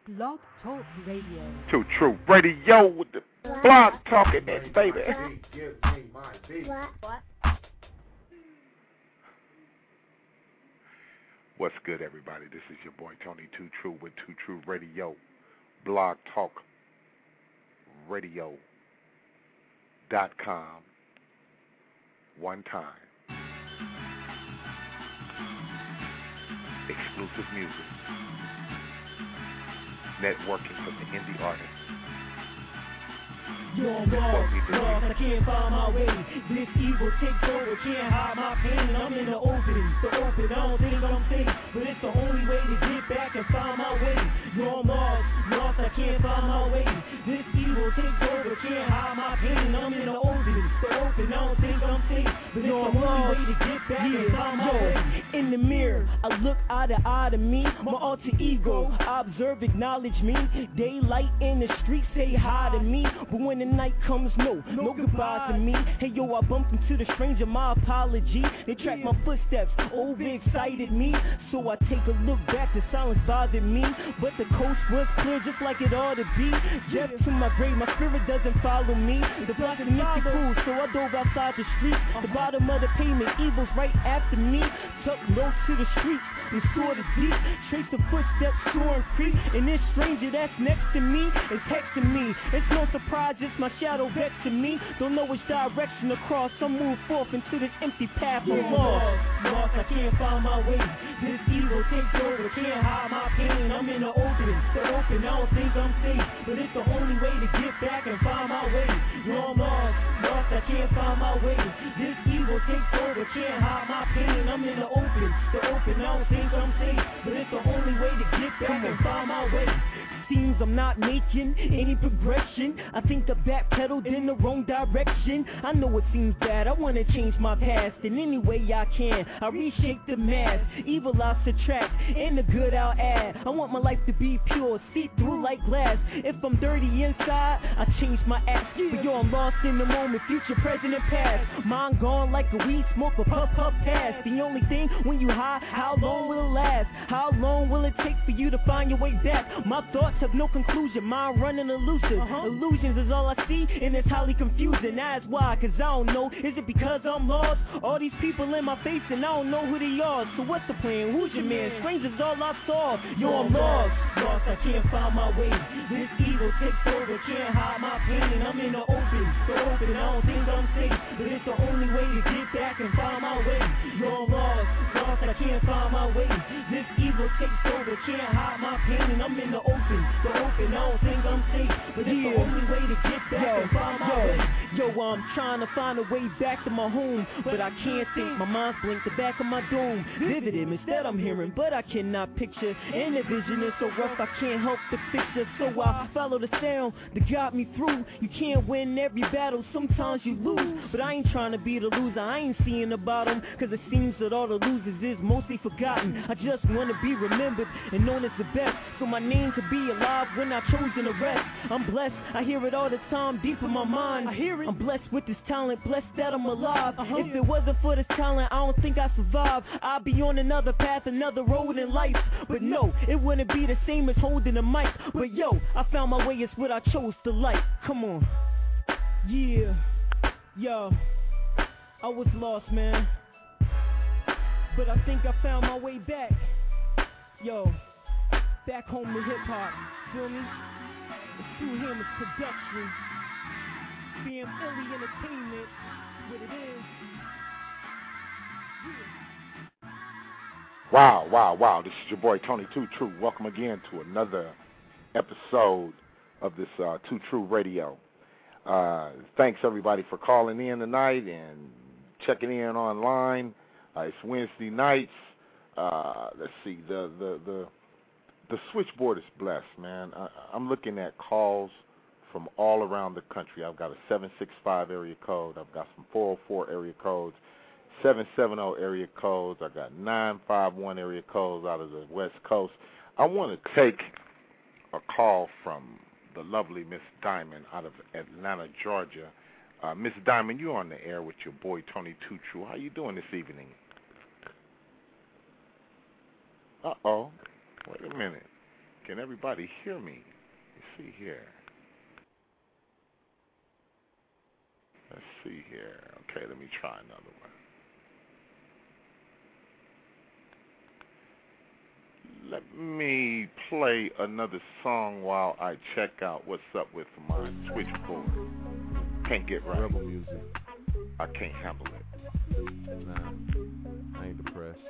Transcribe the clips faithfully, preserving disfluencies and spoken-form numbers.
Blog Talk Radio. Too True Radio with the blog talking that baby. What? What's good, everybody? This is your boy Tony Too True with Too True Radio. Blog Talk Radio dot com. One time. Exclusive music. Networking for the indie artists. You're lost, lost, I can't find my way. This evil takes over, can't hide my pain. I'm in the open, the open, I don't think I'm safe, but it's the only way to get back and find my way. You're lost, lost, I can't find my way. This evil takes over, can't hide my pain. I'm in the open, the open, I don't think I'm safe, but it's the only way to get back yeah. and find my way. In the mirror, I look eye to eye to me, my alter ego. I observe, acknowledge me. Daylight in the street, say hi to me, but when the night comes, no, no goodbye to me. Hey yo, I bumped into the stranger, my apology. They tracked my footsteps, overexcited me, so I take a look back, the silence bothered me, but the coast was clear just like it ought to be. Just to my grave, my spirit doesn't follow me. The block is mystical, so I dove outside the street. The bottom of the pavement, evil's right after me. Tuck low to the streets, and sort of deep. Trace the footsteps, soaring creep, and this stranger that's next to me is texting me. It's no surprise, it's my shadow vexing me. Don't know which direction to cross, so move forth into this empty path of yeah, lost. Lost, I can't find my way. This evil takes over, can't hide my pain. I'm in the open, the open, I don't think I'm safe, but it's the only way to get back and find my way. No, I'm lost, lost, I can't find my way. This evil takes over, can't hide my pain. I'm in the open, the open, I don't think I'm safe, but it's the only way to get back and find my way. Seems I'm not making any progression. I think I backpedaled in the wrong direction. I know it seems bad, I wanna change my past in any way I can. I reshape the mask, evil I subtract, and the good I'll add. I want my life to be pure, see through like glass. If I'm dirty inside, I change my act. But yo, I'm lost in the moment, future, present, and past. Mind gone like a weed smoke, a puff, puff, pass. The only thing, when you high, how long will it last? How long will it take for you to find your way back? My thoughts have no conclusion, mind running elusive. Uh-huh. Illusions is all I see, and it's highly confusing. That's why, cause I don't know, is it because I'm lost? All these people in my face and I don't know who they are. So what's the plan? Who's your man? Strangers all I saw. Yo, I'm lost, lost, I can't find my way. This evil takes over, can't hide my pain. I'm in the open, the open, I don't think I'm safe, but it's the only way to get back and find my way. Yo, I'm lost, lost, I can't find my way. This evil takes over, can't hide my pain. I'm in the open, the open, I don't think I'm safe, but it's yeah. the only way to get back yo, and find my yo, way. Yo, I'm trying to find a way back to my home, but I can't think, my mind's blinked the back of my dome. Vivid instead I'm hearing, but I cannot picture, and the vision is so rough I can't help the picture. So I follow the sound that got me through. You can't win every battle, sometimes you lose, but I ain't trying to be the loser, I ain't seeing the bottom, cause it seems that all the losers is mostly forgotten. I just wanna be remembered and known as the best, so my name could be alive when I chosen to rest. I'm blessed, I hear it all the time, deep in my mind. I hear it. I'm blessed with this talent, blessed that I'm alive. Uh-huh. If it wasn't for this talent, I don't think I'd survive. I'd be on another path, another road in life. But no, it wouldn't be the same as holding a mic. But yo, I found my way, it's what I chose to like. Come on. Yeah. Yo. I was lost, man, but I think I found my way back. Yo. Back home to hip-hop, feel me? It's True Hammers Production, B M Illy Entertainment, what it is. Yeah. Wow, wow, wow. This is your boy Tony Too True. Welcome again to another episode of this uh, Too True Radio. Uh, thanks, everybody, for calling in tonight and checking in online. Uh, it's Wednesday nights. Uh, let's see, the, the, the, the switchboard is blessed, man. I, I'm looking at calls from all around the country. I've got a seven six five area code. I've got some four oh four area codes, seven seven zero area codes. I've got nine five one area codes out of the West Coast. I want to take a call from the lovely Miss Diamond out of Atlanta, Georgia. Uh, Miss Diamond, you're on the air with your boy Tony Too True. How you doing this evening? Uh-oh. Wait a minute. Can everybody hear me? Let's see here. Let's see here. Okay, let me try another one. Let me play another song while I check out what's up with my switchboard. Can't get right. Rebel music. I can't handle it. Nah, I ain't depressed.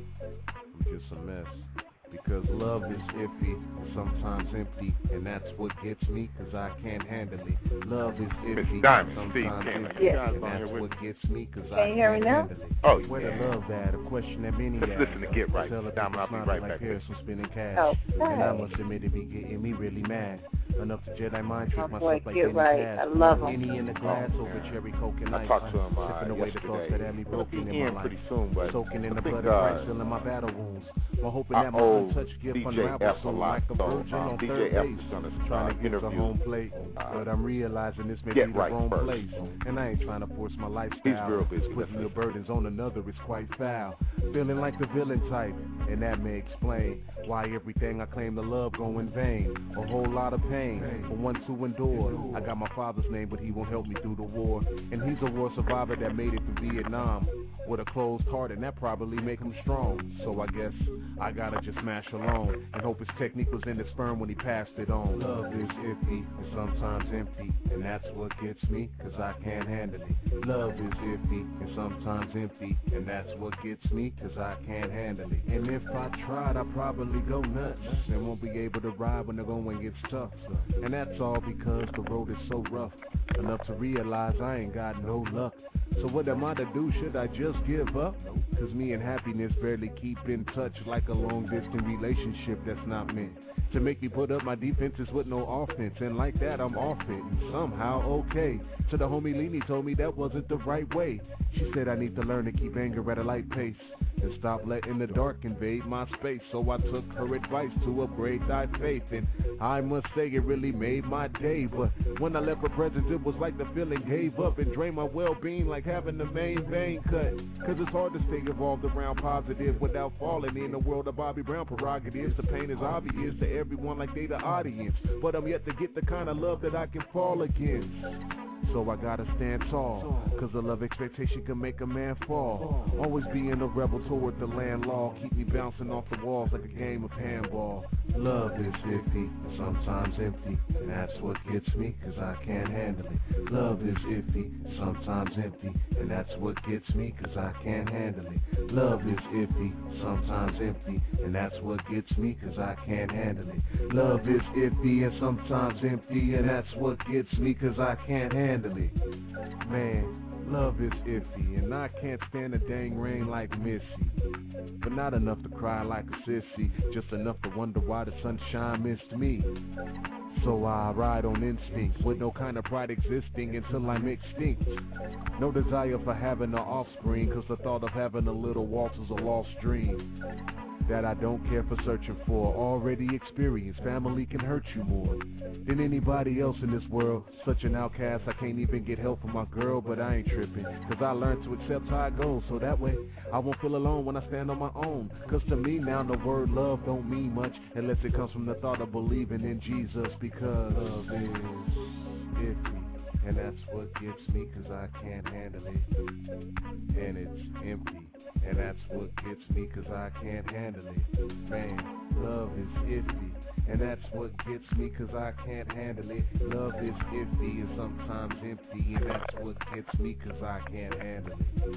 I'm just a mess. Because love is iffy, sometimes empty, and that's what gets me, because I can't handle it. Love is iffy, sometimes empty, yes. and that's what gets me, because I can't can't handle it. Oh, Where yeah. the love at? A question that many Let's ask. listen to Get Right. Diamond, I'll be right like back. Here, some spinning cash. Oh, and I must admit it be getting me really mad. Enough to Jedi mind trick oh, myself boy, like get any right. cash. I love Any them. in the glass oh, over yeah. cherry coke and I ice. talked to him uh, sipping away the thoughts that had me He'll broken be in in my pretty life. soon, but soaking in I the think, blood uh, of Christ, filling my battle wounds. I'm hoping I that my owe untouched gift D J unravels F a soon lot, like a so virgin um, on D J third F base. is going to Trying to get interview to home plate, uh, but I'm realizing this may Get be the Right wrong first. place. And I ain't trying to force my lifestyle. He's real busy. Putting the burdens on another is quite foul. Feeling like the villain type, and that may explain why everything I claim to love go in vain. A whole lot of pain for one to endure. I got my father's name, but he won't help me through the war. And he's a war survivor that made it to Vietnam with a closed heart, and that probably make him strong. So I guess I gotta just smash along and hope his technique was in his sperm when he passed it on. Love is iffy and sometimes empty, and that's what gets me, cause I can't handle it. Love is iffy and sometimes empty, and that's what gets me, cause I can't handle it. And if I tried, I'd probably go nuts and won't be able to ride when the going gets tough. And that's all because the road is so rough, enough to realize I ain't got no luck. So what am I to do? Should I just give up? Cause me and happiness barely keep in touch, like a long distance relationship that's not meant to make me put up my defenses with no offense. And like that I'm off it, and somehow okay. To the homie Leanie told me that wasn't the right way. She said I need to learn to keep anger at a light pace and stop letting the dark invade my space. So I took her advice to upgrade thy faith, and I must say it really made my day. But when I left her presence, it was like the feeling gave up and drained my well-being, like having the main vein cut. Cause it's hard to stay involved around positive without falling in the world of Bobby Brown prerogatives. The pain is obvious to everyone like they the audience, but I'm yet to get the kind of love that I can fall against. So I gotta stand tall, cause a love expectation can make a man fall. Always being a rebel toward the land law, keep me bouncing off the walls like a game of handball. Love is iffy, sometimes empty, and that's what gets me, cause I can't handle it. Love is iffy, sometimes empty, and that's what gets me, cause I can't handle it. Love is iffy, sometimes empty, and that's what gets me, cause I can't handle it. Love is iffy and sometimes empty, and that's what gets me, cause I can't handle it. Man, love is iffy, and I can't stand the dang rain like Missy. But not enough to cry like a sissy, just enough to wonder why the sunshine missed me. So I ride on instinct, with no kind of pride existing until I'm extinct. No desire for having an offspring, cause the thought of having a little waltz is a lost dream that I don't care for searching for. Already experienced, family can hurt you more than anybody else in this world. Such an outcast, I can't even get help from my girl, but I ain't tripping, cause I learned to accept how it goes, so that way I won't feel alone when I stand on my own. Cause to me now the word love don't mean much unless it comes from the thought of believing in Jesus, because love is iffy, and that's what gets me, cause I can't handle it. And it's empty, and that's what gets me, cause I can't handle it. Man, love is iffy, and that's what gets me, cause I can't handle it. Love is iffy and sometimes empty, and that's what gets me, cause I can't handle it.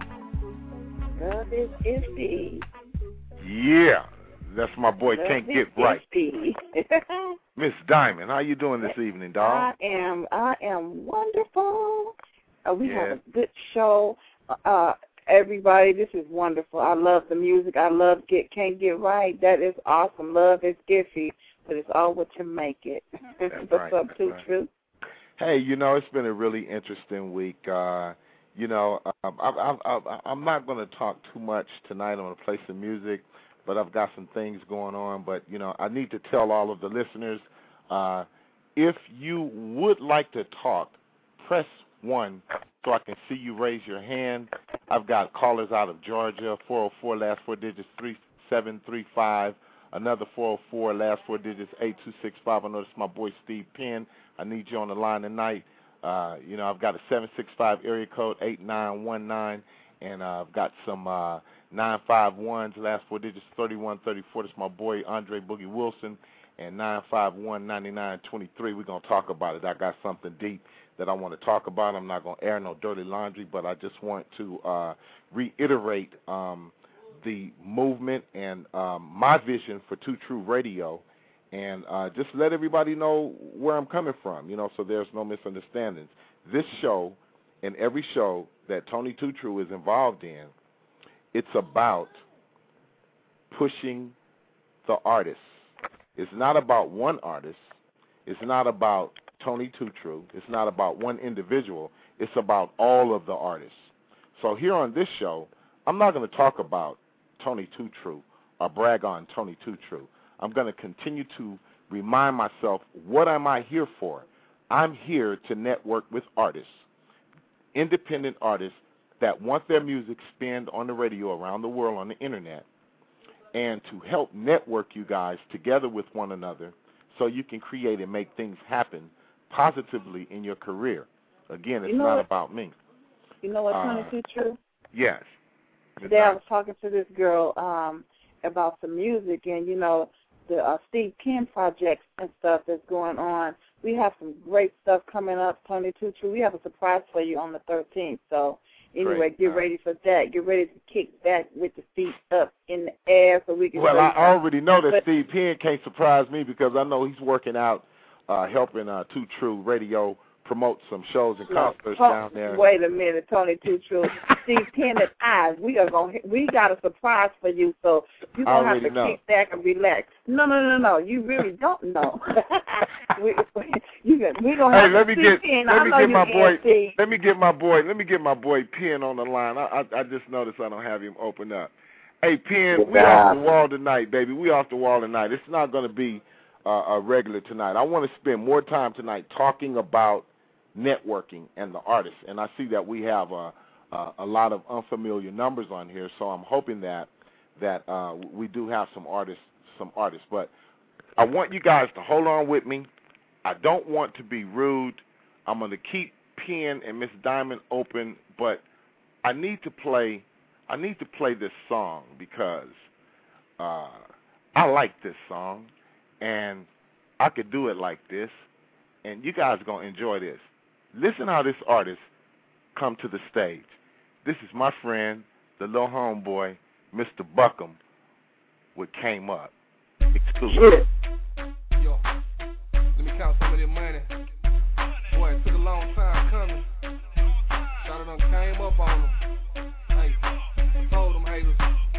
Love is iffy. Yeah, that's my boy Love Can't is Get Right. iffy. Miss Diamond, how you doing this evening, dog? I am, I am wonderful. Uh, we Yeah. have a good show. Uh, everybody, this is wonderful. I love the music. I love Get Can't Get Right. That is awesome. Love is iffy, but it's all what you make it. That's What's right, up, that's Too right. True? Hey, you know, it's been a really interesting week. Uh, you know, um, I, I, I, I'm not going to talk too much tonight. I'm going to play some music, but I've got some things going on. But, you know, I need to tell all of the listeners, uh, if you would like to talk, press one so I can see you raise your hand. I've got callers out of Georgia, four oh four, last four digits, three seven three five. Another four oh four, last four digits, eight two six five. I know this is my boy Steve Penn. I need you on the line tonight. Uh, you know, I've got a seven six five area code, eight nine one nine, and uh, I've got some uh, nine five ones, last four digits, thirty-one thirty-four. This is my boy Andre Boogie Wilson, and nine five one, nine nine two three. We're going to talk about it. I got something deep that I want to talk about. I'm not going to air no dirty laundry, but I just want to uh, reiterate um, the movement and um, my vision for Two True Radio, and uh, just let everybody know where I'm coming from, you know, so there's no misunderstandings. This show and every show that Tony Two True is involved in, it's about pushing the artists. It's not about one artist. It's not about Tony Two True. It's not about one individual. It's about all of the artists. So here on this show, I'm not going to talk about Tony Two True or brag on Tony Two True. I'm going to continue to remind myself, what am I here for? I'm here to network with artists, independent artists that want their music spanned on the radio around the world on the internet, and to help network you guys together with one another so you can create and make things happen positively in your career. Again, it's you know not what, about me. You know what, Tony uh, Two True? Yes. Today I was talking to this girl um, about some music, and, you know, the uh, Steve Penn projects and stuff that's going on. We have some great stuff coming up, Tony Two True. We have a surprise for you on the thirteenth. So, anyway, Great. get uh, ready for that. Get ready to kick back with the feet up in the air so we can. Well, I already know that but, Steve Penn can't surprise me because I know he's working out, uh, helping uh, Two True Radio promote some shows and no, concerts talk, down there. Wait a minute, Tony Two True. Steve Penn and I, we are going. We got a surprise for you, so you're gonna have to know. kick back and relax. No, no, no, no. You really don't know. we, you, we gonna have Hey, let me Steve get Penn. let I me know get you my boy see. let me get my boy let me get my boy Penn on the line. I I, I just noticed I don't have him open up. Hey Penn, we off the wall tonight, baby. We off the wall tonight. It's not going to be uh, a regular tonight. I want to spend more time tonight talking about networking and the artists, and I see that we have a a, a lot of unfamiliar numbers on here. So I'm hoping that that uh, we do have some artists some artists, but I want you guys to hold on with me. I don't want to be rude. I'm going to keep Penn and Miss Diamond open, but I need to play I need to play this song because uh, I like this song, and I could do it like this, and you guys are going to enjoy this. Listen how this artist come to the stage. This is my friend, the little homeboy, Mister Buckham, what came up. Exclusive. Yo, let me count some of that money. Boy, it took a long time coming. Shawty done came up on them. Hey, I told them haters,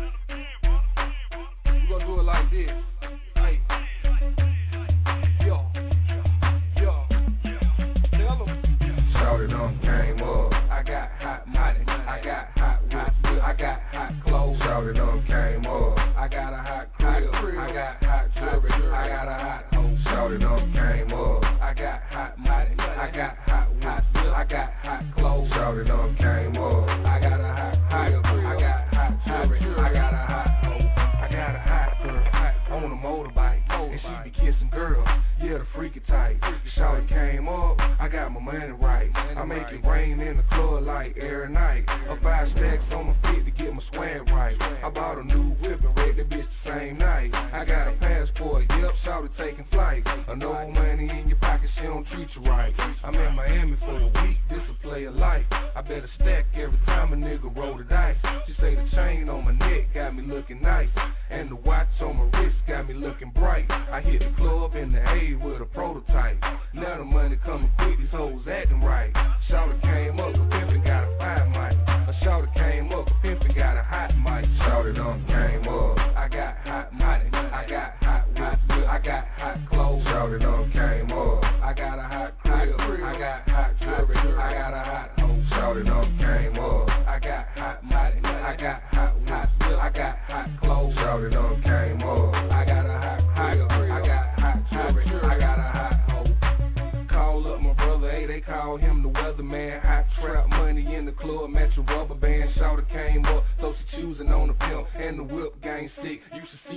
we gonna do it like this. Hey, yo, yo, tell them. Shawty done came up. I got hot money. I got hot whip. I got hot clothes. Shawty done came up. I got a hot crib. I got hot jewelry. I got a hot hoe. Shawty done came up. I got hot money. I got hot hot whip. I got hot clothes. Shawty done came up. I got a hot crib. I got hot jewelry. I got a hot hoe. I got a hot girl on a motorbike, and she be kissing girls. Yeah, the freaky type. Shawty came up. I got my money right. I make it rain in the club like every night. A five stacks on my feet to get my swag right. I bought a new whip and read that bitch the same night. I got a passport, yep, Shawty taking flight. A no money in your pocket, she don't treat you right. I'm in Miami for a week, this a play of life. I better stack every time a nigga roll the dice. She say the chain on my neck got me looking nice, and the watch on my wrist got me looking bright. I hit the club in the A with a prototype. Now the money coming quick, these hoes acting right. Shawty came up, a pimpin' got a five mic. A shawty came up, a pimpin' got a hot mic. Shawty done came up. I got hot money, I got hot whip, I got hot clothes. Shawty done came up. I got a hot crib, I got hot jewelry, I got a hot hoe. Shawty done came up. I got hot money, I got hot whip, I got hot clothes. Shawty done came up. I got a hot crib, I got hot jewelry, I got a hot hoe. Call up my brother, hey, they call him the weatherman. Hot trap money in the club, matching rubber band. Shawty came up, so she choosing on the pimp, and the whip gang sick. You should see the way I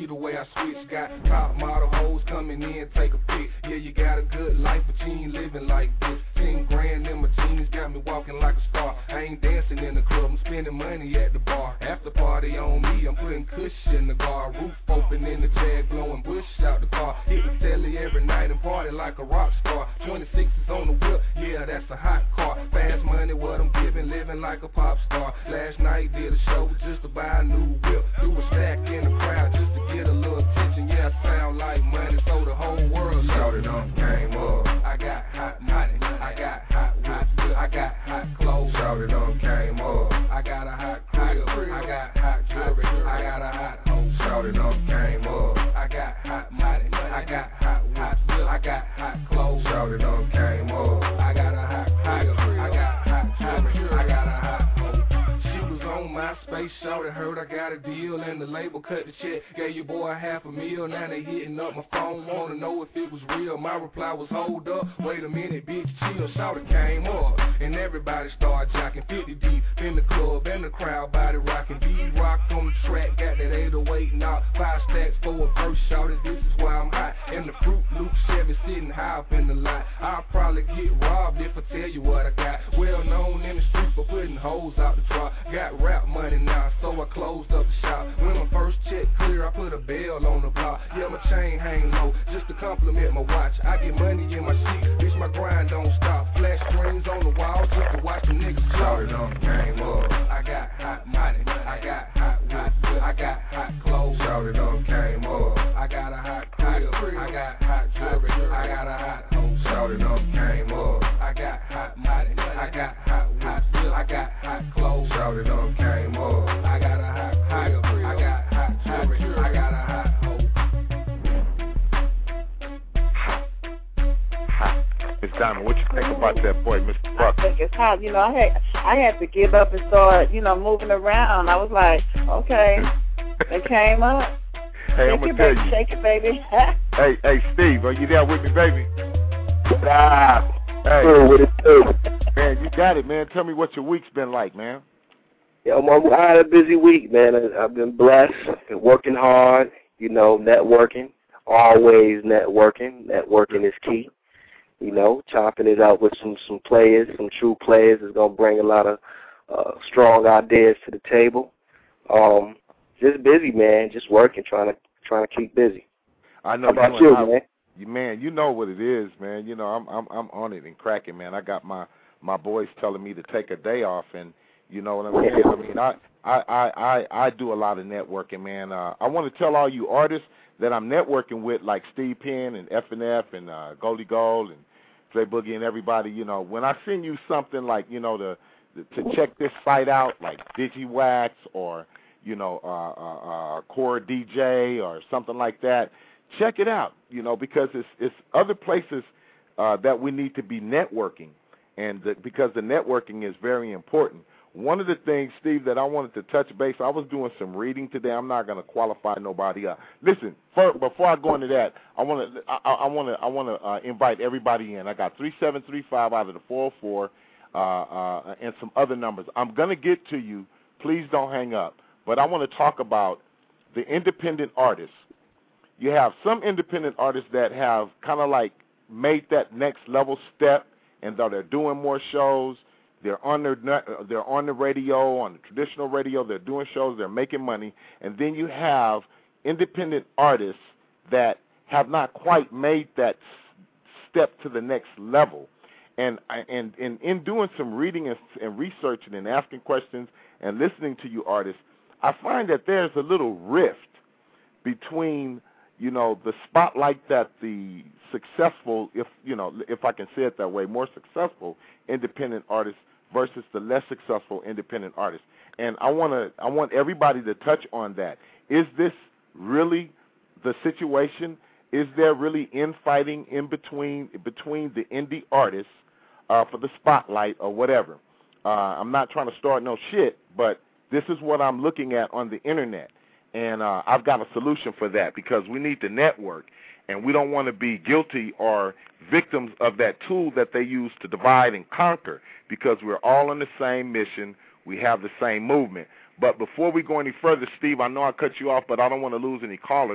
I switch. Got top model hoes coming in, take a pic. Yeah, you got a good life, but you ain't living like this. Ten grand in my jeans got me walking like a star. I ain't dancing in the club, I'm spending money at the bar. After party on me, I'm putting cushion in the bar. Roof open in the Jag, blowing bush out the car. Hit the telly every night and party like a rock star. twenty-six is on the whip, yeah, that's a hot car. Fast money, what I'm giving, living like a pop star. Last night did a show just to buy a new whip. Threw a stack in the crowd just to get a little attention. Yeah, I sound like money, so the whole world shouted on came up. I got hot money, I got hot hot good, I got hot clothes. Shouted on came up. I got a hot crib, I got hot jewelry, I got a hot hoe. Shouted on came up. I got hot money, I got hot hot good, I got hot clothes. Shouted on came up. I got a hot crib, I got hot jewelry, I got a hot hoe. She was on MySpace, shouted, heard I got a deal, and the label cut the check, gave your boy half a meal. Now they hitting up my phone, wanna know if it was real. My reply was, hold up, wait a minute, bitch, chill. Shouted came up, and everybody started jocking fifty deep in the club, and the crowd body rocking. D-Rock on the track, got that eight oh eight knock, five stacks for a verse. Shouted, this is why I'm hot, and the Fruit Loop Chevy sitting high up in the lot. I'll probably get robbed if I tell you what I got. Well known in the street for putting hoes out the drop. Got rap money now, so I closed up the shop. When my first check clear, I put a bell on the block. Yeah, my chain hang low, just to compliment my watch. I get money in my sheet, bitch, my grind don't stop. Flash screens on the wall, just to watch them niggas talk. Shouted on came up. I got hot money, I got hot wood, I got hot clothes. Shouted on came up. I got a hot crib, I got hot jewelry, I got a hot hoe. Shouted on came up. I got hot money, I got hot wood, I got hot clothes. Shouted on came up. I got a hot crib, I got hot jewelry, I got a hot hoe. Miss Diamond, what you think about that boy, Mister Buck? I think it's hot. You know, I had I had to get up and start, you know, moving around. I was like, okay, they came up. Hey, I'm shake gonna it, tell baby, you. shake it, baby. Hey, hey, Steve, are you there with me, baby? Ah, Hey, hey, what it do? man, you got it, man. Tell me what your week's been like, man. Yeah, I'm, I'm, I had a busy week, man. I, I've been blessed, been working hard, you know, networking, always networking. Networking is key. You know, chopping it out with some, some players, some true players is going to bring a lot of uh, strong ideas to the table. Um, just busy, man, just working, trying to trying to keep busy. I know. How about you, you, I, man? You, man, you know what it is, man. You know, I'm I'm I'm on it and cracking, man. I got my my boys telling me to take a day off, and you know what I'm saying. I mean, I I I I, I do a lot of networking, man. Uh, I want to tell all you artists that I'm networking with, like Steve Penn and F and F and uh, Goldie Gold and Dre Boogie and everybody. You know, when I send you something like, you know, to to check this site out, like DigiWax or you know, uh, uh, uh, Core D J or something like that, check it out, you know, because it's it's other places uh, that we need to be networking, and the, because the networking is very important. One of the things, Steve, that I wanted to touch base, I was doing some reading today. I'm not going to qualify nobody up. Listen, for, before I go into that, I want to I, I want to I want to uh, invite everybody in. I got three seven three five out of the four oh four uh, uh, and some other numbers. I'm going to get to you. Please don't hang up. But I want to talk about the independent artists. You have some independent artists that have kind of like made that next level step, and though they're doing more shows, they're on their they're on the radio, on the traditional radio, they're doing shows, they're making money, and then you have independent artists that have not quite made that step to the next level. And and, and in doing some reading and, and researching and asking questions and listening to you artists, I find that there's a little rift between, you know, the spotlight that the successful, if you know, if I can say it that way, more successful independent artists versus the less successful independent artists. And I want to, I want everybody to touch on that. Is this really the situation? Is there really infighting in between between the indie artists uh, for the spotlight or whatever? Uh, I'm not trying to start no shit, but this is what I'm looking at on the internet, and uh, I've got a solution for that, because we need to network, and we don't want to be guilty or victims of that tool that they use to divide and conquer, because we're all on the same mission. We have the same movement. But before we go any further, Steve, I know I cut you off, but I don't want to lose any callers,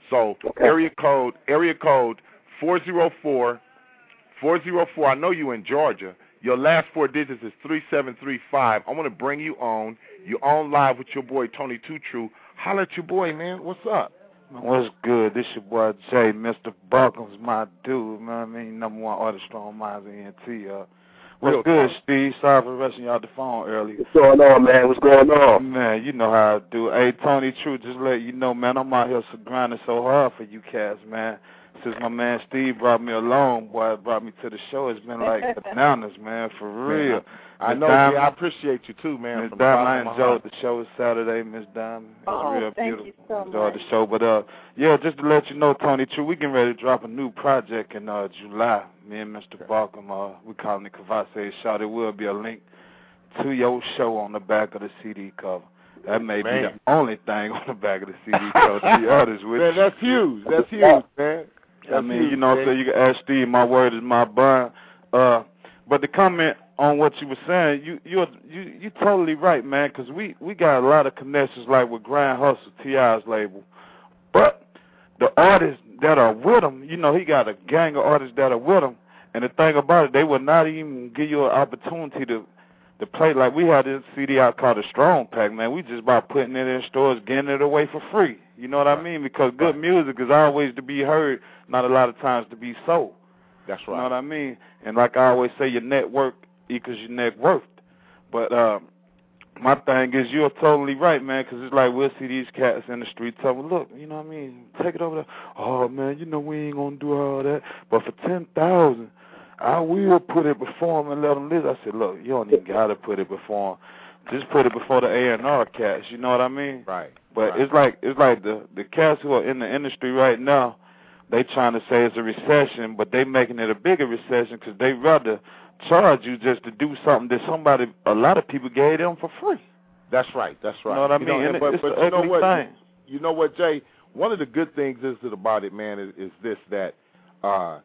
So Okay. area code area code four zero four four zero four. I know you in Georgia. Your last four digits is three seven three five. I want to bring you on. You on live with your boy Tony Two True. Holla at your boy, man. What's up? What's good? This your boy Jay. Mister Buckham's my dude, man. I mean, number one artist on Minds and E N T. Uh, what's Real good, talk. Steve? Sorry for rushing you out the phone earlier. What's going on, man? What's going on? Man, you know how I do. Hey, Tony True, just let you know, man, I'm out here so grinding so hard for you cats, man. Since my man Steve brought me along, boy, brought me to the show, it's been like bananas, man, for real. I Miss know, Diamond, Jay, I appreciate you too, man. Miss from the Diamond, bottom I of my enjoyed heart. the show Saturday, Miss Diamond. It was Oh, real thank beautiful. you so enjoyed much. the show, but uh, yeah, just to let you know, Tony True, we getting ready to drop a new project in uh July. Me and Mister Barkham, uh, we calling it Kavase Shot. It will be a link to your show on the back of the C D cover. That may Man. be the only thing on the back of the C D cover, to be honest with Man, you. that's huge. That's huge, man. I That's mean, huge, you know, man. so you can ask Steve, my word is my bond. Uh, but to comment on what you were saying, you you're you you totally right, man. Because we we got a lot of connections, like with Grand Hustle, T I's label. But the artists that are with him, you know, he got a gang of artists that are with him. And the thing about it, they would not even give you an opportunity to to play. Like we had this C D out called a Strong Pack, man. We just about putting it in stores, getting it away for free. You know what I mean? Because good Right. music is always to be heard, not a lot of times to be sold. That's You know right. what I mean? And like I always say, your network equals your net worth. But uh, my thing is, you're totally right, man, because it's like we'll see these cats in the street tell them, look, you know what I mean, take it over there. Oh, man, you know we ain't going to do all that. But for ten thousand dollars, I will put it before them and let them listen. I said, look, you don't even got to put it before them. Just put it before the A and R cats, you know what I mean? Right. But right. it's like it's like the, the cats who are in the industry right now, they trying to say it's a recession, but they making it a bigger recession because they rather charge you just to do something that somebody, a lot of people gave them for free. That's right. That's right. You know what I You mean? know, And but it's but the you know ugly what? thing. You know what, Jay? One of the good things is it about it, man, is, is this, that uh,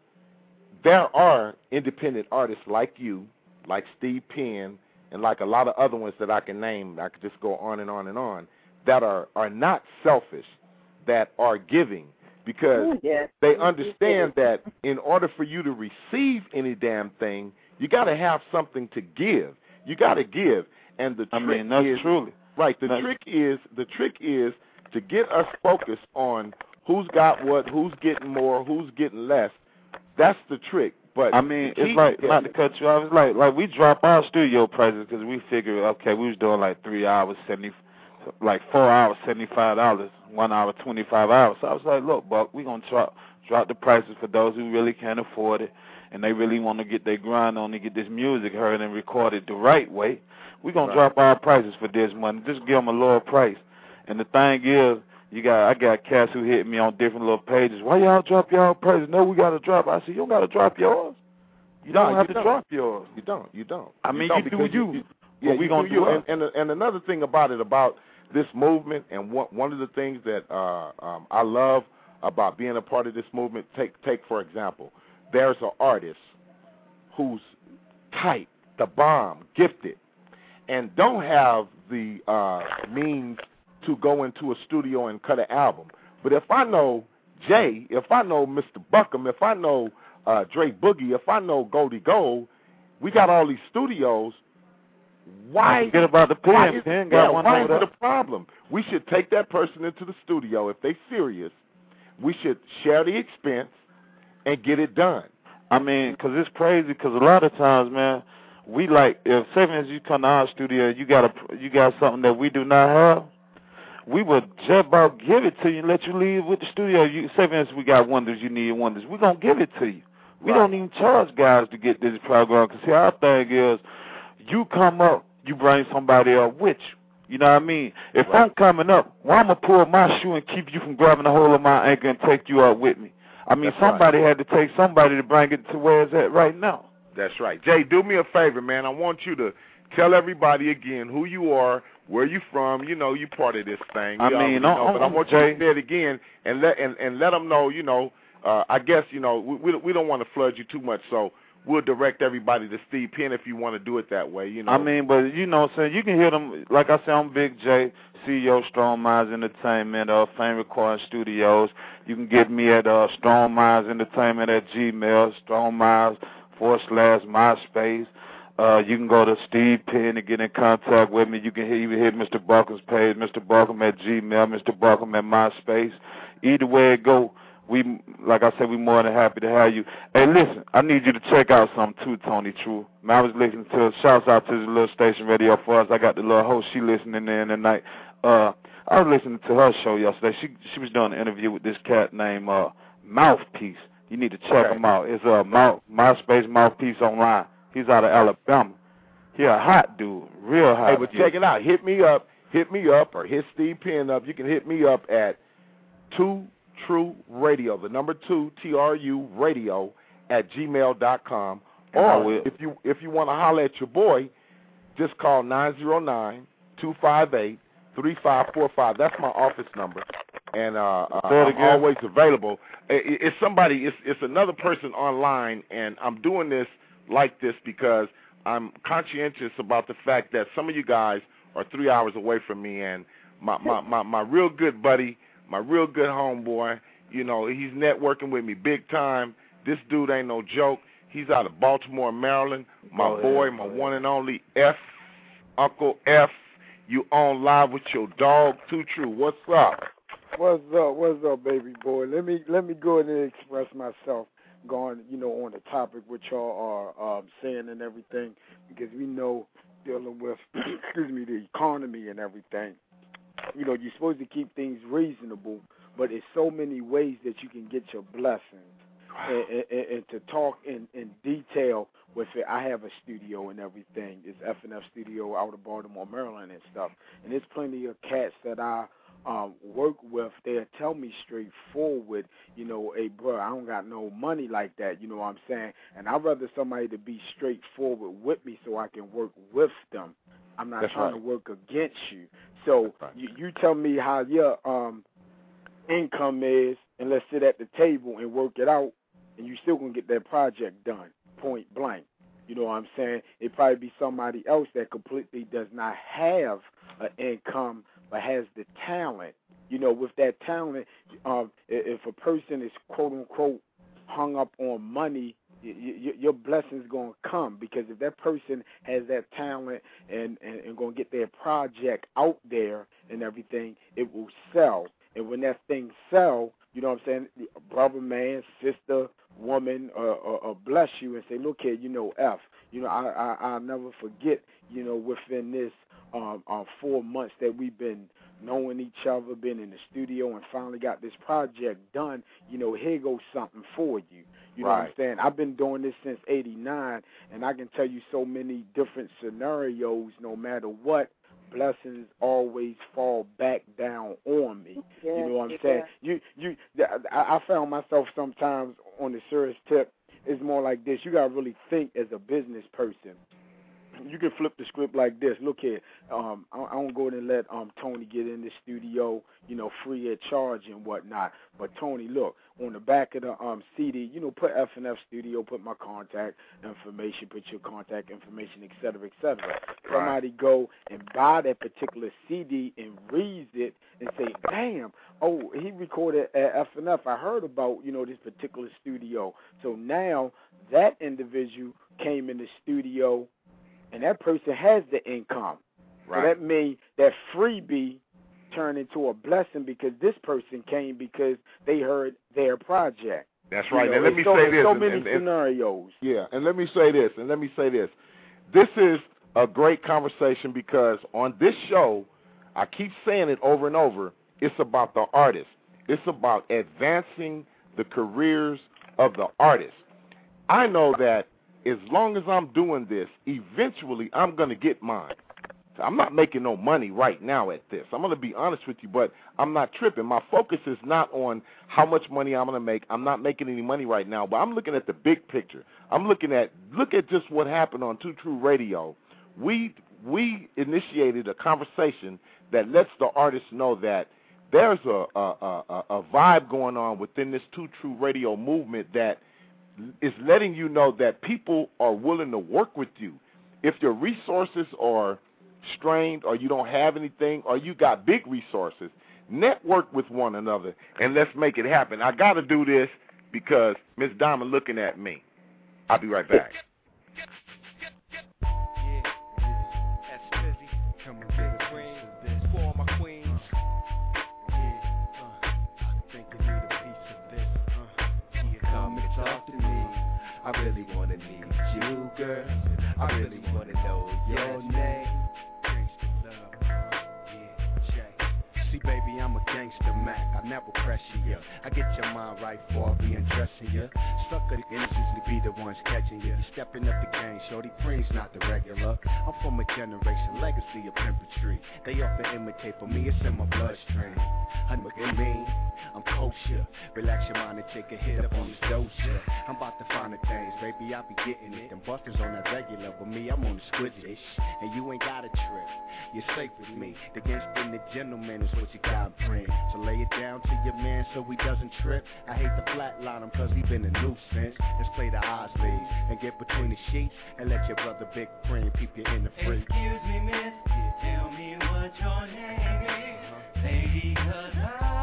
there are independent artists like you, like Steve Penn, and like a lot of other ones that I can name. I could just go on and on and on, that are, are not selfish, that are giving, because Oh, yes. they understand that in order for you to receive any damn thing, you got to have something to give. You got to give. And the I trick mean, that's is, truly. right, the That's- trick is the trick is to get us focused on who's got what, who's getting more, who's getting less. That's the trick. But I mean, the key- it's like, yeah, not to cut you off, it's like like we drop our studio prices because we figure, okay, we was doing like three hours, seventy, like four hours, seventy-five dollars, one hour, twenty-five hours. So I was like, look, Buck, we going to drop, drop the prices for those who really can't afford it and they really want to get their grind on and get this music heard and recorded the right way. We're going Right. to drop our prices for this money. Just give them a lower price. And the thing is, you got I got cats who hit me on different little pages. Why y'all drop y'all prices? No, we got to drop. I said, you don't got to drop yours. You No, don't have you to don't. drop yours. You don't. You don't. I mean, don't you do because you. Yeah, But we you gonna do do you. us. And, and and another thing about it, about this movement, and one one of the things that uh, um, I love about being a part of this movement. Take take for example, there's an artist who's tight, the bomb, gifted, and don't have the uh, means to go into a studio and cut an album. But if I know Jay, if I know Mister Buckham, if I know uh, Dre Boogie, if I know Goldie Gold, we got all these studios. Why Forget about the pen. why is, Pen got yeah, one why over is it there. a problem? We should take that person into the studio if they serious. We should share the expense and get it done. I mean, 'cause it's crazy. Because a lot of times, man, we like if say for instance you come to our studio, you got a you got something that we do not have. We would just about give it to you and let you leave with the studio. You say for instance we got wonders, you need wonders. We gonna give it to you. We Right. don't even charge guys to get this program. 'Cause see, our thing is, you come up, you bring somebody up with you. You know what I mean? If Right. I'm coming up, well, I'm going to pull my shoe and keep you from grabbing a hold of my ankle and take you up with me. I mean, That's right. somebody had to take somebody to bring it to where it's at right now. That's right. Jay, do me a favor, man. I want you to tell everybody again who you are, where you from. You know, you part of this thing. I You mean, already I'm- know, but I I'm want you Jay. to say it again and let and, and let them know. You know, uh, I guess you know we we, we don't want to flood you too much. So we'll direct everybody to Steve Penn if you want to do it that way. You know. I mean, but you know what I'm saying? You can hear them, like I said, I'm Big J, C E O, Strong Minds Entertainment, uh, Fame Recording Studios. You can get me at uh, Strong Minds Entertainment at Gmail, Strong Minds forward slash MySpace. Uh, you can go to Steve Penn and get in contact with me. You can hit, even hit Mister Buckham's page, Mister Buckham at Gmail, Mister Buckham at MySpace. Either way it go, we, like I said, we more than happy to have you. Hey, listen, I need you to check out something too, Tony True. Man, I was listening to, shouts out to the little station radio for us. I got the little host, she listening in tonight. Uh, I was listening to her show yesterday. She she was doing an interview with this cat named uh, Mouthpiece. You need to check okay. him out. It's uh, Mouth, MySpace Mouthpiece Online. He's out of Alabama. He a hot dude, real hot. Hey, but dude. check it out. Hit me up. Hit me up or hit Steve Penn up. You can hit me up at Two True Radio, the number two T R U Radio at gmail dot com. Or if you if you want to holler at your boy, just call nine zero nine, two five eight, three five four five. That's my office number, and uh, uh, I'm always available. It, it's somebody. It's it's another person online, and I'm doing this like this because I'm conscientious about the fact that some of you guys are three hours away from me, and my my my, my real good buddy, my real good homeboy, you know, he's networking with me big time. This dude ain't no joke. He's out of Baltimore, Maryland. My oh, boy, yeah, my oh, one yeah. and only F, Uncle F. You on live with your dog, Too True. What's up? What's up? What's up, baby boy? Let me let me go ahead and express myself. Going, you know, on the topic what y'all are um, saying and everything, because we know dealing with, excuse me, the economy and everything. You know, you're supposed to keep things reasonable, but there's so many ways that you can get your blessings. And, and, and to talk in, in detail with it, I have a studio and everything. It's F and F Studio out of Baltimore, Maryland and stuff. And there's plenty of cats that I um, work with. They'll tell me straightforward, you know, hey, bro, I don't got no money like that, you know what I'm saying? And I'd rather somebody to be straightforward with me so I can work with them. I'm not That's trying right. to work against you. So right. you, you tell me how your um, income is, and let's sit at the table and work it out, and you still going to get that project done, point blank. You know what I'm saying? It probably be somebody else that completely does not have an income but has the talent. You know, with that talent, um, if a person is, quote-unquote, hung up on money, y- y- your blessing's going to come, because if that person has that talent and, and, and going to get their project out there and everything, it will sell. And when that thing sell, you know what I'm saying, brother, man, sister, woman, uh, uh, uh, bless you and say, look here, you know, F, you know, I, I, I'll never forget, you know, within this um, uh, four months that we've been knowing each other, been in the studio, and finally got this project done, you know, here goes something for you. You know right. what I'm saying? I've been doing this since eighty-nine, and I can tell you so many different scenarios, no matter what, blessings always fall back down on me. Yeah, you know what I'm yeah. saying? You, you. I, I found myself sometimes on the serious tip. It's more like this. You got to really think as a business person. You can flip the script like this. Look here, um, I, I don't go in and let um, Tony get in the studio, you know, free of charge and whatnot. But Tony, look, on the back of the um, C D, you know, put F and F Studio, put my contact information, put your contact information, et cetera, et cetera. Right. Somebody go and buy that particular C D and reads it and say, damn, oh, he recorded at F and F. I heard about, you know, this particular studio. So now that individual came in the studio, and that person has the income. Right. So that means that freebie turned into a blessing because this person came because they heard their project. That's right. You know, and let me so, say this. so and, many and, and, scenarios. Yeah, and let me say this, and let me say this. This is a great conversation because on this show, I keep saying it over and over, it's about the artist. It's about advancing the careers of the artist. I know that as long as I'm doing this, eventually I'm going to get mine. I'm not making no money right now at this. I'm going to be honest with you, but I'm not tripping. My focus is not on how much money I'm going to make. I'm not making any money right now, but I'm looking at the big picture. I'm looking at, look at just what happened on Two True Radio. We we initiated a conversation that lets the artists know that there's a, a, a, a vibe going on within this Two True Radio movement that is letting you know that people are willing to work with you. If your resources are strained or you don't have anything or you got big resources, network with one another and let's make it happen. I got to do this because Miss Diamond looking at me. I'll be right back. I really wanna need you, girl. I really wanna know your name. See, baby, I'm a gangster Mac. I never pressure you. I get your mind right for be undressing you. Sucker niggas usually be the ones catching you. You stepping up the game, shorty. Preem's not the regular. I'm from a generation legacy of pimpantry. They often imitate, but me, it's in my bloodstream. I'm looking mean. I'm kosher. Relax your mind and take a hit up on this dosha. I'm about to find the things, baby, I be getting it. Them busters on that regular, but me, I'm on the squidgy. And you ain't got a trip. You're safe with me. The gangster and the gentleman is what you got friend. So lay it down to your man so he doesn't trip. I hate to flatline him cause he been a nuisance. Let's play the odds league and get between the sheets and let your brother Big Cream peep you in the free. Excuse me, miss, tell me what your name is, lady, cause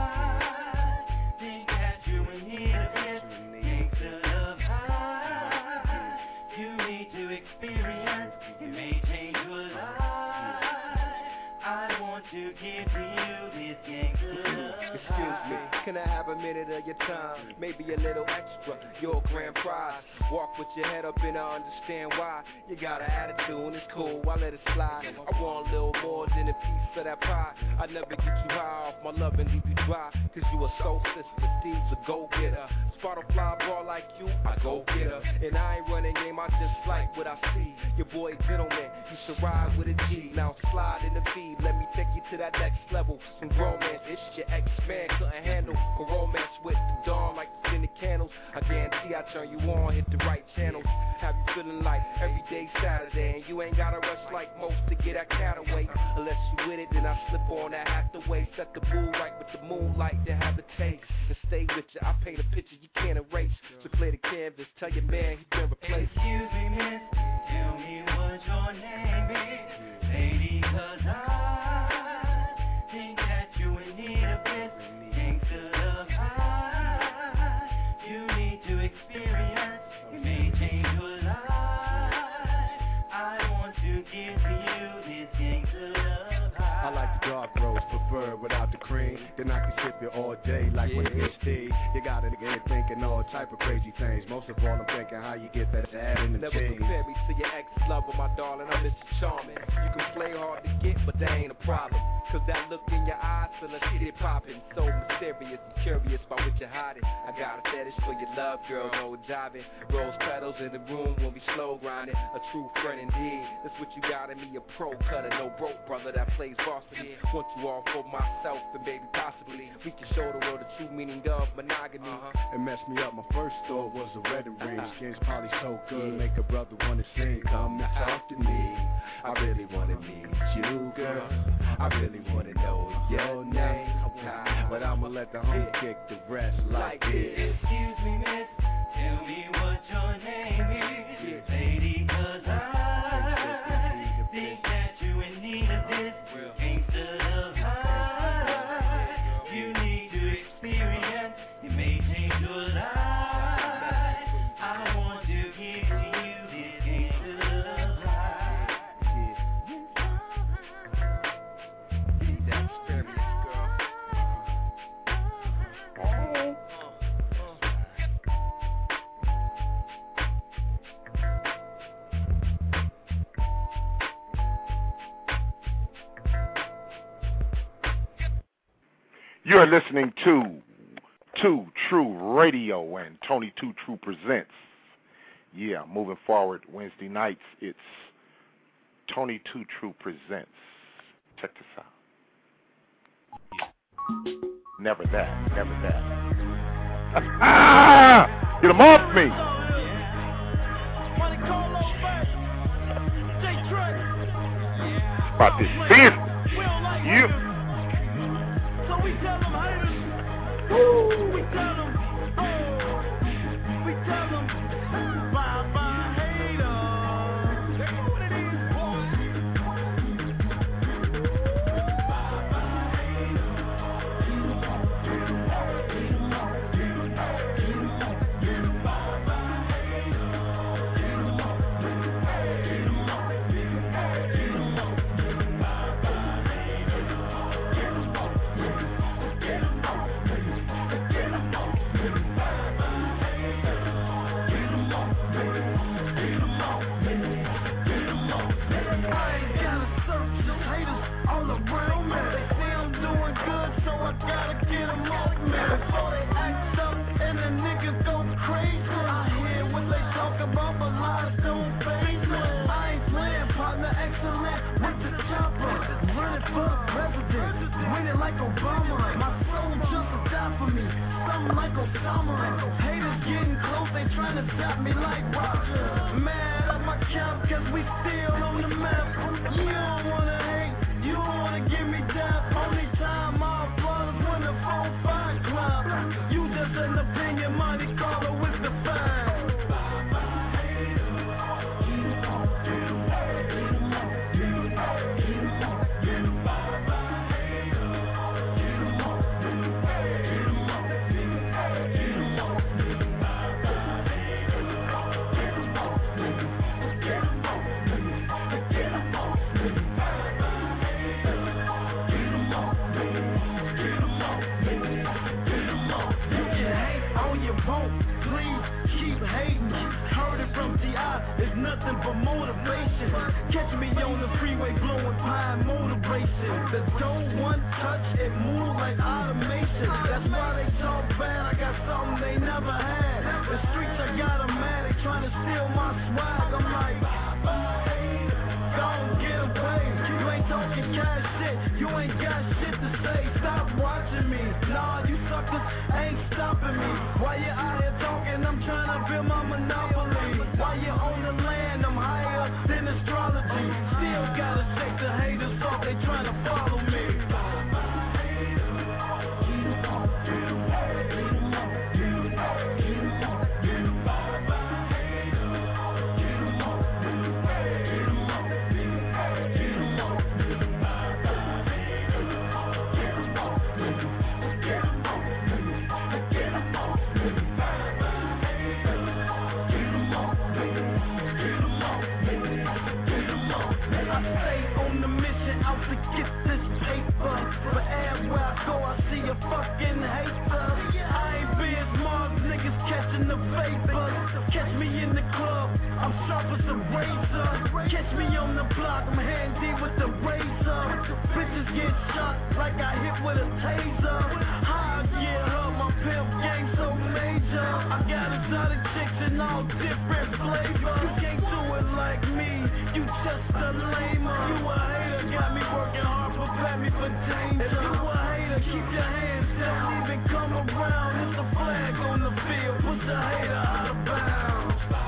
I think that you need a bit, gangsta love high. You need to experience, it may change your life. I want to give to you this gangsta love. Excuse me, can I have a minute of your time? Maybe a little extra, your grand prize. Walk with your head up and I understand why. You got an attitude and it's cool, I let it slide. I want a little more than a piece of that pie. I never get you high off my love and leave you dry. Cause you a soul sister, Steve's a go-getter. Spot a fly ball like you, I go get her. And I ain't running game, I just like what I see. Your boy gentleman, you should ride with a G. Now slide in the feed, let me take you to that next level. Some romance, it's your ex-man couldn't handle. A romance with the dawn like the scented candles. I guarantee I turn you on, hit the right channels. Have you feeling like every day Saturday. And you ain't gotta rush like most to get that cat away. Unless you with it, then I slip on that Hathaway. Set the mood right with the moonlight to have the taste. And stay with you, I paint a picture you can't erase. So clear the canvas, tell your man he been replaced. Excuse me, miss, tell me what your name is, lady, cause I think that you in need of this gangsta love high. You need to experience, it may change your life. I want to give to you this gangsta love high. I like the dark rose, prefer without the cream. Then I can sip it all day like when it's tea. You got it again thinking all type of crazy things. Most of all, I'm thinking how you get that ad in the Never jeans. compare me to your ex-lover, my darling, I'm Mister Charming. You can play hard to get, but that ain't a problem. Cause that look in your eyes, feel a shit it popping. So mysterious and curious about what you're hiding. I got a fetish for your love, girl, no jiving. Rose petals in the room when we slow grinding. A true friend indeed. That's what you got in me, a pro cutter, no broke brother that plays varsity. Want you all for myself and baby possibly. We can show the world the true meaning of monogamy. Uh-huh. It messed me up, my first thought was a wedding ring. Skin's probably so good, make a brother wanna sing. Come and talk to me, I really wanna meet you, girl. I really wanna know your name. But I'ma let the home kick the rest like this. Excuse me, miss, tell me what your name is, lady, cause I think that you in need of this gangsta love high. You need to experience, it may change your life. I want to give to you this gangsta love high. That experience, girl. Hey. You're listening to Two True Radio and Tony Two True presents. Yeah, moving forward Wednesday nights, it's Tony Two True presents. Check this out. Never that, never that. Ah! Get him off me! About this business. You. We tell them haters, woo, we tell them, oh, we tell them. trying to stop me like Roger. Mad at my count cause we still on the map. You don't wanna hate, you don't wanna give me down. Only time I'll fall is when the phone five club. You just an opinion, money caller with the fine. It's nothing but motivation. Catch me on the freeway blowing pine motivation. The don't one touch, it move like automation. That's why they talk bad, I got something they never had. The streets, I got them mad, they trying to steal my swag. I'm like, don't get away. You ain't talking cash shit, you ain't got shit to say. Stop watching me, nah, you suckers ain't stopping me. While you out here talking, I'm trying to build my monopoly. While you on the land, I'm higher than astrology. Still gotta take the haters off, they trying to follow me. Fucking hater. I ain't being smart, niggas catching the vapor. Catch me in the club, I'm sharp as a razor. Catch me on the block, I'm handy with the razor. Bitches get shot like I hit with a taser. How I get up, my pimp game so major. I got exotic chicks in all different flavors. You can't do it like me, you just a lamer. You a hater, got me working hard, prepare me for danger. If you a hater, keep your hands down, even come around. There's a flag on the field, push the hater out of bounds.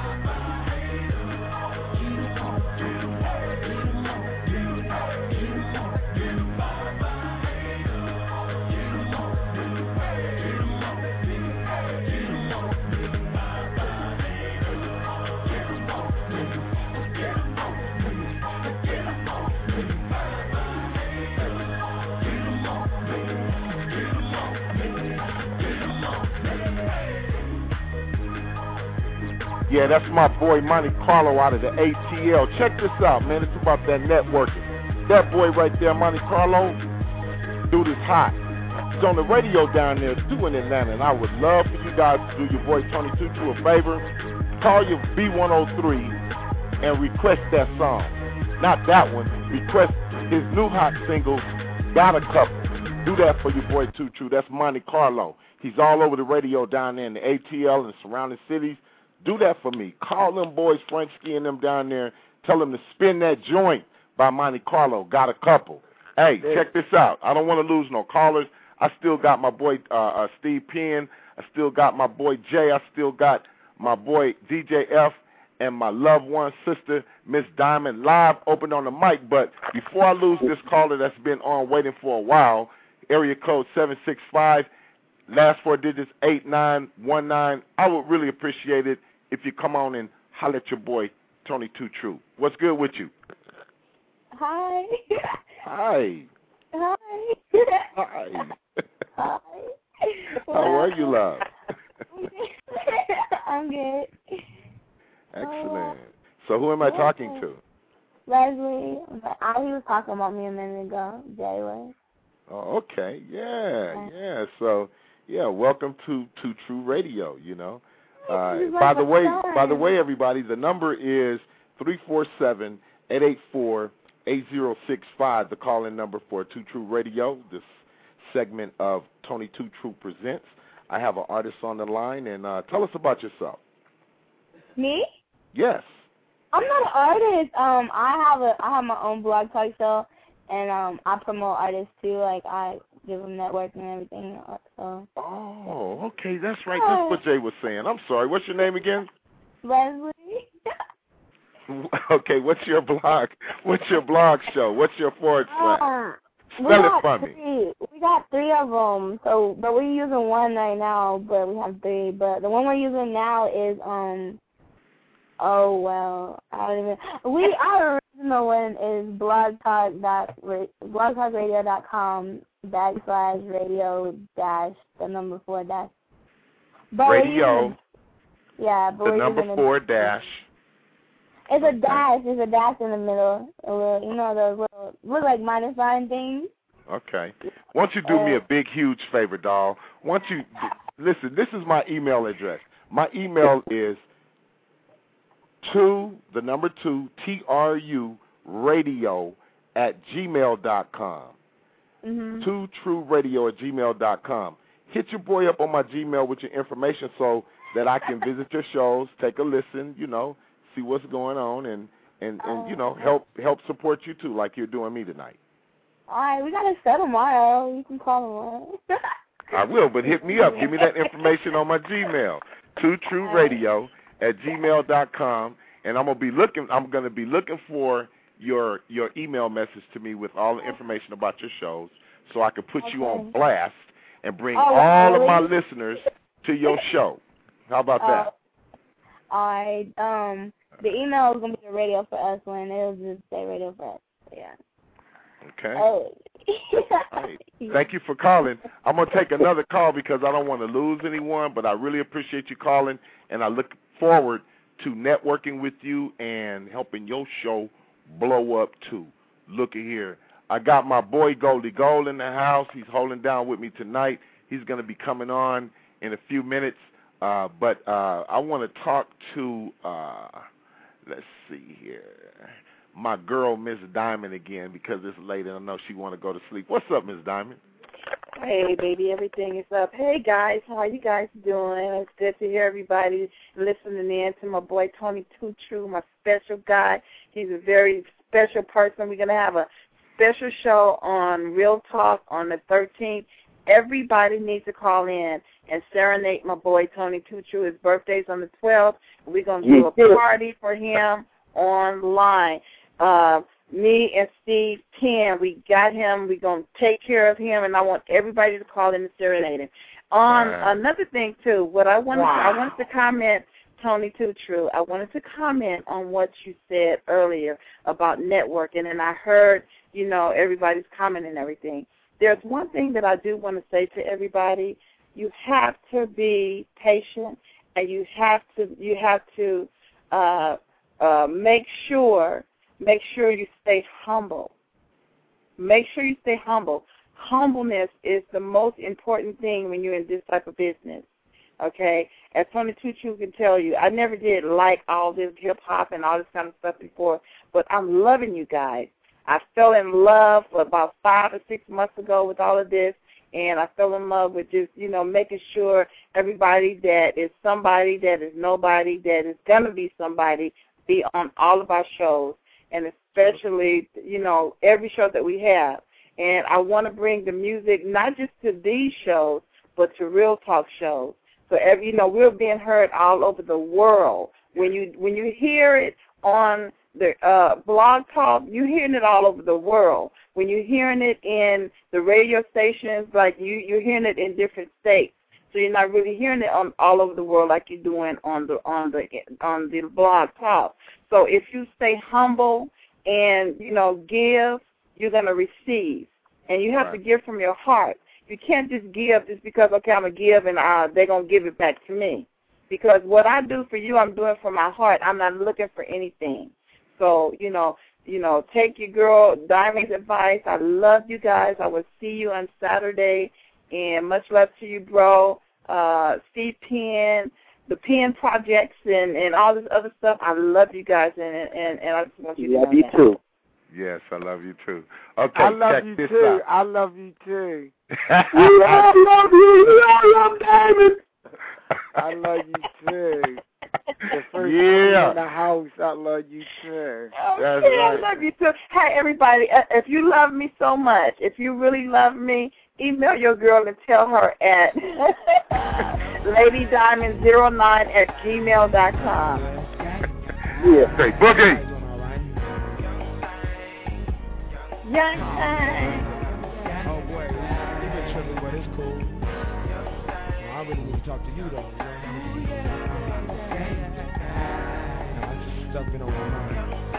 Yeah, that's my boy Monte Carlo out of the A T L. Check this out, man. It's about that networking. That boy right there, Monte Carlo, dude is hot. He's on the radio down there doing Atlanta, and I would love for you guys to do your boy Tony Two True a favor. Call your B one oh three and request that song. Not that one. Request his new hot single, Got a Couple. Do that for your boy Two True. That's Monte Carlo. He's all over the radio down there in the A T L and surrounding cities. Do that for me. Call them boys, Frenchie and them down there. Tell them to spin that joint by Monte Carlo. Got a Couple. Hey, yeah. Check this out. I don't want to lose no callers. I still got my boy uh, uh, Steve Penn. I still got my boy Jay. I still got my boy D J F and my loved one sister, Miss Diamond, live open on the mic. But before I lose this caller that's been on waiting for a while, area code seven six five, last four digits eight nine one nine, I would really appreciate it if you come on and holler at your boy, Tony Two True. What's good with you? Hi. Hi. Hi. Hi. Hi. How are you, love? I'm good. Excellent. So who am I talking to? Leslie. I, he was talking about me a minute ago. Jay was. Oh, okay. Yeah, yeah. So, yeah, welcome to, to True Radio, you know. Uh, by the way, by the way, everybody, the number is three four seven, eight eight four, eight zero six five, the call-in number for Two True Radio, this segment of Tony Two True Presents. I have an artist on the line, and uh, tell us about yourself. Me? Yes. I'm not an artist. Um, I have a I have my own blog talk show, and um, I promote artists too. Like I give them networking and everything. So. Oh, okay, that's right. That's what Jay was saying. I'm sorry. What's your name again? Leslie. Okay, what's your blog? What's your blog show? What's your forward slash? Um, Spell it for three. me. We got three of them. So, but we're using one right now. But we have three. But the one we're using now is um. Oh well, I don't even. We our original one is blogtalk dot blogtalkradio dot com backslash radio dash the number four dash. But Radio. Using, yeah, but the we're number using four a, dash. It's a dash. It's a dash in the middle. A little, you know, those little look like minus sign things. Okay. Why don't you do me a big, huge favor, doll? Why don't you listen? This is my email address. My email is two the number two T R U radio at gmail dot com. Mm-hmm. Two true radio at gmail dot com. Hit your boy up on my Gmail with your information so that I can visit your shows, take a listen, you know, see what's going on, and and, and you know help help support you too, like you're doing me tonight. All right, we got to set tomorrow. You can call tomorrow. I will, but hit me up. Give me that information on my Gmail. Two True Radio at gmail dot com, and I'm gonna be looking. I'm gonna be looking for your your email message to me with all the information about your shows, so I can put okay. you on blast and bring oh, all really? of my listeners to your show. How about that? Uh, all right. Um, the email is gonna be the radio for us one. It'll just say radio for us. Yeah. Okay. Oh. Hey, thank you for calling. I'm going to take another call because I don't want to lose anyone, but I really appreciate you calling, and I look forward to networking with you and helping your show blow up, too. Look at here. I got my boy Goldie Gold in the house. He's holding down with me tonight. He's going to be coming on in a few minutes, uh, but uh, I want to talk to, uh, let's see here. my girl, Miss Diamond, again, because it's late and I know she want to go to sleep. What's up, Miss Diamond? Hey, baby, everything is up. Hey, guys, how are you guys doing? It's good to hear everybody listening in to my boy Tony Too True, my special guy. He's a very special person. We're going to have a special show on Real Talk on the thirteenth. Everybody needs to call in and serenade my boy Tony Too True. His birthday's on the twelfth. We're going to do a party for him online. Uh, me and Steve Ken, we got him. We're going to take care of him, and I want everybody to call in and serenade him. On wow. Another thing, too, what I wanted, wow. to, I wanted to comment, Tony Too True, I wanted to comment on what you said earlier about networking, and I heard, you know, everybody's comment and everything. There's one thing that I do want to say to everybody. You have to be patient, and you have to you have to uh, uh, make sure make sure you stay humble. Make sure you stay humble. Humbleness is the most important thing when you're in this type of business. Okay, as Tony Too True can tell you, I never did like all this hip hop and all this kind of stuff before, but I'm loving you guys. I fell in love about five or six months ago with all of this, and I fell in love with just, you know, making sure everybody that is somebody, that is nobody, that is going to be somebody, be on all of our shows, and especially, you know, every show that we have. And I want to bring the music not just to these shows, but to Real Talk shows. So, every, you know, we're being heard all over the world. When you when you hear it on the uh, Blog Talk, you're hearing it all over the world. When you're hearing it in the radio stations, like you, you're hearing it in different states. So you're not really hearing it on all over the world like you're doing on the on the on the Blog Talk. So if you stay humble and, you know, give, you're going to receive, and you have right. to give from your heart. You can't just give just because, okay, I'm going to give and uh, they're going to give it back to me. Because what I do for you, I'm doing for my heart. I'm not looking for anything. So, you know, you know, take your girl Diamond's advice. I love you guys. I will see you on Saturday. And much love to you, bro. Uh, Steve Penn, the Penn Projects, and, and all this other stuff. I love you guys, and and, and I just want you to know love you that. too. Yes, I love you too. Okay, I love check you this too. out. I love you too. We all love you. We all love Diamond. I love you too. The first yeah. in the house, I love you too. Okay, That's right. I love you too. Hey, everybody, uh, if you love me so much, if you really love me, email your girl and tell her at lady diamond zero nine at gmail dot com. Yeah. Okay, Boogie. Young time. Oh, boy. You've been tripping, but it's cool. Well, I really need to talk to you, though. You know? I just stuck it on my mind.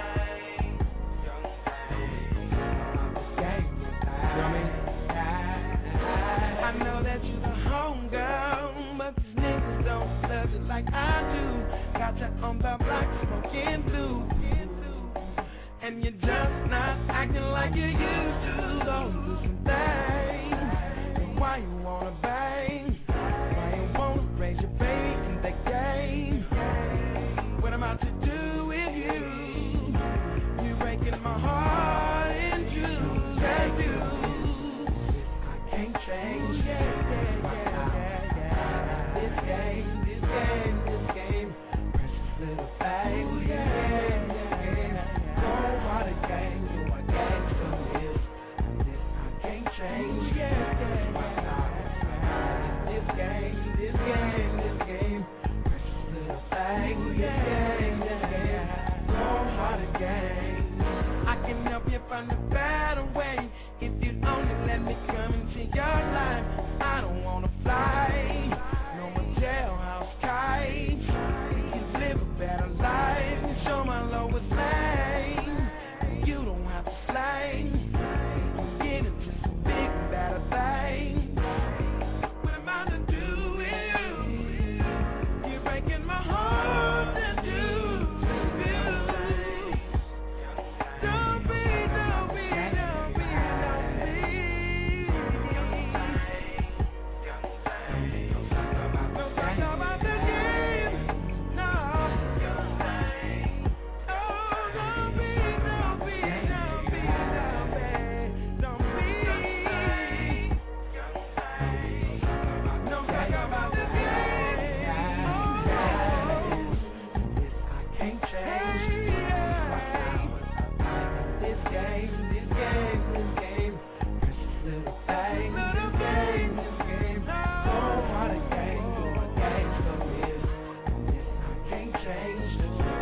I know that you the home girl, but these niggas don't love you like I do. Got you on the block smoking blue, and you're just not acting like you used to. Don't do some things. And why you wanna bang? Why you wanna raise your baby in the game? What am I to do with you? You're breaking my heart in two, yeah, you. I can't change, yeah, yeah, yeah, yeah. This game, this game, this game, precious little thing, yeah, yeah. Don't want a game, you a gangster is. This I can't change, yeah, yeah, yeah. This game, this game, this game, precious little thing, yeah, yeah. Don't want a game. I can help you find a better way if you only let me come into your life. I don't wanna fly, no more jailhouse kites. We can live a better life and show my lowest lane. You don't have to slay, get into some big better things. What am I to do with you? You're breaking my heart and do. Don't be, don't be, don't be, don't be. Don't talk about the game, no. Oh, don't be, don't be, don't be, don't be, don't be. Don't talk about the game, oh. I can't change. This game, this game, this game, precious little thing, little game, this game. Oh, what a game, what a game so is. This I can't change.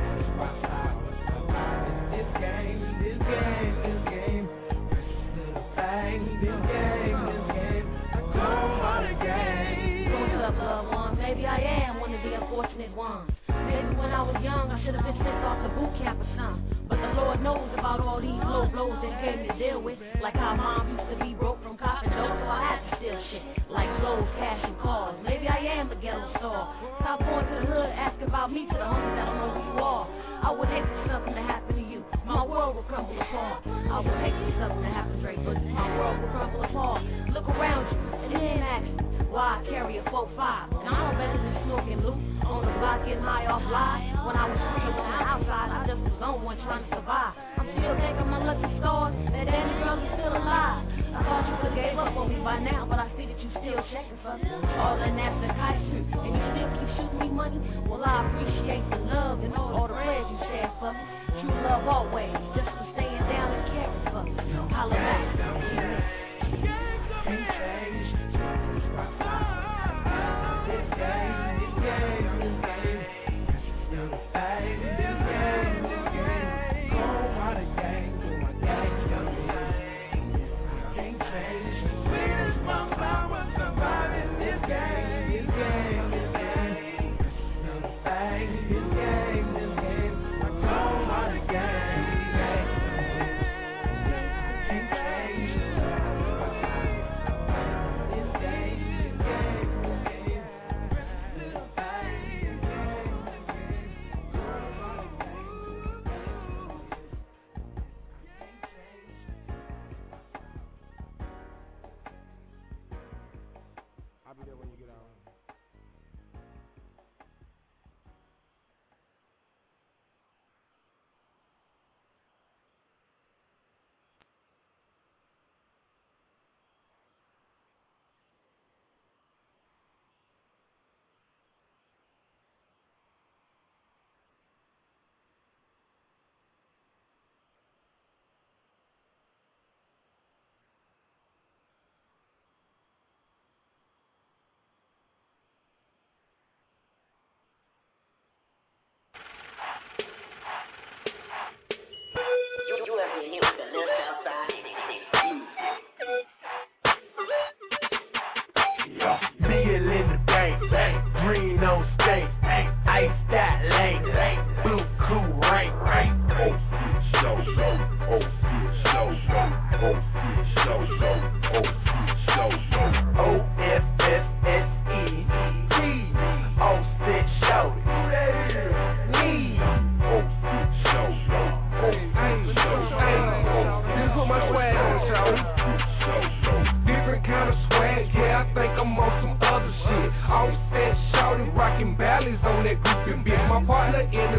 This game, this game, this game, precious little thing, this game, this game. Oh, what a game. What's up, loved ones? Maybe I am one of the unfortunate ones. Maybe when I was young, I should have been sent off to boot camp or something. But the Lord knows about all these low blows that he gave me to deal with. Like how mom used to be broke from copping dope, so I had to steal shit. Like clothes, cash, and cars. Maybe I am a ghetto star. Stop going to the hood, asking about me to the homies that don't know who you are. I would hate for something to happen to you. My world would crumble apart. I would hate for something to happen, Drake, but my world would crumble apart. Look around you, and then ask me why I carry a four five. Now I know better than smoking loot on the block, getting high off lies. When I was free on the outside, I just was on one trying to survive. I'm still thanking my lucky stars that Danny girl is still alive. I thought you would've gave up on me by now, but I see that you still checking for me. All that nasty kite shoot, and you still keep shooting me money. Well, I appreciate the love and all the prayers you shared for me. True love always, just for staying down and caring for me. Holla back. Can't change. This game, this game, this game, precious little thing. This game, this game, oh, what a game, oh, my game, I can't change. Sweet as my flower, surviving this game, this game, this game, precious little thing. This game, this game, oh, what a game, I can't change. This game, this game, this game.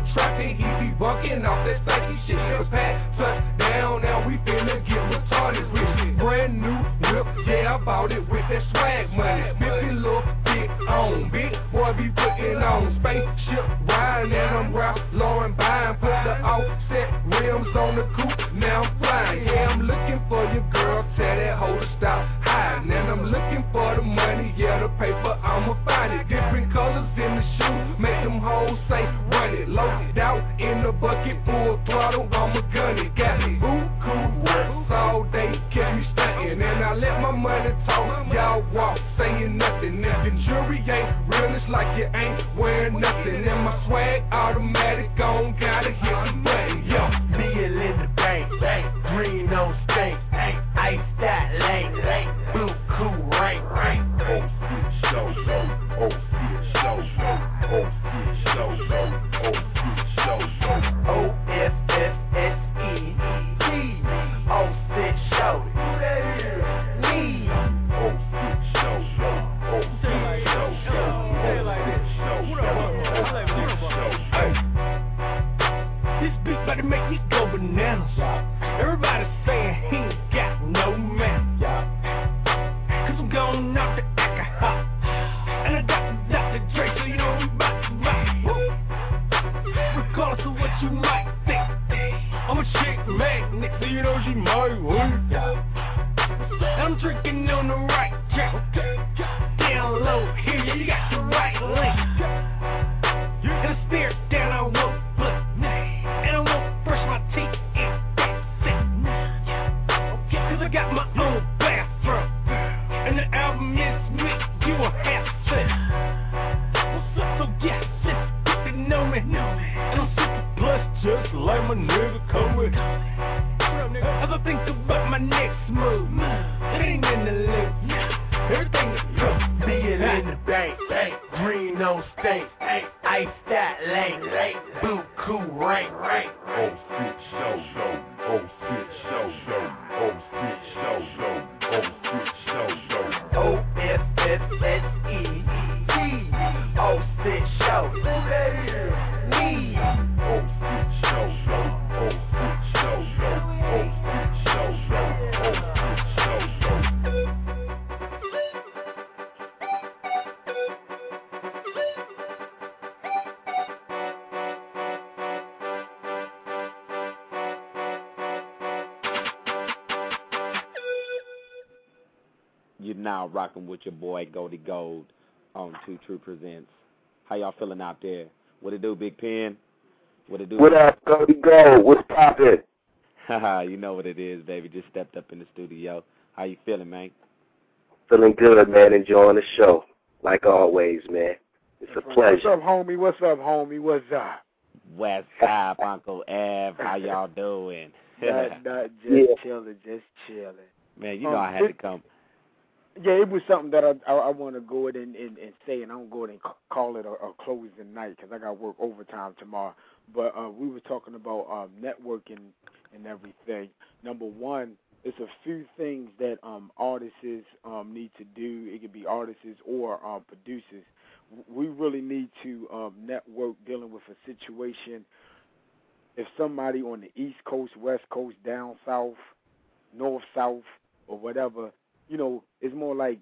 the traffic, he be bucking off that stanky shit. The pack touchdown, now we finna get retarded rich. Brand new whip, yeah, I bought it with that swag money. fifty little big on, big boy be putting on. Spaceship riding and I'm Ralph Lauren buying. Put the offset rims on the coupe, now I'm flying. Yeah, I'm looking for your girl, tell that hoe to stop hiding. And I'm looking for the money, yeah, the paper, I'ma find it. Different colors in the shoe, make them hoes say run it. Loaded out in the bucket, full throttle, I'ma gun it. Got me boo cool works all day, kept me stunting. And I let my money talk, y'all walk saying nothing. If your jewelry ain't real, it's like you ain't wearing nothing. And my swag automatic on, gotta hit the button, yo. Deal in the bank, bank, green on stink, ice that lane, lane, blue cool rank, rank. Oh shit, show, show, oh shit, show, show, oh shit, show, show, oh shit, show, show. O F F S E T, oh shit, show it. Me. Oh shit, show, show, oh shit, show, show, oh shit, show, show, oh shit, show, show. This beat about to make you go bananas. Everybody saying he ain't got no man. Cause I'm going off the alcohol. And I got the Doctor Dre, so you know we about to rock. Regardless of what you might think, I'm a chick magnet, so you know she my work. I'm drinking on the right track. Down low here, you got the right link. And I stare down, I won't look. And I won't brush my teeth, and that's it. Cause I got my own bathroom. And the album is me, you will have to. So yeah, just get to know me. And I'm super plus just like my nigga Kobe. As I think about my next move, it ain't in the loop. Everything is good. Deal in the bank, bank, green on stink, ice that lane, blue cool rank, rank. Oh shit, show, show, oh shit, show, show, oh shit, show, show, oh shit, show, show. O F F S E T, oh shit, show. Me. Oh shit, show, show, oh shit, show, show, oh shit, show, show, oh shit, show, show. You're now rocking with your boy Goldie Gold on Two True Presents. How y'all feeling out there? What it do, Big Pen? What it do? What up, Goldie Gold? What's poppin'? Haha, you know what it is, baby. Just stepped up in the studio. How you feeling, man? Feeling good, man. Enjoying the show. Like always, man. It's a pleasure. What's up, homie? What's up, homie? What's up? West Side, Uncle Ev. How y'all doing? Not, not just yeah. chilling, just chilling. Man, you know um, I had it, to come. Yeah, it was something that I I, I want to go ahead and, and, and say, and I'm going to call it a, a closing night because I got work overtime tomorrow. But uh, we were talking about um, networking and everything. Number one, it's a few things that um, artists um, need to do. It could be artists or um, producers. We really need to um, network dealing with a situation. If somebody on the East Coast, West Coast, down south, north, south, or whatever, you know, it's more like,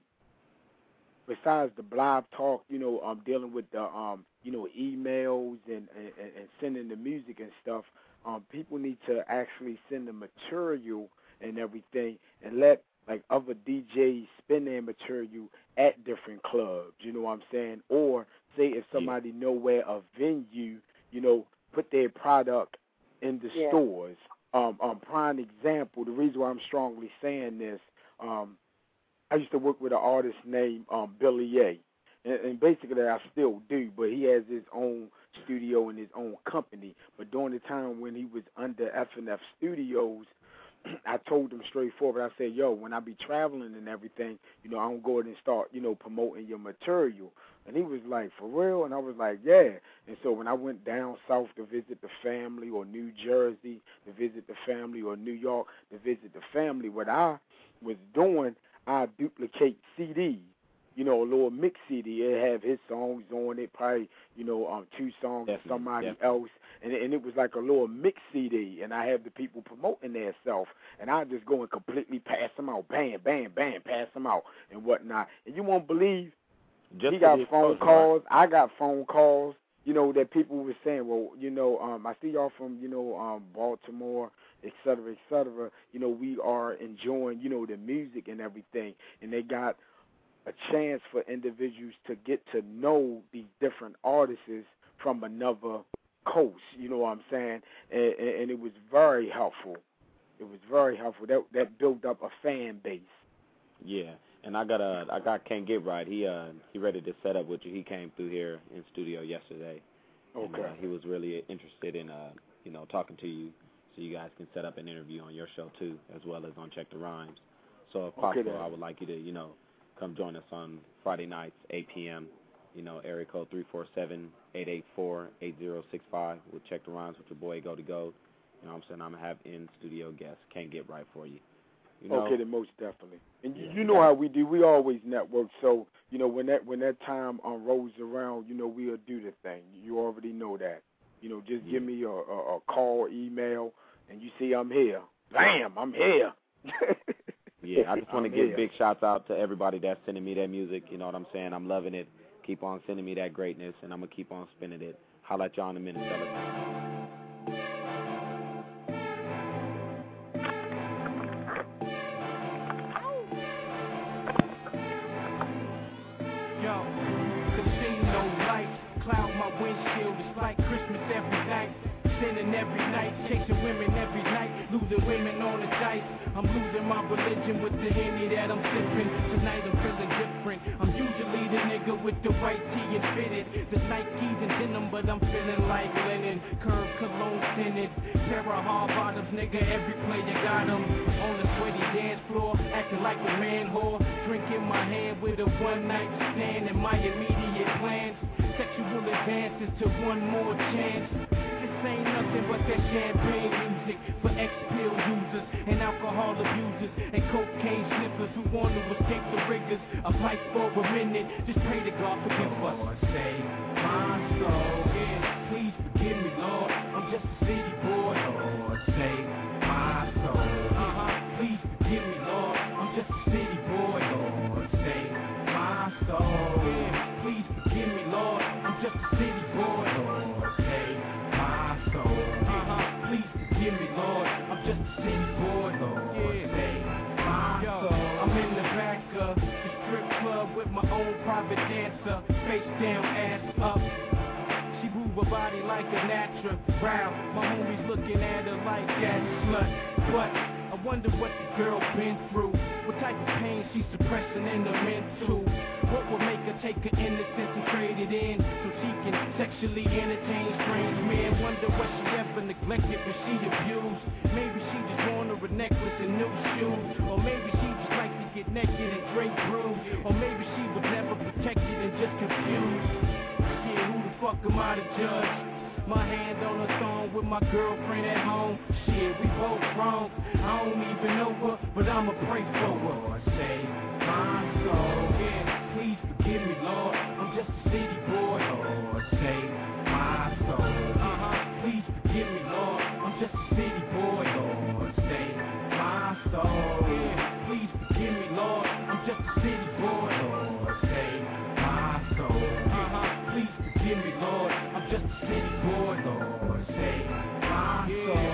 besides the blog talk, you know, um, dealing with the, um, you know, emails and, and, and sending the music and stuff, um, people need to actually send the material and everything and let, like, other D Js spin their material at different clubs, you know what I'm saying? Or, say, if somebody know where a venue, you know, put their product in the yeah. stores. Um, um, prime example, the reason why I'm strongly saying this, um, I used to work with an artist named um, Billy A, and, and basically I still do, but he has his own studio and his own company. But during the time when he was under F and F Studios, I told him straightforward, I said, yo, when I be traveling and everything, you know, I don't go ahead and start, you know, promoting your material. And he was like, for real? And I was like, yeah. And so when I went down south to visit the family, or New Jersey to visit the family, or New York to visit the family, what I was doing, I duplicate C Ds, you know, a little mix C D. It have his songs on it, probably, you know, um, two songs of somebody definitely. else, and and it was like a little mix C D, and I have the people promoting their self, and I just go and completely pass them out, bam, bam, bam, pass them out and whatnot. And you won't believe, Just he got for the phone exposure, calls, right? I got phone calls, you know, that people were saying, well, you know, um, I see y'all from, you know, um, Baltimore, et cetera, et cetera. You know, we are enjoying, you know, the music and everything, and they got a chance for individuals to get to know these different artists from another coast, you know what I'm saying? And, and it was very helpful. It was very helpful. That that built up a fan base. Yeah, and I got a I got Can't Get Right. He uh he ready to set up with you. He came through here in studio yesterday. Okay. And, uh, he was really interested in uh you know talking to you, so you guys can set up an interview on your show too, as well as on Check the Rhymes. So if Okay, possible, then. I would like you to you know come join us on Friday nights, eight p.m. You know, area code three four seven, eight eight four, eight zero six five. We'll Check the Rhymes with your boy Go to Go. You know what I'm saying? I'm going to have in-studio guests. Can't Get Right for you. You know? Okay, then most definitely. And you, Yeah, you know how we do. We always network. So, you know, when that when that time um, rolls around, you know, we'll do the thing. You already know that. You know, just Yeah. give me a, a, a call, email, and you see I'm here. Bam, I'm here. Yeah, I just want to I'm give here. big shouts out to everybody that's sending me that music. You know what I'm saying? I'm loving it. Keep on sending me that greatness, and I'm going to keep on spinning it. Holla at y'all in a minute, fellas. Yo, casino lights, cloud my windshield. It's like Christmas every night. Sinning every night, chasing women every night, losing women on the dice. I'm losing my religion with the Henny that I'm sipping. Tonight I'm feeling different. I'm usually the nigga with the white tee and fitted. The Nikes and denim, but I'm feeling like linen. Curve cologne tinted, pair of hard bottoms, nigga. Every player got 'em on the sweaty dance floor, acting like a man whore. Drink in my hand with a one night stand and my immediate plans. Sexual advances to one more chance. Ain't nothing but that champagne music for X-pill users and alcohol abusers and cocaine sniffers who want to escape the rigors of life for a minute. Just pray to God forgive us. Lord, save my soul. Yeah, please forgive me, Lord. I'm just a city boy. Lord, save my soul. Uh-huh. Please forgive me, Lord. I'm just a city boy. Lord, save my soul. Yeah, please forgive me, Lord. I'm just a city boy. Lord, save Give me, Lord, I'm just a city boy, Lord. Yeah. Yo, I'm in the back of the strip club with my own private dancer, face down, ass up. She move her body like a natural. Wow, my homies looking at her like that slut. But I wonder what the girl been through. What type of pain she's suppressing in the mental. What will make her take her innocence and trade it in so she can sexually entertain strange men? Wonder what she ever neglected when she abused. Maybe she just wanted a necklace and new shoes. Or maybe she just like to get naked and drink brew. Or maybe she was never protected and just confused. Yeah, who the fuck am I to judge? My hand on the thong with my girlfriend at home. Shit, we both wrong. I don't even know her, but I'ma pray for her. Lord, save my soul. Yeah, please forgive me, Lord. I'm just a city boy. Lord, save my soul. Uh-huh. Please forgive me, Lord. I'm just a city boy. Lord, save my soul. Yeah, please forgive me, Lord. I'm just a city boy. Lord, save my soul. Uh-huh. Please forgive me, Lord. I'm just a city boy. Lord, save my soul.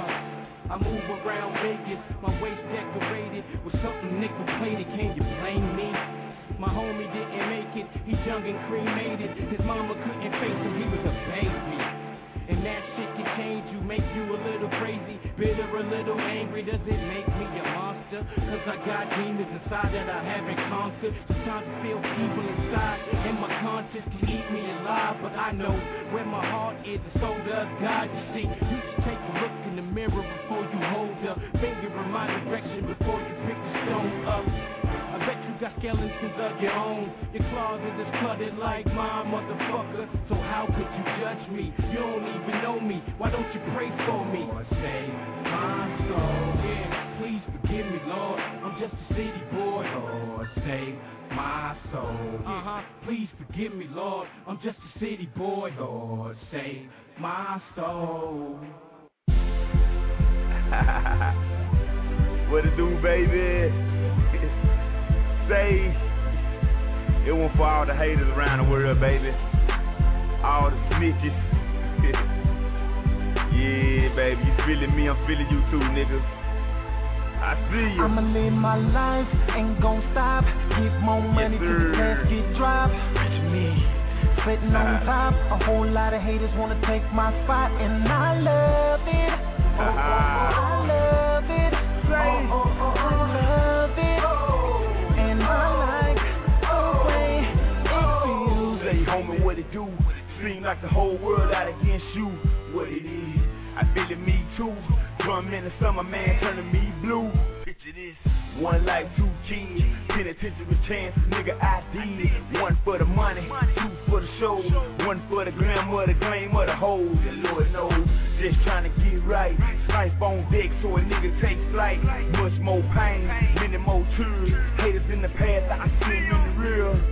I move around Vegas, my waist decorated with something nickel plated. Can you blame me? My homie didn't make it, he's young and cremated. His mama couldn't face him, he was a baby. And that shit can change you, make you a little crazy, bitter, a little angry. Does it make me a monster? Cause I got demons inside that I haven't conquered. Sometimes I feel evil inside, and my conscience can eat me alive. But I know where my heart is, and so does God. You see, you should take a look in the mirror before you hold up. Finger in my direction before you pick the stone up. I bet you got skeletons of your own. Your closet is cluttered like mine, motherfucker. So how could you judge me? You don't even know me. Why don't you pray for me? Lord, save my soul. Yeah, please forgive me, Lord. I'm just a city boy. Lord, save my soul. Uh-huh. Please forgive me, Lord. I'm just a city boy. Lord, save my soul. What it do, baby? Say, it won't for all the haters around the world, baby. All the snitches. Yeah, baby, you feeling me, I'm feeling you too, nigga. I see you. I'ma live my life, ain't gon' stop. Give more money yes, to the casket drop. Picture me, sitting on top. A whole lot of haters wanna take my spot, and I love it. Oh, oh, oh, I love it. Oh, oh, oh, I love it. And I like the way it feels. Say, homie, what it do? Seem like the whole world out against you. What it is, I feel it, me too. Drum in the summer, man, turning me blue. Picture this, one life, two kids, penitentiary chance, nigga I did. One for the money, two for the show, one for the gram or the claim or the hoe. The Lord knows, just trying to get right. Life on deck so a nigga take flight. Much more pain, many more tears. Haters in the past, I see them in the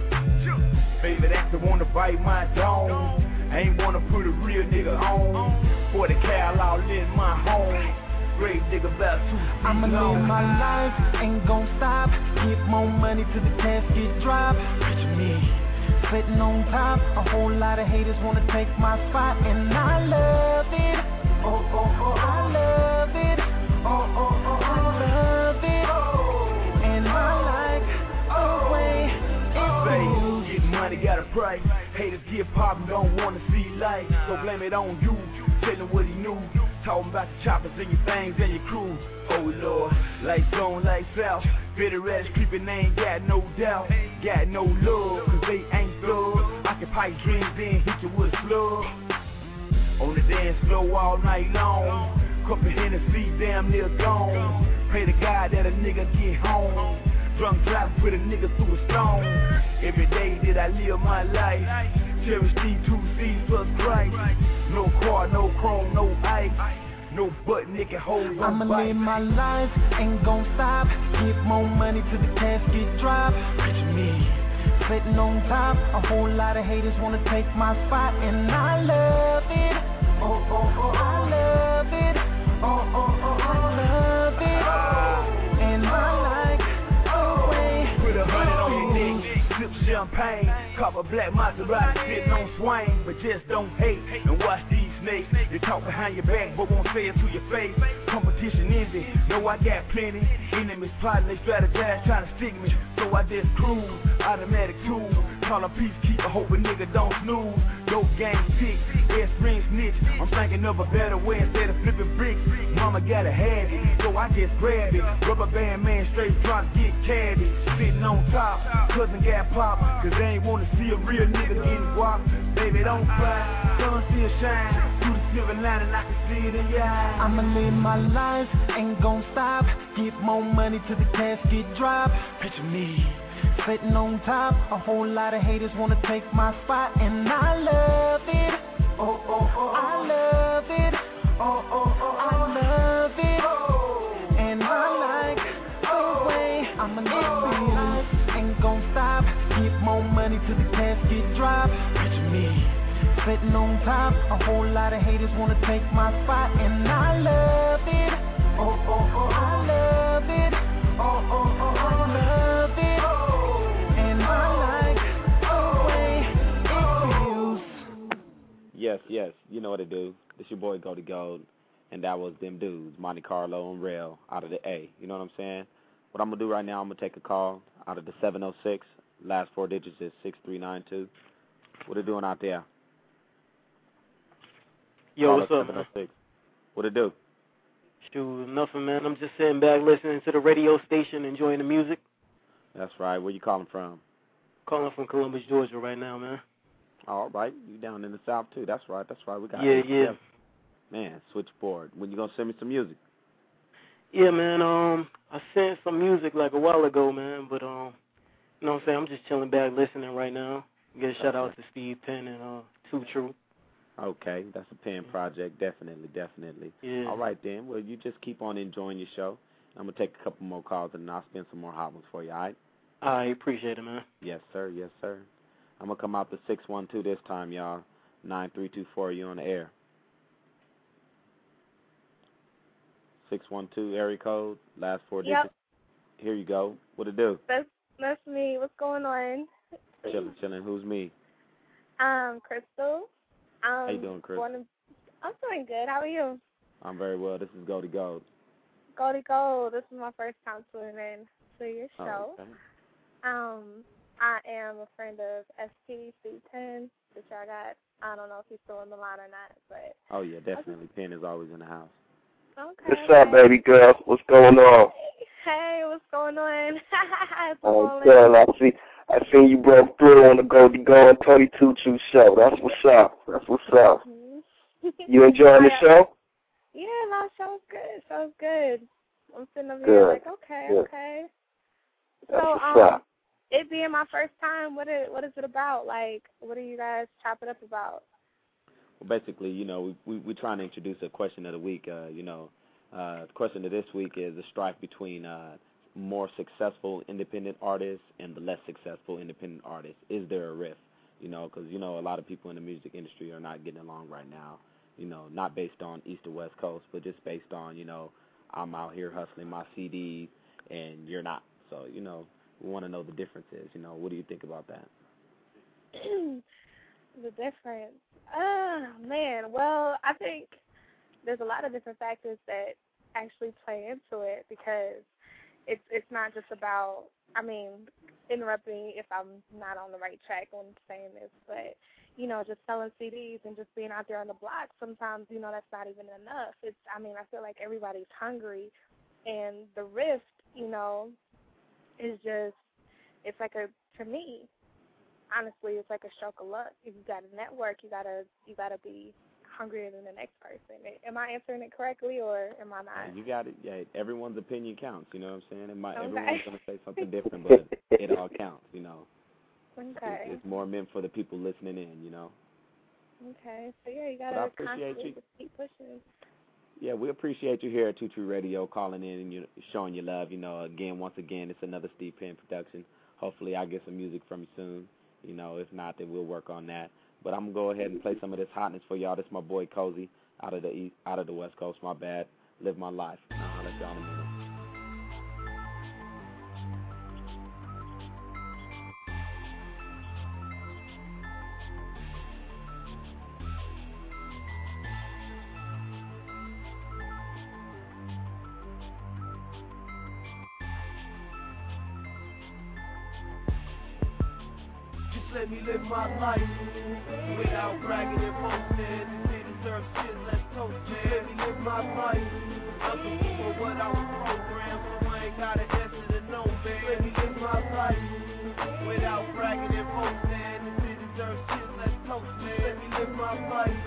rear. Favorite actor wanna bite my dome. Ain't wanna put a real nigga on. For the cow all in my home. Great nigga about two feet I'ma live my life, ain't gon' stop. Give more money to the casket drop. Picture me, sitting on top. A whole lot of haters wanna take my spot, and I love it. Oh, oh, oh, I love it. Oh, oh, oh, I love it. And I like the way it feels. Getting money got a price. Haters get poppin', don't wanna see light. So blame it on you, tellin' what he knew. Talking about the choppers and your things and your crew. Oh Lord, lights on, lights out. Bitter ass creepin', they ain't got no doubt. Got no love, cause they ain't thugs. I can pipe dreams in, hit you with a slug. On the dance floor all night long. Cup of Hennessy, damn near gone. Pray to God that a nigga get home. Drunk drive, put a nigga through a stone. Every day that I live my life. Cherish these two C's plus Christ. No car, no chrome, no ice. No butt nigga hold one I'ma bite. live my life, ain't gon' stop. Give more money to the casket drop. Picture me, sitting on top. A whole lot of haters wanna take my spot, and I love it. Oh, oh, oh, I love it. Oh, oh, oh, I love it. And I like the way. Put a hundred on your neck, sip champagne. Cop a black Maserati sitting on swing, but just don't hate and watch these snakes. They talk behind your back, but won't say it to your face. Competition envy, know I got plenty. Enemies plotting, they strategize, trying to stick me. So I just cruise, automatic tool. Call a peacekeeper, hope a nigga don't snooze. Dope gang sick, ass ring snitch. I'm thinking of a better way instead of flipping bricks. Mama gotta have it, so I just grab it. Rubber band man straight drop, get caddy. Sitting on top, cousin got pop, cause they ain't wanna see a real nigga getting guap. Baby, don't cry, sun still shine. Through the silver lining, I can see it in your eyes. I'ma live my life, ain't gon' stop. Give more money to the casket drop. Picture me, sitting on top. A whole lot of haters wanna take my spot, and I love it. Oh, oh, oh, I love it. Oh, oh, oh, I love it. And I like the way I'ma live my life, ain't gon' stop. Give more money to the casket drop. Picture me, sitting on top. A whole lot of haters wanna take my spot, and I love it. Oh, oh, oh, I love it. Oh, oh, oh, I love it. And I like the way it feels. Yes, yes, you know what to do. This your boy Go to Gold, and that was them dudes, Monte Carlo and Rail, out of the A. You know what I'm saying? What I'm going to do right now, I'm going to take a call out of the seven oh six. Last four digits is six three nine two. What are doing out there? Yo, Call what's up, seven oh six. What it do? Shoot, nothing, man. I'm just sitting back listening to the radio station, enjoying the music. That's right. Where you calling from? Calling from Columbus, Georgia right now, man. All right. You down in the South, too. That's right. That's right. We got Yeah, it. yeah. Man, switchboard. When you going to send me some music? Yeah, man. Um, I sent some music like a while ago, man, but, um, you know what I'm saying? I'm just chilling back listening right now. Get a shout out to Steve Penn and uh, Too True. Okay, that's a pen project, definitely, definitely. Yeah. All right, then. Well, you just keep on enjoying your show. I'm going to take a couple more calls, and I'll spin some more hot ones for you, all right? I appreciate it, man. Yes, sir, yes, sir. I'm going to come out the six one two this time, y'all. nine three two four, you on the air. six one two area code, last four Yep. digits. Here you go. What it do? That's that's me. What's going on? Chilling, chilling. Who's me? Um, Crystal. Um, How you doing, Chris? One of, I'm doing good. How are you? I'm very well. This is Goldie Gold. Goldie Gold. This is my first time tuning in to your show. Oh, okay. Um, I am a friend of S T C ten, which I got. I don't know if he's still in the line or not, but. Oh, yeah, definitely. Penn is always in the house. Okay. What's up, baby girl? What's going on? Hey, what's going on? It's Oh, Olin. girl, I see. I seen you broke through on the Goldie Gold Tony Two True show. That's what's up. That's what's up. Mhm. You enjoying the show? Yeah, no, show's good. Show's good. I'm sitting over Good. here like, okay, Good. okay. That's so, what's um, up. it being my first time, what is what is it about? Like, what are you guys chopping up about? Well, basically, you know, we, we, we're trying to introduce a question of the week. Uh, you know, uh, the question of this week is the strife between uh, more successful independent artists and the less successful independent artists. Is there a rift? You know, because, you know, a lot of people in the music industry are not getting along right now, you know, not based on East or West Coast, but just based on, you know, I'm out here hustling my C Ds and you're not. So, you know, we want to know the differences. You know, what do you think about that? The difference. Oh, man. Well, I think there's a lot of different factors that actually play into it because it's it's not just about, I mean, interrupt me if I'm not on the right track when saying this, but, you know, just selling C Ds and just being out there on the block, sometimes, you know, that's not even enough. It's, I mean, I feel like everybody's hungry, and the rift, you know, is just, it's like a, to me, honestly, it's like a stroke of luck. If you got to network, you gotta you gotta be hungrier than the next person. Am I answering it correctly, or am I not? You got it. Yeah, everyone's opinion counts. You know what I'm saying? It might, Okay. everyone's gonna say something different, but it all counts. You know. Okay. It's, it's more meant for the people listening in. You know. Okay. So yeah, you But I gotta appreciate constantly you. just keep pushing. Yeah, we appreciate you here at Two True Radio, calling in and you showing your love. You know, again, once again, it's another Steve Penn production. Hopefully, I get some music from you soon. You know, if not, then we'll work on that. But I'm gonna go ahead and play some of this hotness for y'all. This is my boy Cozy out of the east, out of the West Coast. My bad. Live my life. I'll let y'all in a minute. Let me live my life without bragging and boasting. This city deserves shit, let's toast, man. Let me live my life. I'm looking for what I was programmed, so I ain't gotta answer to no man. Let me live my life without bragging and boasting. This city deserves shit, let's toast, man. Let me live my life.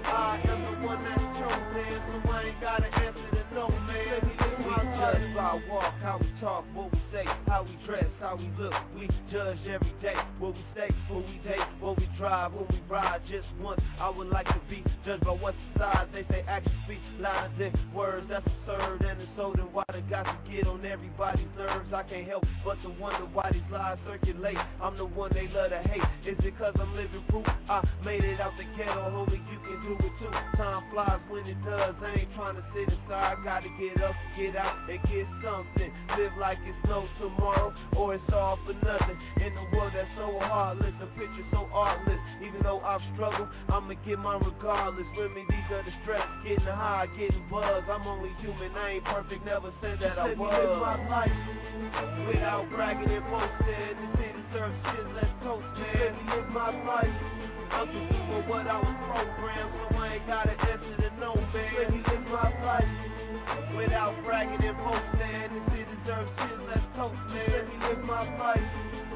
I am the one that's chosen, so I ain't gotta answer to no man. Let me live my life. We judge by walk, how we talk, what we say, how we dress, how we look. We judge every day what we say, what we date, what we drive, when we ride. Just once I would like to be judged by what's inside. They say actions speak lines and words that's absurd, and it's so then why they got to get on everybody's nerves. I can't help but to wonder why these lies circulate. I'm the one they love to hate. Is it cause I'm living proof? I made it out the ghetto, homie, you can do it too. Time flies when it does. I ain't trying to sit aside. Gotta get up, get out, and get something. Live like it's no tomorrow, or it's all for nothing. In the world that's so heartless, the picture so artless. Even though I've struggled, I'ma get mine regardless. Remedies of the stress, getting high, getting buzzed. I'm only human, I ain't perfect, never said that I was. Let me live my life without bragging and boasting. The city serves shit, let's toast, man. Let me live my life. I'm looking for what I was programmed, so I ain't gotta answer to no man. Let me live my life without bragging and boasting. The city deserves shit, let's toast, man. Let me live my life.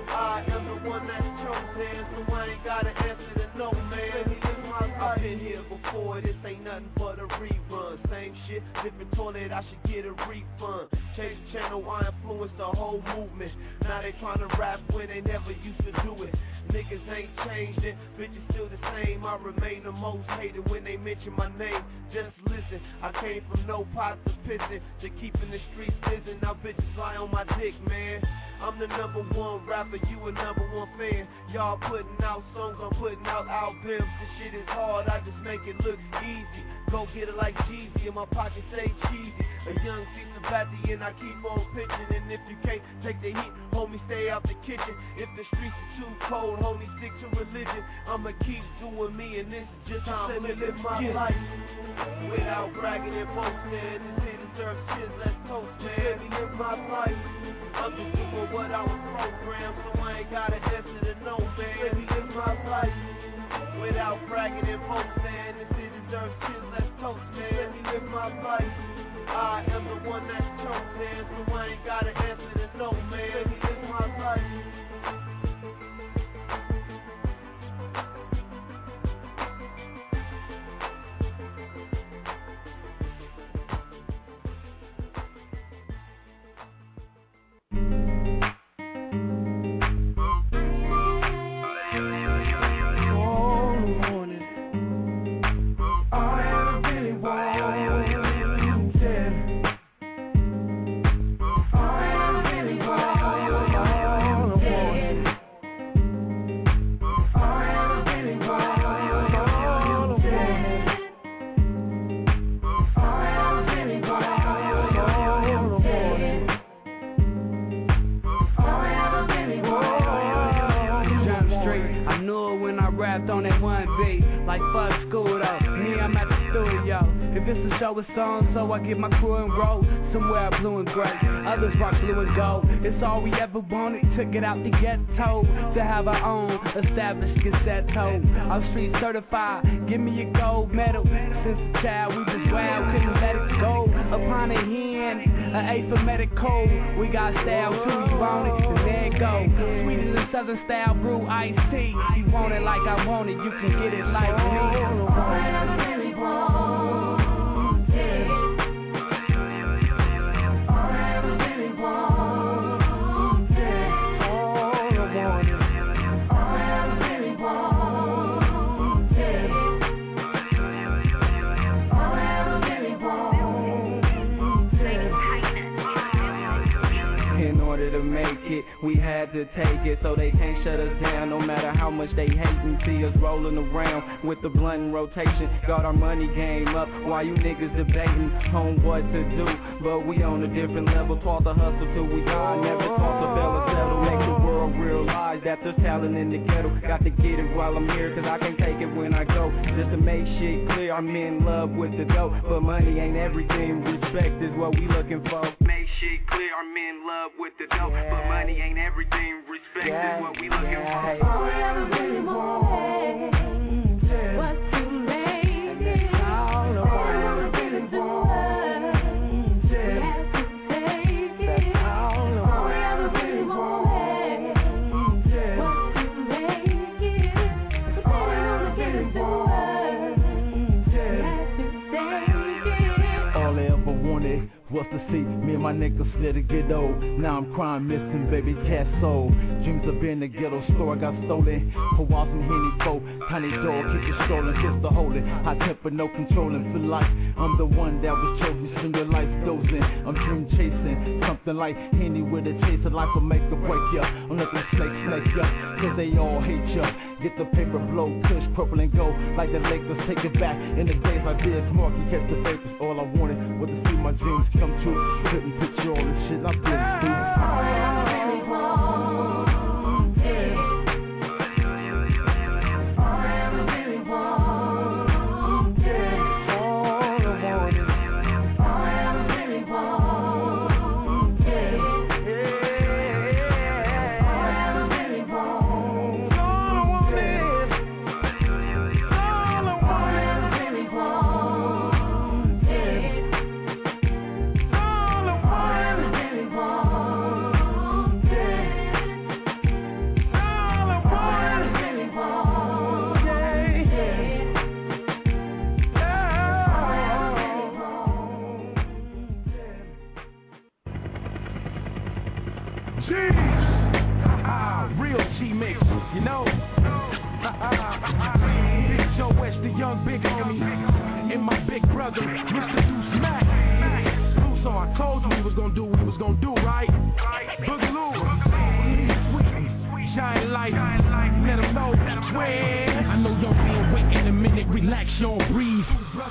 I am the one that's chosen, so I ain't gotta answer to no man. Let me live my life. I've been here before, this ain't nothing but a rerun. Same shit, different toilet, I should get a refund. Change the channel, I influenced the whole movement. Now they tryna rap when they never used to do it. Niggas ain't changed it, bitches still the same. I remain the most hated when they mention my name. Just listen, I came from no pot to pissing, to keeping the streets fizzing. Now bitches lie on my dick, man. I'm the number one rapper, you a number one fan. Y'all putting out songs, I'm putting out albums. This shit is hard, I just make it look easy. Go get it like Jeezy, and my pocket say cheesy. A young Caesar Batty, and I keep on pitching. And if you can't take the heat, homie, stay out the kitchen. If the streets are too cold, homie, stick to religion. I'ma keep doing me, and this is just how I'm living my life. Without bragging and boasting, this shit deserves shit, let's toast, man. Let me live my life. I'm just doing what I was programmed, so I ain't got an answer to no man. Let me live my life. Without bragging and boasting, this shit deserves shit, let's toast, man. Let me live my life. I am the one that's chosen, so I ain't got an answer to no man. Let me live my life. On that one beat, like fuck school though. Me, I'm at the studio. If it's a show with songs, so I get my crew and roll somewhere blue and gray. Others rock blue and gold. It's all we ever wanted. Took it out the ghetto to have our own established cassette toe. I'm street certified. Give me a gold medal. Since a child, we just wild, couldn't let it go. Upon a hen, an alphabetic code. We got style too. You want it, and there it go. Sweeter than Southern style brew iced tea. You want it like I want it, you can get it like me. All I really want, yeah. All I ever really want, yeah. All I want is, all I ever really want, yeah. All I ever really want, yeah. In order to make it, we had to take it, so they can't shut us down. No matter how much they hate and see us rolling around with the blunt rotation. Got our money game up while you niggas debating on what to do. But we on a different level, taught to hustle till we die. Never taught to fail or settle. Make the world realize that there's talent in the ghetto. Got to get it while I'm here, cause I can't take it when I go. Just to make shit clear, I'm in love with the dough. But money ain't everything, respect is what we looking for. Make shit clear, I'm in love with the dough. But money ain't everything, respect yeah, is what we looking yeah. for. All I ever really want, yeah. What's too late, and that's all I ever really want, yeah. We have to take it. That's all I ever really want, yeah. What's too late, yeah. All I ever really want, yeah. We have to take it. All I ever wanted was to see me and my niggas let it get old. Now I'm crying, missing baby cat soul. Dreams of being in the ghetto store, I got stolen. Pour out some Henny folk, tiny dog, keep it stolen, just to hold it. High temper, no controlling, feel like I'm the one that was chosen. Spend your life dozing, I'm dream chasing. Something like Henny with a chase of life will make a break ya. I'm looking snake, snake ya, cause they all hate ya. Get the paper, blow, push, purple and gold. Like the Lakers, take it back. In the days like this, Marky kept the papers. All I wanted was to see my dreams come true. Couldn't picture all the shit I've been through. All I really want, yeah. All I ever really want, yeah. All I want is, all I ever really want, yeah. Yeah. All I ever really want, all I want is, all I want, all I ever really want, yeah. G-Mix, you know? Big Joe West, the young big homie, and my big brother, Mister Deuce Mac. So I told you we was gonna do what we was gonna do, right? Boogaloo, giant life, let them know where. I know y'all been waiting a minute, relax, y'all breathe.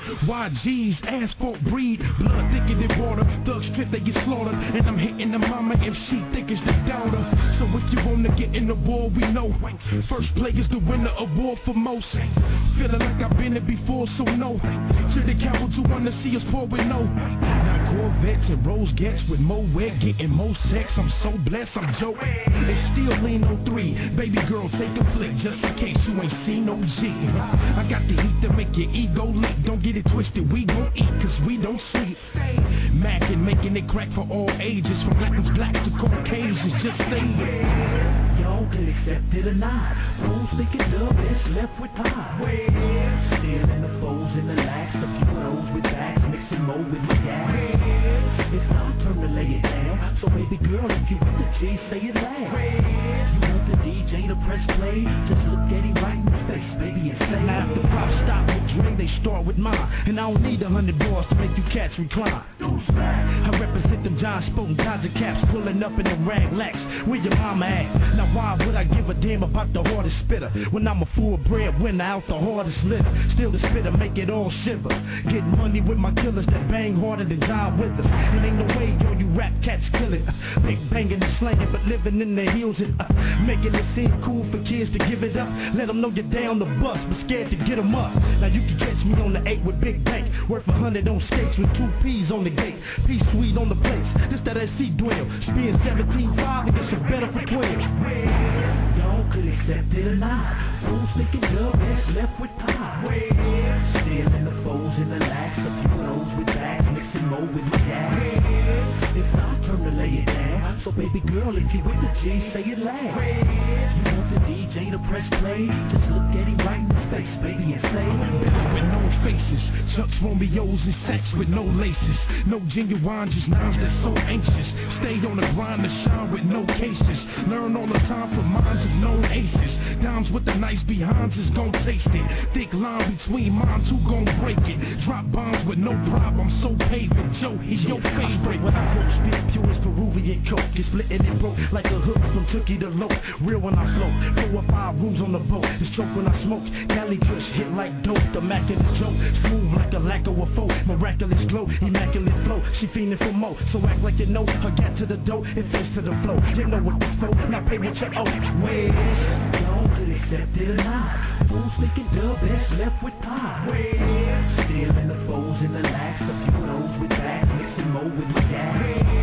Y G's, asphalt breed, blood thicker than water. Thugs trip, they get slaughtered, and I'm hitting the mama if she think it's the daughter. So if you wanna get in the war, we know first play is the winner award for most. Feeling like I've been it before, so no. To the cowards who wanna see us pour with no. Now Corvettes and Rose Gets with more wet, getting more sex. I'm so blessed, I'm joking. They still lean on three. Baby girl, take a flick just in case you ain't seen no G. I got the heat to make your ego leak. Don't get it twisted, we gon' eat cause we don't sleep. Mackin' making it crack for all ages, from black to black to Caucasians, just say it. Y'all could accept it or not. Fools thinking dub is left with pie. Still in the foes in the lax, a few of those with backs, mixing more with my gas. It's our turn to lay it down, so baby girl, if you with the G, say it loud. You want the D J to press play, just look at him right in the face, baby, and say. Now if the pop stop with Dre, they start with mine, and I don't need a hundred bars to make you cats recline. I represent them John Spoon, Dodger caps, pulling up in the rag lax. Where your mama at? Now why would I give a damn about the hardest spitter when I'm a full bred winner out the hardest litter? Still the spitter, make it all shiver. Get money with my killers that bang harder than John Withers. And ain't no way, yo, you rap cats kill it. Big banging and slanging, but living in the hills and uh, making it seem cool for kids to give it up. Let them know you're down the bus, but scared to get them up. Now you can catch me on the eight with Big Bank, worth a hundred on skates with two P's on the gate. P sweet on the place, this that S C dwell. Spin seventeen five and get some better for twelve. Y'all could accept it or not. Fools thinking dub is left with pie. Still in the foes in the lax, a few of those with backs, mixing more with my gas. It's our turn to lay it down, so baby girl, if you with the G, say it loud. You want the D J to press play, just look at him right in the face, baby, and say. With no faces, Chucks, Romeos, and sacks with no laces. No genuine, just nines that's so anxious. Stay on the grind to shine with no cases. Learn all the time from minds of known aces. Dimes with the nice behinds is gon' taste it. Thick line between minds who gon' break it. Drop bombs with no problem, so paving. Joe, he's your favorite. When I broke, spit pure as Peruvian coke. Get splitting it broke like a hook from Tookie to Loke. Real when I float, four or five rooms on the boat. It's choke when I smoke. Cali Kush hit like dope. The immaculate joke, smooth like a lack of a foe. Miraculous glow, immaculate flow. She fiending for more, so act like you know. Her get to the dough and face to the flow. You know what the flow, now pay what you owe. Wait, y'all could accept it or not. Fools thinking dub is left with pie. Still in the foes in the lax, a few of those with backs, mixing more with my gas.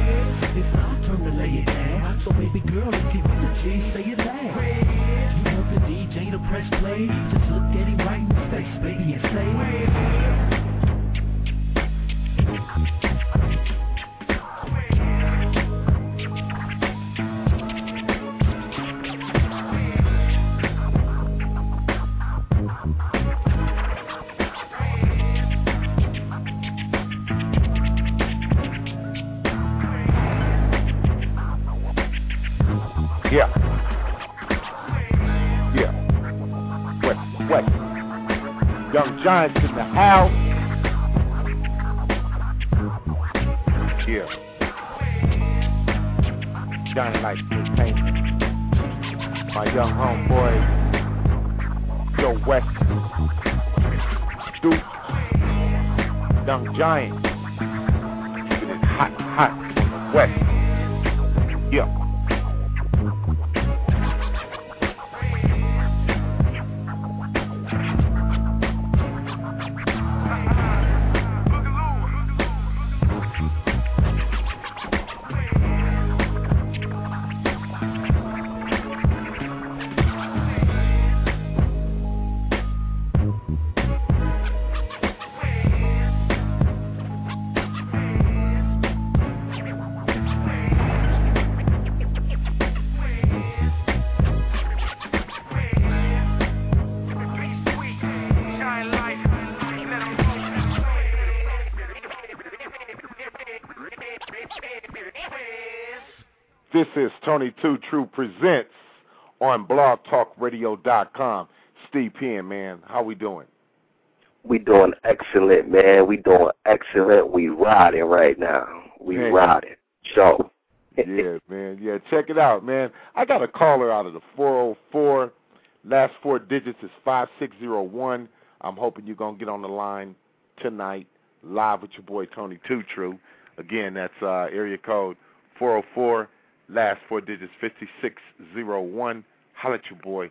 It's our turn to lay it down, so baby girl, if you with the G, say it loud. You want the D J to press play, just look at him right in the face, baby, and say. Yeah. Yeah. What? What? Young Giants in the house. Yeah. Giant Life Entertainment. My young homeboy, Joe West, Duke, Young Giant. Keeping it hot, hot on the West. Yeah. This is Tony Two True Presents on blog talk radio dot com. Steve Penn, man, how we doing? We doing excellent, man. We doing excellent. We riding right now. We man. riding. So. Yeah, man. Yeah, check it out, man. I got a caller out of the four oh four. Last four digits is five six zero one. I'm hoping you're going to get on the line tonight, live with your boy Tony Two True. Again, that's uh, area code four oh four, last four digits five six zero one. Holla at your boy.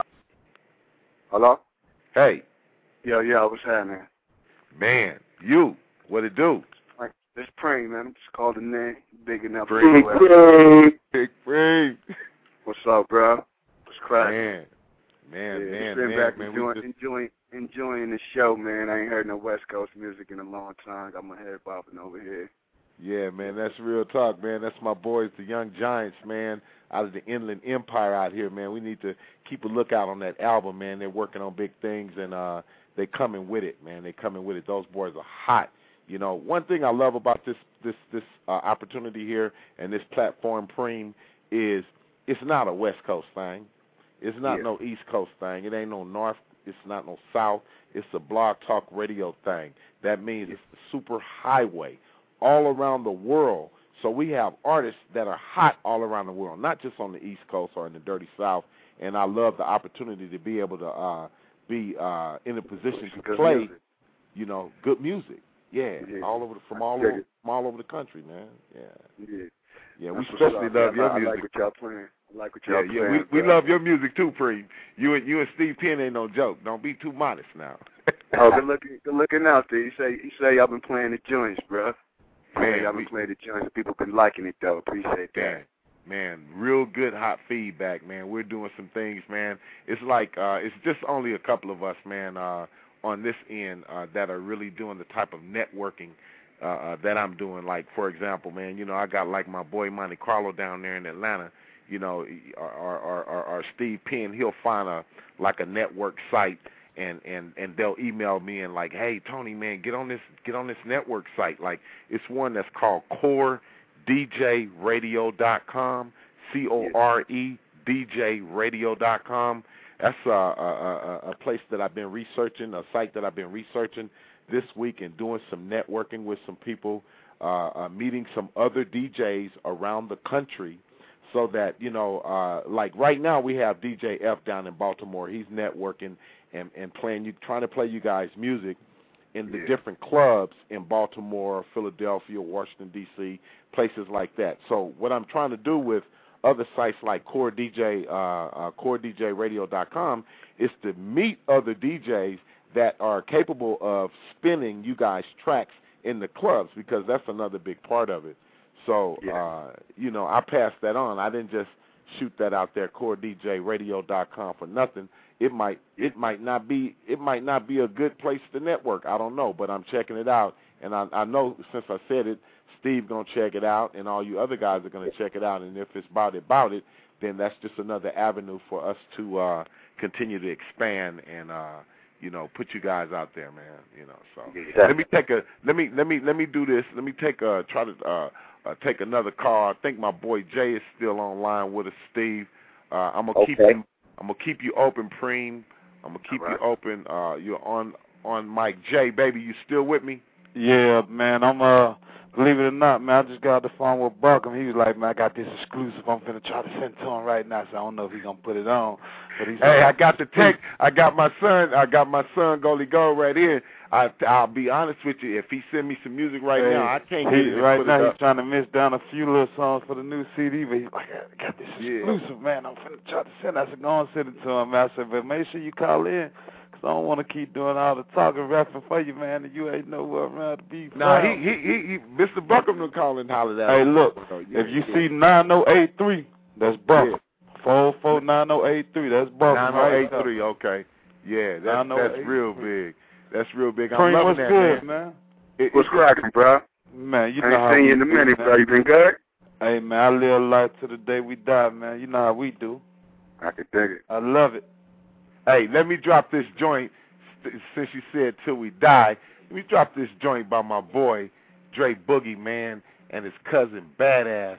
Hello? Hey. Yo, yo, what's happening? Man, you. What it do? Like, it's Preem, man. I'm just calling in. Big enough. Big Preem. Big Preem. What's up, bro? What's cracking? Man. Man, yeah, man, been man, back man. Enjoying, just... enjoying, enjoying the show, man. I ain't heard no West Coast music in a long time. Got my head bopping over here. Yeah, man, that's real talk, man. That's my boys, the Young Giants, man, out of the Inland Empire out here, man. We need to keep a lookout on that album, man. They're working on big things, and uh, they coming with it, man. They coming with it. Those boys are hot. You know, one thing I love about this this this uh, opportunity here and this platform, Preem, is it's not a West Coast thing. It's not yeah. no East Coast thing. It ain't no North. It's not no South. It's a blog talk radio thing. That means it's the super highway all around the world. So we have artists that are hot all around the world, not just on the East Coast or in the dirty South. And I love the opportunity to be able to uh, be uh, in a position to play, music. you know, good music. Yeah, yeah. all over the, from all over from all over the country, man. Yeah, yeah. Yeah, we That's especially up, love man. your I, music. I like what y'all playing. I like what y'all yeah, playing. Yeah, we, we bro. love your music too, Preem. You and you and Steve Penn ain't no joke. Don't be too modest now. oh, good looking, good looking out there. You say you say y'all been playing the joints, bro. Man, y'all been playing the joints. People been liking it though. Appreciate that. Man, man, real good hot feedback, man. We're doing some things, man. It's like uh, it's just only a couple of us, man, uh, on this end uh, that are really doing the type of networking uh, uh, that I'm doing. Like, for example, man, you know, I got like my boy Monte Carlo down there in Atlanta. You know, or, or, or, or Steve Penn, he'll find a like a network site, and, and, and they'll email me and like, hey Tony, man, get on this get on this network site. Like, it's one that's called core D J radio dot com, C O R E D J radio dot com. That's a, a, a, a place that I've been researching, a site that I've been researching this week and doing some networking with some people, uh, uh, meeting some other D Js around the country. So that, you know, uh, like right now we have D J F down in Baltimore. He's networking and, and playing you, trying to play you guys music in the yeah. different clubs in Baltimore, Philadelphia, Washington, D C, places like that. So what I'm trying to do with other sites like Core D J, uh, uh, core D J radio dot com is to meet other D Js that are capable of spinning you guys tracks in the clubs, because that's another big part of it. So, yeah. uh, you know, I passed that on. I didn't just shoot that out there, core D J radio dot com, for nothing. It might it might not be it might not be a good place to network. I don't know, but I'm checking it out, and I, I know since I said it, Steve gonna check it out, and all you other guys are gonna check it out. And if it's about it, about it, then that's just another avenue for us to uh, continue to expand and uh, you know, put you guys out there, man. You know, so yeah. let me take a let me let me let me do this. Let me take a try to. Uh, Uh, take another call. I think my boy Jay is still online with us, Steve. Uh, I'm gonna okay. keep you. I'm gonna keep you open, Preem. I'm gonna keep right. you open. Uh, you're on on Mike J, baby. You still with me? Yeah, man. I'm uh, believe it or not, man. I just got off the phone with Buckham. He was like, man, I got this exclusive. I'm finna try to send to him right now. So I don't know if he's gonna put it on. But he's hey, I got the text. I got my son. I got my son Goalie Gold right here. I, I'll be honest with you. If he send me some music right hey, now, I can't he, get it. Right put now, it he's trying to miss down a few little songs for the new C D. But he's like, I got this yeah. exclusive, man. I'm finna try to send. I said, go and send it to him. I said, but make sure you call in, because I don't want to keep doing all the talking, rapping for you, man, and you ain't nowhere around to be. Nah, he, he, he, he, Mister Buckham will call and holler that. Hey, look, so, yeah, if you yeah. see nine oh eight three, that's Buckham. four four nine oh eight three, that's Buckham. nine oh eight three, right, okay. Yeah, that's, that's real big. That's real big. I'm Preem, loving what's that, good, man. man? It, what's cracking, bro? Man, you I know ain't how seen we you in a do, minute, man. bro. You been good? Hey, man, I live life to the day we die, man. You know how we do. I can dig it. I love it. Hey, let me drop this joint, since you said till we die. Let me drop this joint by my boy, Dre Boogie, man, and his cousin Badass,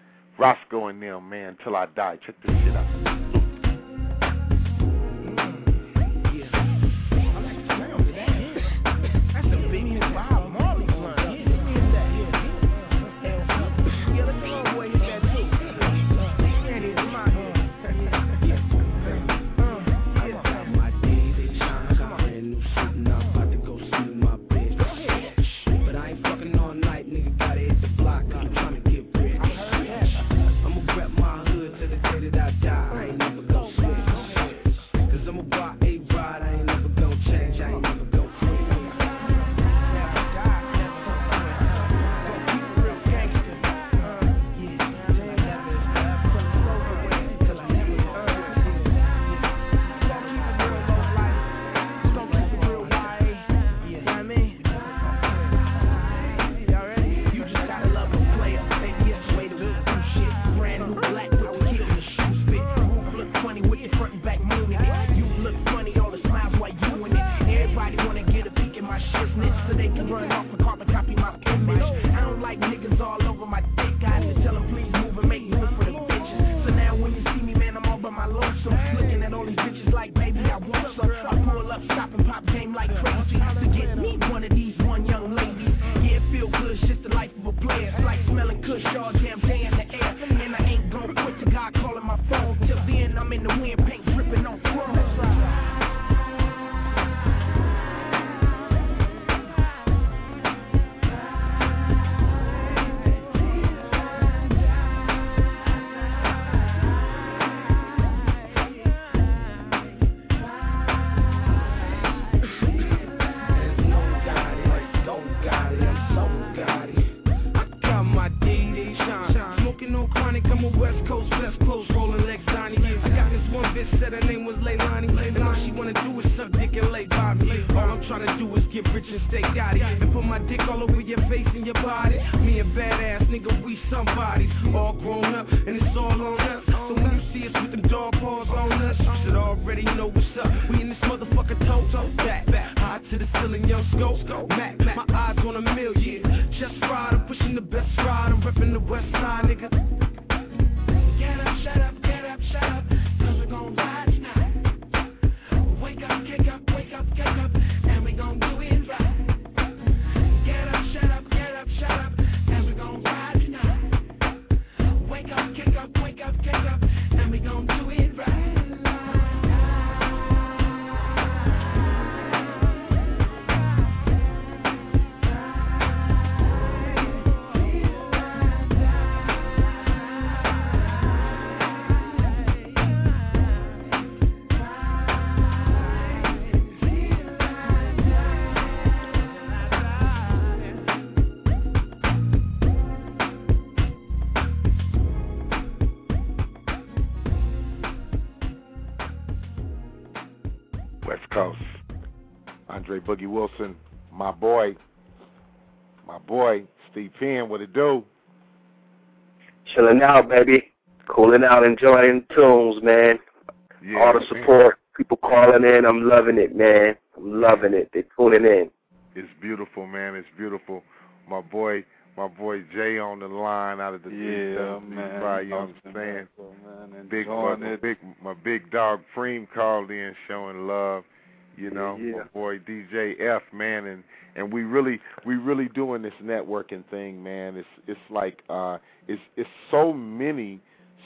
Roscoe and them, man, till I die. Check this shit out. to copy my image. I don't like niggas all over my dick. I had to tell them please move and make room for the bitches. So now when you see me, man, I'm all by my lonesome. Looking at all these bitches like, baby, I want some. I pull up, stop and pop game like crazy. To get me one of these one young ladies. Yeah, it feel good, shit the life of a player. It's like smelling kush all damn day in the air. And I ain't gon' quit till God calling my phone. Till then, I'm in the wind, paint dripping on chrome. West Coast, West Coast, rolling Lex Donnie. I got this one bitch, said her name was Leilani. And all she wanna do is suck dick and lay by me. All I'm trying to do is get rich and stay got it. And put my dick all over your face and your body. Me and badass nigga, we somebody. All grown up, and it's all on us. So when you see us with them dog paws on us, you should already know what's up. We in this motherfucker toe, toe, back, back. High to the ceiling, young scope, Mac, Mac. My eyes on a million. Just ride, I'm pushing the best ride. I'm repping the west side, nigga. Get up, shut up, get up, shut up, cause we're gon' ride tonight. Wake up, kick up, wake up, kick up, and we gon' do it right. Get up, shut up, get up, shut up, and we gon' ride tonight. Wake up, kick up, wake up, kick up, and we gon' do it right. West Coast. Andre Boogie Wilson, my boy, my boy, Steve Penn, what it do? Chilling out, baby. Cooling out, enjoying tunes, man. Yeah, all the support, man. People calling in, I'm loving it, man. I'm loving it. They're tuning in. It's beautiful, man. It's beautiful. My boy, my boy Jay on the line out of the yeah, man. Right, you know what I'm saying? Big, my, my big, my big dog Freem called in, showing love. You know, yeah, yeah. My boy D J F, man, and and we really, we really doing this networking thing, man. It's it's like uh, it's it's so many,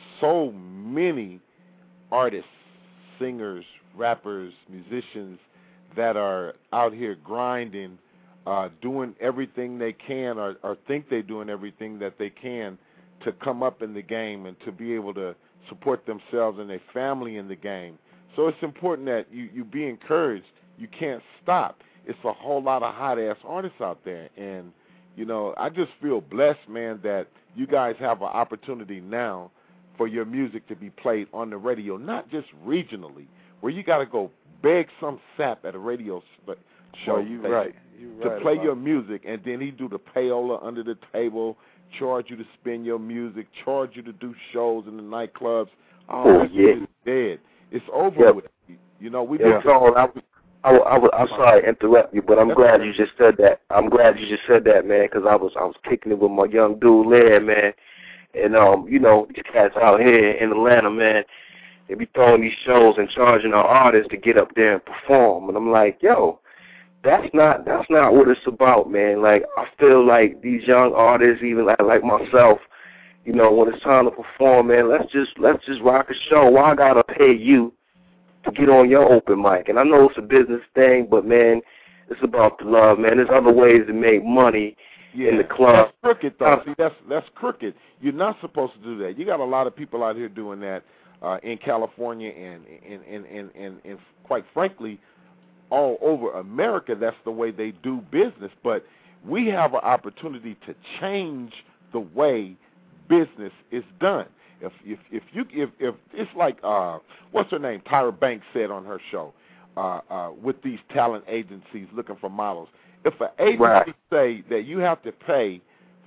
so many artists, singers, rappers, musicians that are out here grinding. Uh, doing everything they can or, or think they're doing everything that they can to come up in the game and to be able to support themselves and their family in the game. So it's important that you, you be encouraged. You can't stop. It's a whole lot of hot-ass artists out there. And, you know, I just feel blessed, man, that you guys have an opportunity now for your music to be played on the radio, not just regionally, where you got to go beg some sap at a radio show. Well, you right. You to right play about your music, and then he do the payola under the table, charge you to spin your music, charge you to do shows in the nightclubs. Oh, that yeah. shit is dead. It's over yep. with. You know, we yeah, just, so I was, I was, I was, I'm sorry to interrupt you, but I'm glad you just said that. I'm glad you just said that, man, because I was, I was kicking it with my young dude, Led, man, and um, you know, these cats out here in Atlanta, man, they be throwing these shows and charging our artists to get up there and perform, and I'm like, yo. That's not that's not what it's about, man. Like, I feel like these young artists, even like, like myself, you know, when it's time to perform, man, let's just let's just rock a show. Why I gotta pay you to get on your open mic? And I know it's a business thing, but man, it's about the love, man. There's other ways to make money yeah, in the club. That's crooked, though. See, that's that's crooked. You're not supposed to do that. You got a lot of people out here doing that uh, in California and and, and, and, and and quite frankly, all over America. That's the way they do business. But we have an opportunity to change the way business is done. If if if you if if it's like uh what's her name, Tyra Banks said on her show, uh uh with these talent agencies looking for models. If an agency right. say that you have to pay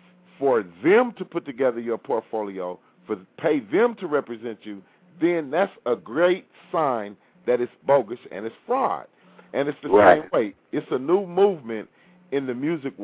for them to put together your portfolio, for pay them to represent you, then that's a great sign that it's bogus and it's fraud. And it's the right. same way. It's a new movement in the music world.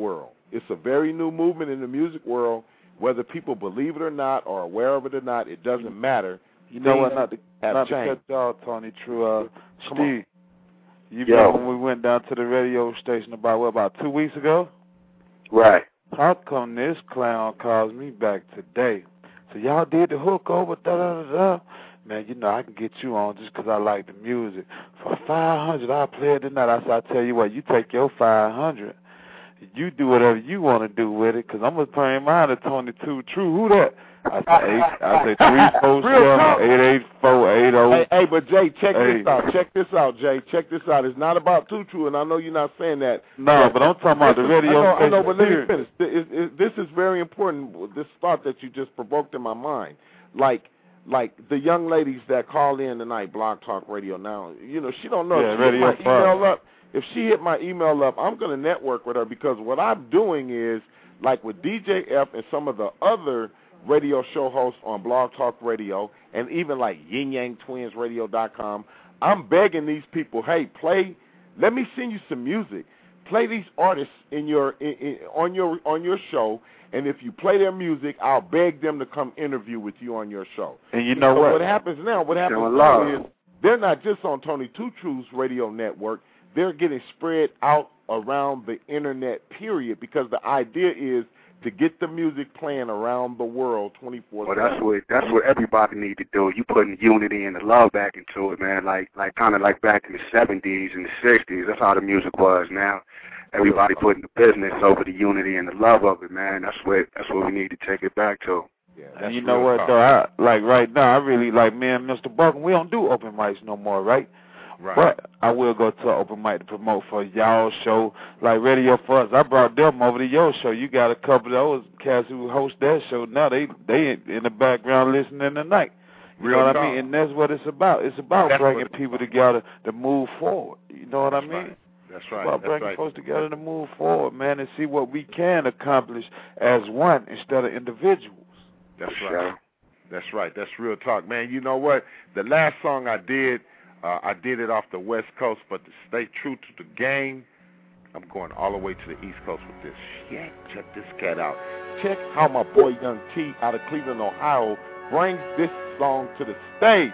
It's a very new movement in the music world. Whether people believe it or not, or aware of it or not, it doesn't matter. You know what? Not to, have not to changed. cut y'all, Tony. True. Uh, Come Steve, you Yo. remember when we went down to the radio station about what, about two weeks ago? Right. How come this clown calls me back today? So y'all did the hook over, da da da da. Man, you know I can get you on just 'cause I like the music. For five hundred, I'll play it tonight. I said, I tell you what, you take your five hundred. You do whatever you want to do with it, 'cause I'm going to pay mine to Tony Two True. Who that? I say eight, I say three four seven eight eight four eight zero. Hey, hey, but Jay, check Hey. this out. Check this out, Jay. Check this out. It's not about Two True, and I know you're not saying that. No, but I'm talking about the This is- radio I know, I know, station but let me period. finish. Th- it- it- This is very important. This thought that you just provoked in my mind, like. Like the young ladies that call in tonight, Blog Talk Radio. Now, you know, she don't know. Yeah, if she hit Radio my Farm. email up. If she hit my email up, I'm going to network with her, because what I'm doing is, like with D J F and some of the other radio show hosts on Blog Talk Radio, and even like yin yang twins radio dot com, I'm begging these people, hey, play, let me send you some music. Play these artists in your in, in, on your on your show, and if you play their music, I'll beg them to come interview with you on your show. And you know So what? what happens now? What happens Showing now love. is they're not just on Tony Two True's radio network. They're getting spread out around the internet, period, because the idea is to get the music playing around the world twenty-four seven. Well, that's what that's what everybody need to do. You putting unity and the love back into it, man. Like like kind of like back in the seventies and the sixties. That's how the music was. Now everybody putting the business over the unity and the love of it, man. That's what that's what we need to take it back to. Yeah, And you know what, though? I, like right now, I really like me and Mister Buckin. We don't do open mics no more, right? Right. But I will go to an open mic to promote for y'all show, like Radio for Us. I brought them over to your show. You got a couple of those cats who host that show now. They they in the background listening tonight. You Real know what talk. I mean? And that's what it's about. It's about That's bringing what it's people about. together to move forward. You know what That's I mean? right. That's It's right. about That's bringing right. folks together to move forward, man, and see what we can accomplish as one instead of individuals. That's right. That's right. That's real talk, man. You know what? The last song I did, uh, I did it off the West Coast, but to stay true to the game, I'm going all the way to the East Coast with this shit. Check this cat out. Check how my boy Young T out of Cleveland, Ohio, brings this song to the stage.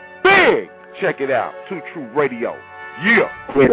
Big! Check it out. Two True Radio. Yeah. Yeah.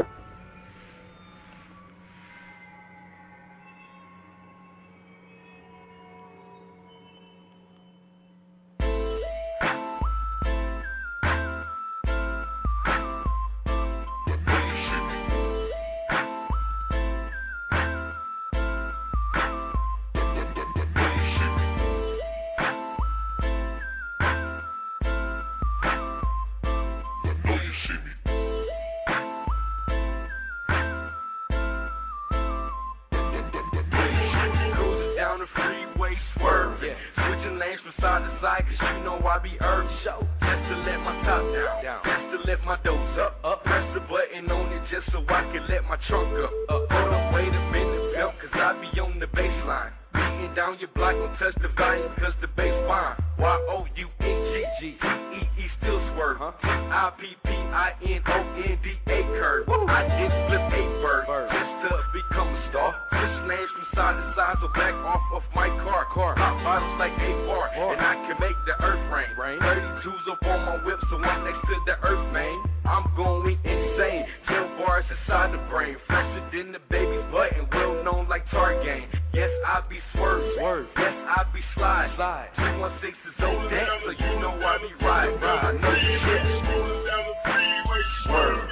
Cruising down the freeway, swerving. Switching lanes from side to side, cause you know I be urged. Just to let my top down, just to let my doors up. up. Press the button on it just so I can let my trunk up. up. Hold up, wait a minute, belt, cause I be on the baseline. Beating down your block, don't touch the volume, cause the bass fine. Y O U N G G T E E still swerve. T I P P I N O N D A curve. I did flip a bird just to become a star. Switch lanes from side to side, so back off of my car. Pop bottles like a bar, and I can make the earth rain. thirty-twos up on my whip, so I'm next to the earth main. I'm going insane. Ten bars inside the brain, fresher than the baby's butt, and well known like Targane. Yes, I be swerving. Yes, I be slide. two one six is on deck, so you know I be riding. I know you shit. Swerving.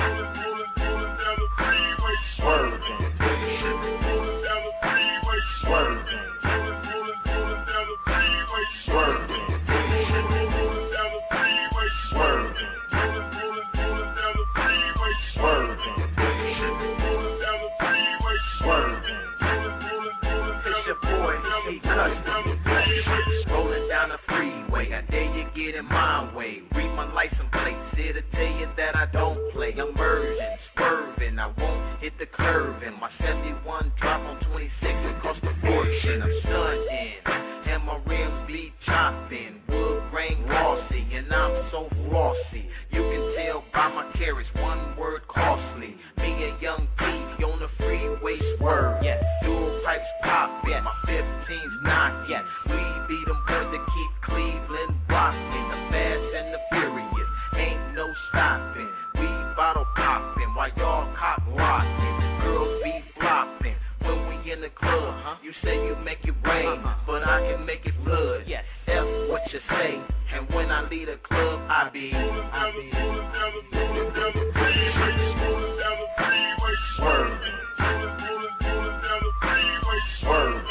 Swerving. Swerving. Swerving. It's your boy, C Custom. Rolling down the freeway, I dare you get in my way. Read my license plate, it'll tell you that I don't play. I'm merging, swerving, I won't hit the curve. And my seventy-one drop on twenty-six across the fortune. I'm stunting, and my rims be chopping. Wood grain glossy, and I'm so flossy. You can tell by my carrots, one word costly. Me and Young P on the freeway swerve. Yeah, dual pipe say you make it rain, uh-huh. but I can make it blood. Yes. F what you say, and when I leave the club, I be, I be. Swerve. Swerve.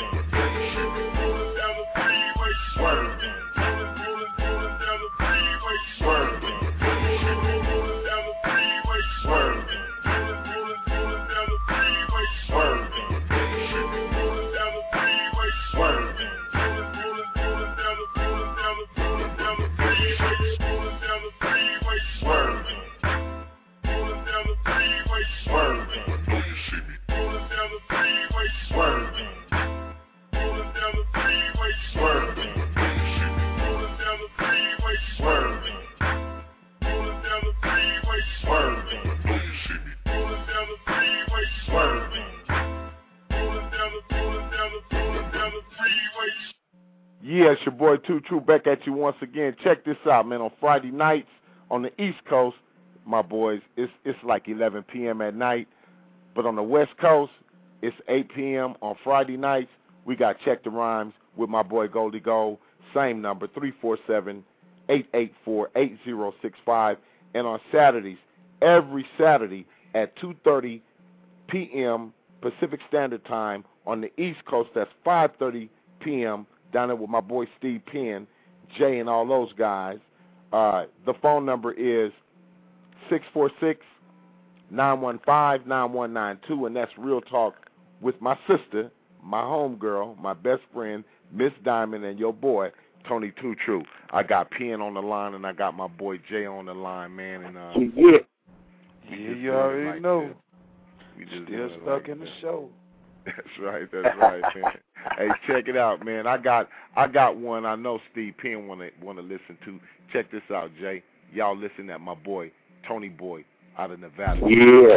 Yeah, it's your boy Too True back at you once again. Check this out, man. On Friday nights on the East Coast, my boys, it's it's like eleven p.m. at night. But on the West Coast, it's eight p.m. on Friday nights. We got Check the Rhymes with my boy Goldie Gold. Same number, three four seven, eight eight four, eight zero six five. And on Saturdays, every Saturday at two thirty p.m. Pacific Standard Time on the East Coast, that's five thirty p.m. down there with my boy Steve Penn, Jay, and all those guys. Uh, the phone number is six four six, nine one five, nine one nine two, and that's Real Talk with my sister, my homegirl, my best friend, Miss Diamond, and your boy, Tony Too True. I got Penn on the line, and I got my boy Jay on the line, man. And uh, yeah, yeah, you already like know. This. We just Still stuck like in the this. show. That's right, that's right, man. Hey, check it out, man. I got I got one I know Steve Penn wanna wanna listen to. Check this out, Jay. Y'all listen at my boy, Tony Boy, out of Nevada. Yeah.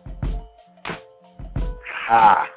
Ha.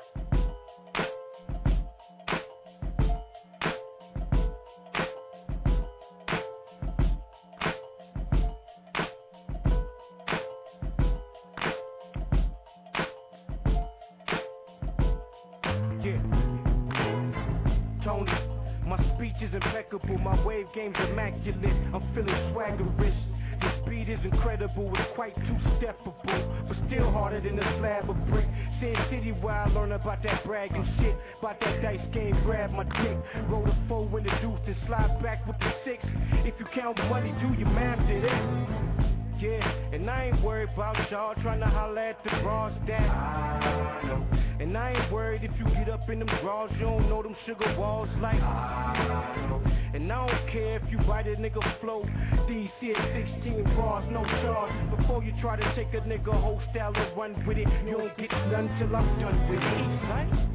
My wave game's immaculate, I'm feeling swaggerish. The speed is incredible, it's quite two-steppable, but still harder than a slab of brick. Sin City where I learn about that bragging shit, about that dice game, grab my dick, roll the four in the deuce and slide back with the six. If you count money, do your math to this. Yeah, and I ain't worried about y'all trying to holler at the bras that I know. And I ain't worried if you get up in them drawers, you don't know them sugar walls like I know. And I don't care if you bite a nigga flow, D C at sixteen bars, no charge. Before you try to take a nigga whole style and run with it, you don't get none till I'm done with it, son.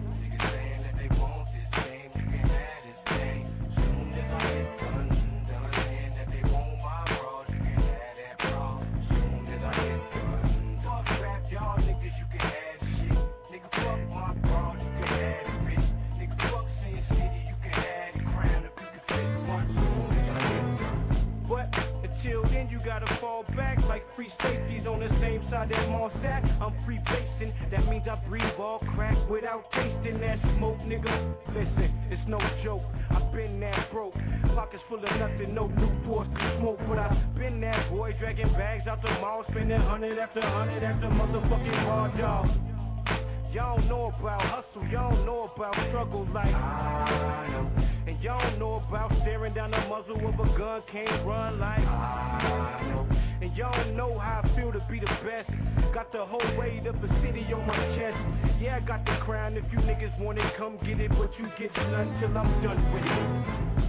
That mall sat, I'm free basing. That means I breathe all crack without tasting that smoke, nigga. Listen, it's no joke. I've been that broke. Pockets full of nothing, no Newports to smoke. But I've been that boy, dragging bags out the mall, spending hundred after hundred after motherfucking hard dog. Y'all don't know about hustle, y'all don't know about struggle like I know. And y'all don't know about staring down the muzzle of a gun, can't run like I know. And y'all don't know how I feel to be the best. Got the whole weight of the city on my chest. Yeah, I got the crown, if you niggas want it, come get it. But you get none till I'm done with it.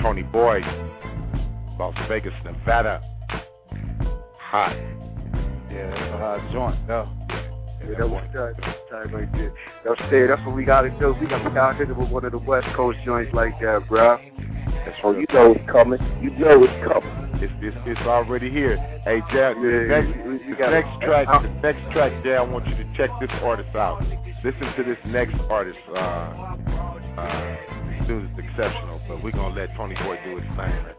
Tony Boy, Las Vegas, Nevada. Hot. Yeah, that's a hot joint, though. Yeah, that was that time right there. That's it. That's what we gotta do. We gotta start hitting with one of the West Coast joints like that, bro. That's oh, you know it's coming. You know it's coming. It's it's, it's already here. Hey, Jack, yeah, the next, you, you the gotta, next track, the next track, Jay, I want you to check this artist out. Listen to this next artist. Uh, uh, this dude is exceptional, but we're gonna let Tony Boy do his thing. I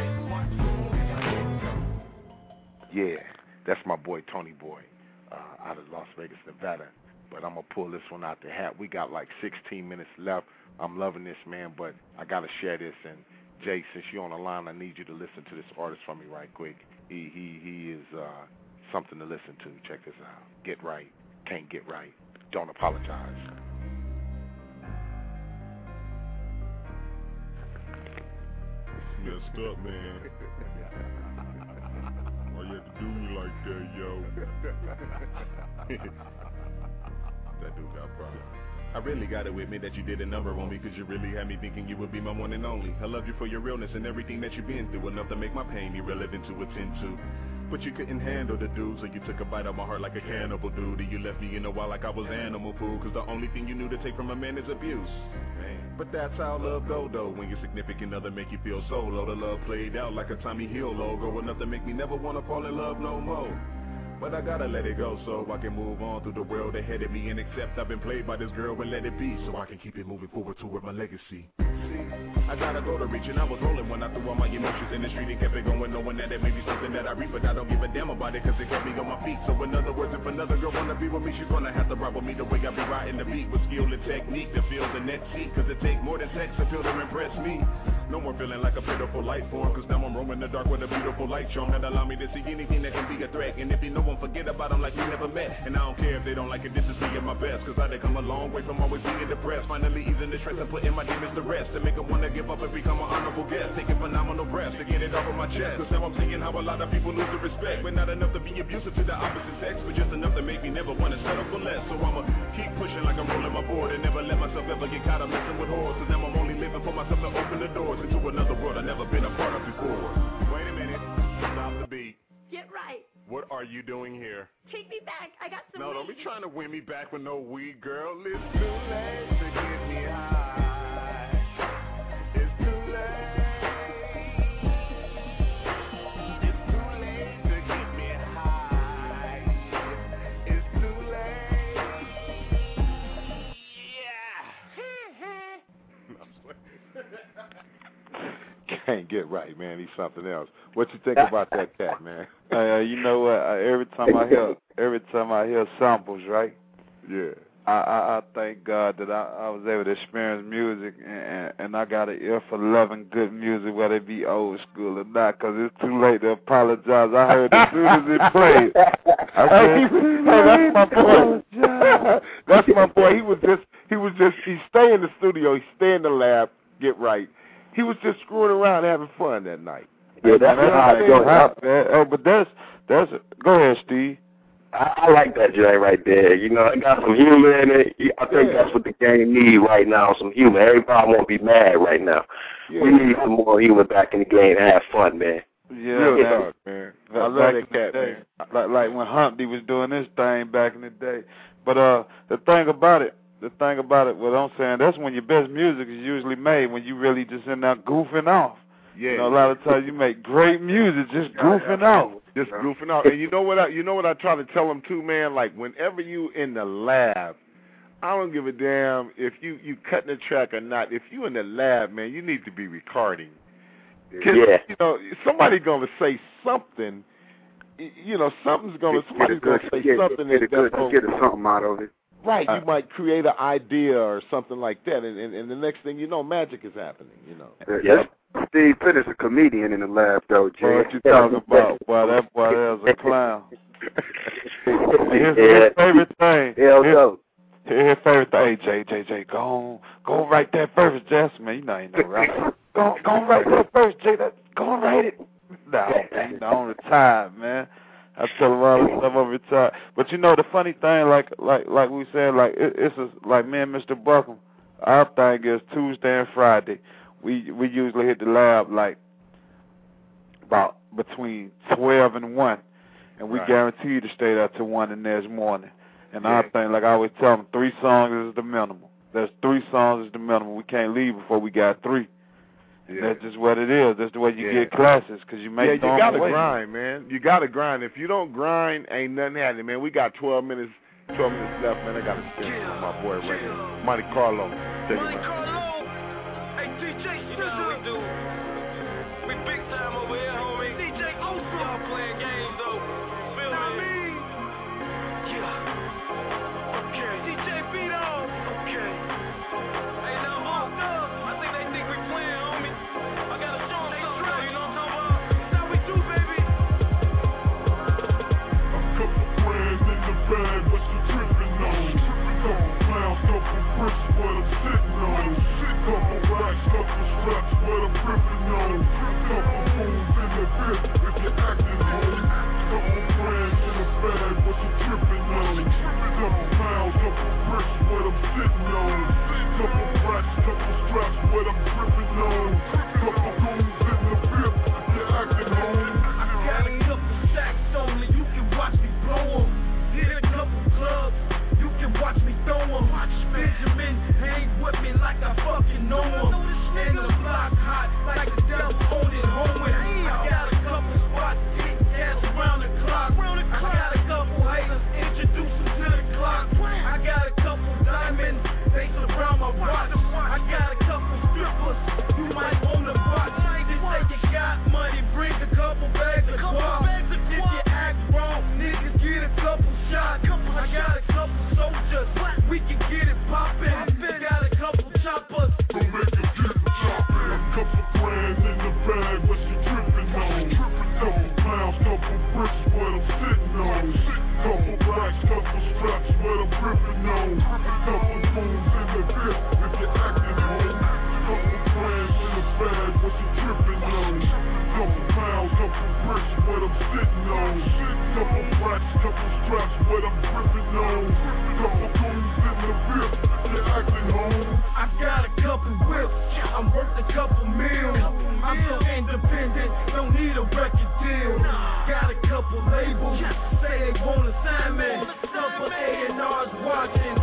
think. Yeah, that's my boy Tony Boy, uh, out of Las Vegas, Nevada. But I'm gonna pull this one out the hat. We got like sixteen minutes left. I'm loving this, man, but I gotta share this. And Jay, since you're on the line, I need you to listen to this artist for me right quick. He he he is uh, something to listen to. Check this out. Get right, can't get right. Don't apologize. Messed up, man. Why you have to do me like that, yo? That dude got problems. I really got it with me that you did a number on me, cause you really had me thinking you would be my one and only. I love you for your realness and everything that you've been through, enough to make my pain irrelevant to attend to. But you couldn't handle the dude, so you took a bite out my heart like a cannibal dude. And you left me in a while like I was animal food, cause the only thing you knew to take from a man is abuse. Man. But that's how love go though, when your significant other make you feel so low. The love played out like a Tommy Hill logo, enough to make me never wanna fall in love no more. But I gotta let it go so I can move on through the world ahead of me and accept I've been played by this girl and let it be, so I can keep it moving forward toward my legacy. I gotta go to reach and I was rolling when I threw all my emotions in the street and kept it going, knowing that it may be something that I reap, but I don't give a damn about it cause it kept me on my feet. So in other words, if another girl wanna be with me, she's gonna have to ride with me the way I be riding the beat, with skill and technique to feel the next seat, cause it take more than sex to feel to impress me. No more feeling like a pitiful life form, cause now I'm roaming the dark with a beautiful light charm that allow me to see anything that can be a threat. And if you know them, forget about them like we never met. And I don't care if they don't like it, this is me at my best, cause I done come a long way from always being depressed. Finally easing the stress and putting my demons to rest, to make them wanna give up and become an honorable guest, taking phenomenal breaths to get it off of my chest. Cause now I'm seeing how a lot of people lose the respect, but not enough to be abusive to the opposite sex, but just enough to make me never wanna settle for less. So I'ma keep pushing like I'm rolling my board and never let myself ever get caught up messing with whores, cause now I'm only living for myself to open the doors into another world I've never been a part of before. Wait a minute. Stop the beat. Get right. What are you doing here? Take me back. I got some No, weed. don't be trying to win me back with no weed, girl. It's too late to get me high. It's too late. It's too late to get me high. It's too late. Yeah. Can't get right, man. He's something else. What you think about that cat, man? Uh, you know what? I, every time I hear, every time I hear samples, right? Yeah. I, I, I thank God that I, I was able to experience music, and, and I got an ear for loving good music, whether it be old school or not, because it's too late to apologize. I heard as soon as it played. I said, hey, that's my boy. That's my boy. He was just, he was just, he stay in the studio, he stay in the lab, get right. He was just screwing around, having fun that night. Yeah, that's man, how it goes. Hot, man. Oh, but that's that's. Go ahead, Steve. I, I like that joint right there. You know, it got some humor in it. I think yeah. that's what the game needs right now, some humor. Everybody won't be mad right now. Yeah. We need some more humor back in the game and have fun, man. Yeah, Real man. talk, man. I Like, love back that in the cat, day. man. Like like when Humpty was doing this thing back in the day. But uh, the thing about it, the thing about it, what I'm saying, that's when your best music is usually made, when you really just in there goofing off. Yeah. You know, a lot of times you make great music just goofing off. Just goofing off. And you know what I you know what I try to tell them too, man? Like whenever you in the lab, I don't give a damn if you, you cutting the track or not. If you in the lab, man, you need to be recording. Yeah. You know, somebody gonna say something. You know, something's gonna somebody's gonna say get, something get, that get, that's get something out of it. Right, Uh, you might create an idea or something like that, and, and, and the next thing you know, magic is happening, you know. Yes. Steve Penn is a comedian in the lab, though, Jay. What you talking about? Boy, that boy there's a clown. His, his favorite thing. Hell his, no. His favorite thing. Hey, Jay, Jay, Jay, go on, go on, write that verse, Jess. Man, you know ain't no right. Go, go on, write that verse, Jay. That, go on, write it. No, man, I'm retired, man. I tell him all the stuff I'm retired. But you know the funny thing, like like like we said, like it, it's a, like me and Mister Buckham. Our thing is Tuesday and Friday. we we usually hit the lab like about between twelve and one, and we right. guarantee you to stay there till one the next morning. And yeah. I think, like I always tell them, three songs is the minimum. There's three songs is the minimum. We can't leave before we got three. And yeah. that's just what it is. That's the way you yeah. get classes, because you make yeah, you them gotta away. grind, man. You gotta grind. If you don't grind, ain't nothing happening, man. We got twelve minutes, twelve minutes left, man. I gotta spend yeah. with my boy right here, Monte Carlo. Take Monte it, Carlo. Hey, D J, you know what we do. We big time over here, homie. D J Oso. Y'all playing games, though. Feel me? Yeah. Okay. D J Vito. Okay. Hey, now, oh, Doug. I think they think we playing, homie. I gotta show them something, though. You know what I'm talking about? That's how we do, baby. A couple grand in the bag, what you tripping on? Couple pounds, couple bricks, what I'm sitting on. Couple racks, couple straps, what I'm gripping on. Couple fools in the bit, if you're acting home. Couple grand in the bag, what you tripping on? Couple pounds, couple bricks, what I'm sitting on. Couple racks, couple straps, what I'm gripping on. Couple fools in the bit, if you're acting home. I got a couple sacks on me, you can watch me blow 'em. Hit a couple clubs, you can watch me throw 'em. Benjamin hang with me like I fucking know 'em. And the block hot like the devil on it home with. I got a couple spots, hit gas around the clock. I got a couple haters, introduce them to the clock. I got a couple diamonds, they surround my watch. I got a couple strippers, you might want to watch. Just say you got money, bring a couple bags of guap. If you act wrong, niggas get a couple shots. I got a couple soldiers, we can get it poppin'. We got a couple choppers. Don't make it get choppin'. A couple grand in the bag, what you trippin' on? Couple pounds, couple bricks, what I'm sitting on. Couple racks, couple straps, what I'm gripping on. Couple fools in the bit, if you're acting home. Couple grand in the bag, what you trippin' on? Couple pounds, couple bricks, what I'm sitting on. Couple racks, couple straps, what I'm gripping on. Couple fools in the bit, if you're acting home. I got a couple whips, I'm worth a couple mil. I'm so independent, don't need a record deal. Got a couple labels, say they want assignment. Couple A and R's watching.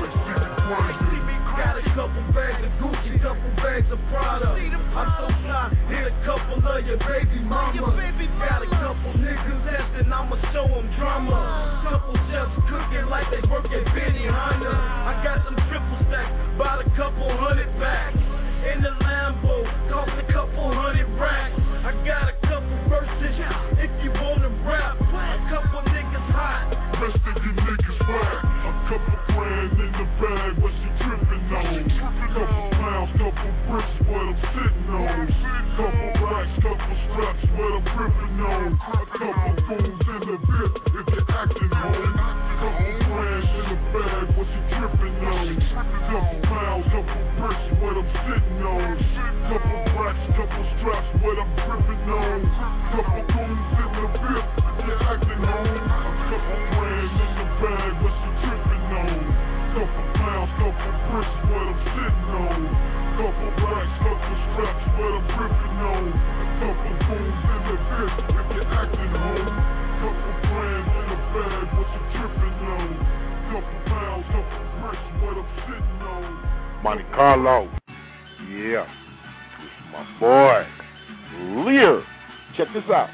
Got a couple bags of Gucci, couple bags of Prada. I'm so fly, hit a couple of your baby mama. Got a couple niggas asking, I'ma show them drama. Couple chefs cooking like they work at Benny Hanna. I got some triple stacks, bought a couple hundred back. In the Lambo, cost a couple hundred racks. I got a couple verses, if you wanna rap. A couple niggas hot. Rest of you niggas whack. A couple grand in the bag, what you trippin' on? Couple pounds, couple bricks, what I'm sitting on. Couple racks, couple straps, what I'm gripping on. A couple fools in the bit, if you're acting home. Couple grand in the bag, what you trippin' on? Couple pounds, couple bricks, what I'm sitting on. Couple racks, couple straps, what I'm gripping on. Couple fools in the bit, if you're acting home. A couple grand in the bag, what you trippin' on? Couple pounds, couple bricks, what I'm sitting on. Couple racks, couple straps, what I'm gripping on. Couple fools in the bit, if you're acting home. Couple grand in the bag, what you trippin' on? Couple pounds, couple bricks, what I'm sitting on. Monte Carlo. Yeah. This is my boy, Lear. Check this out.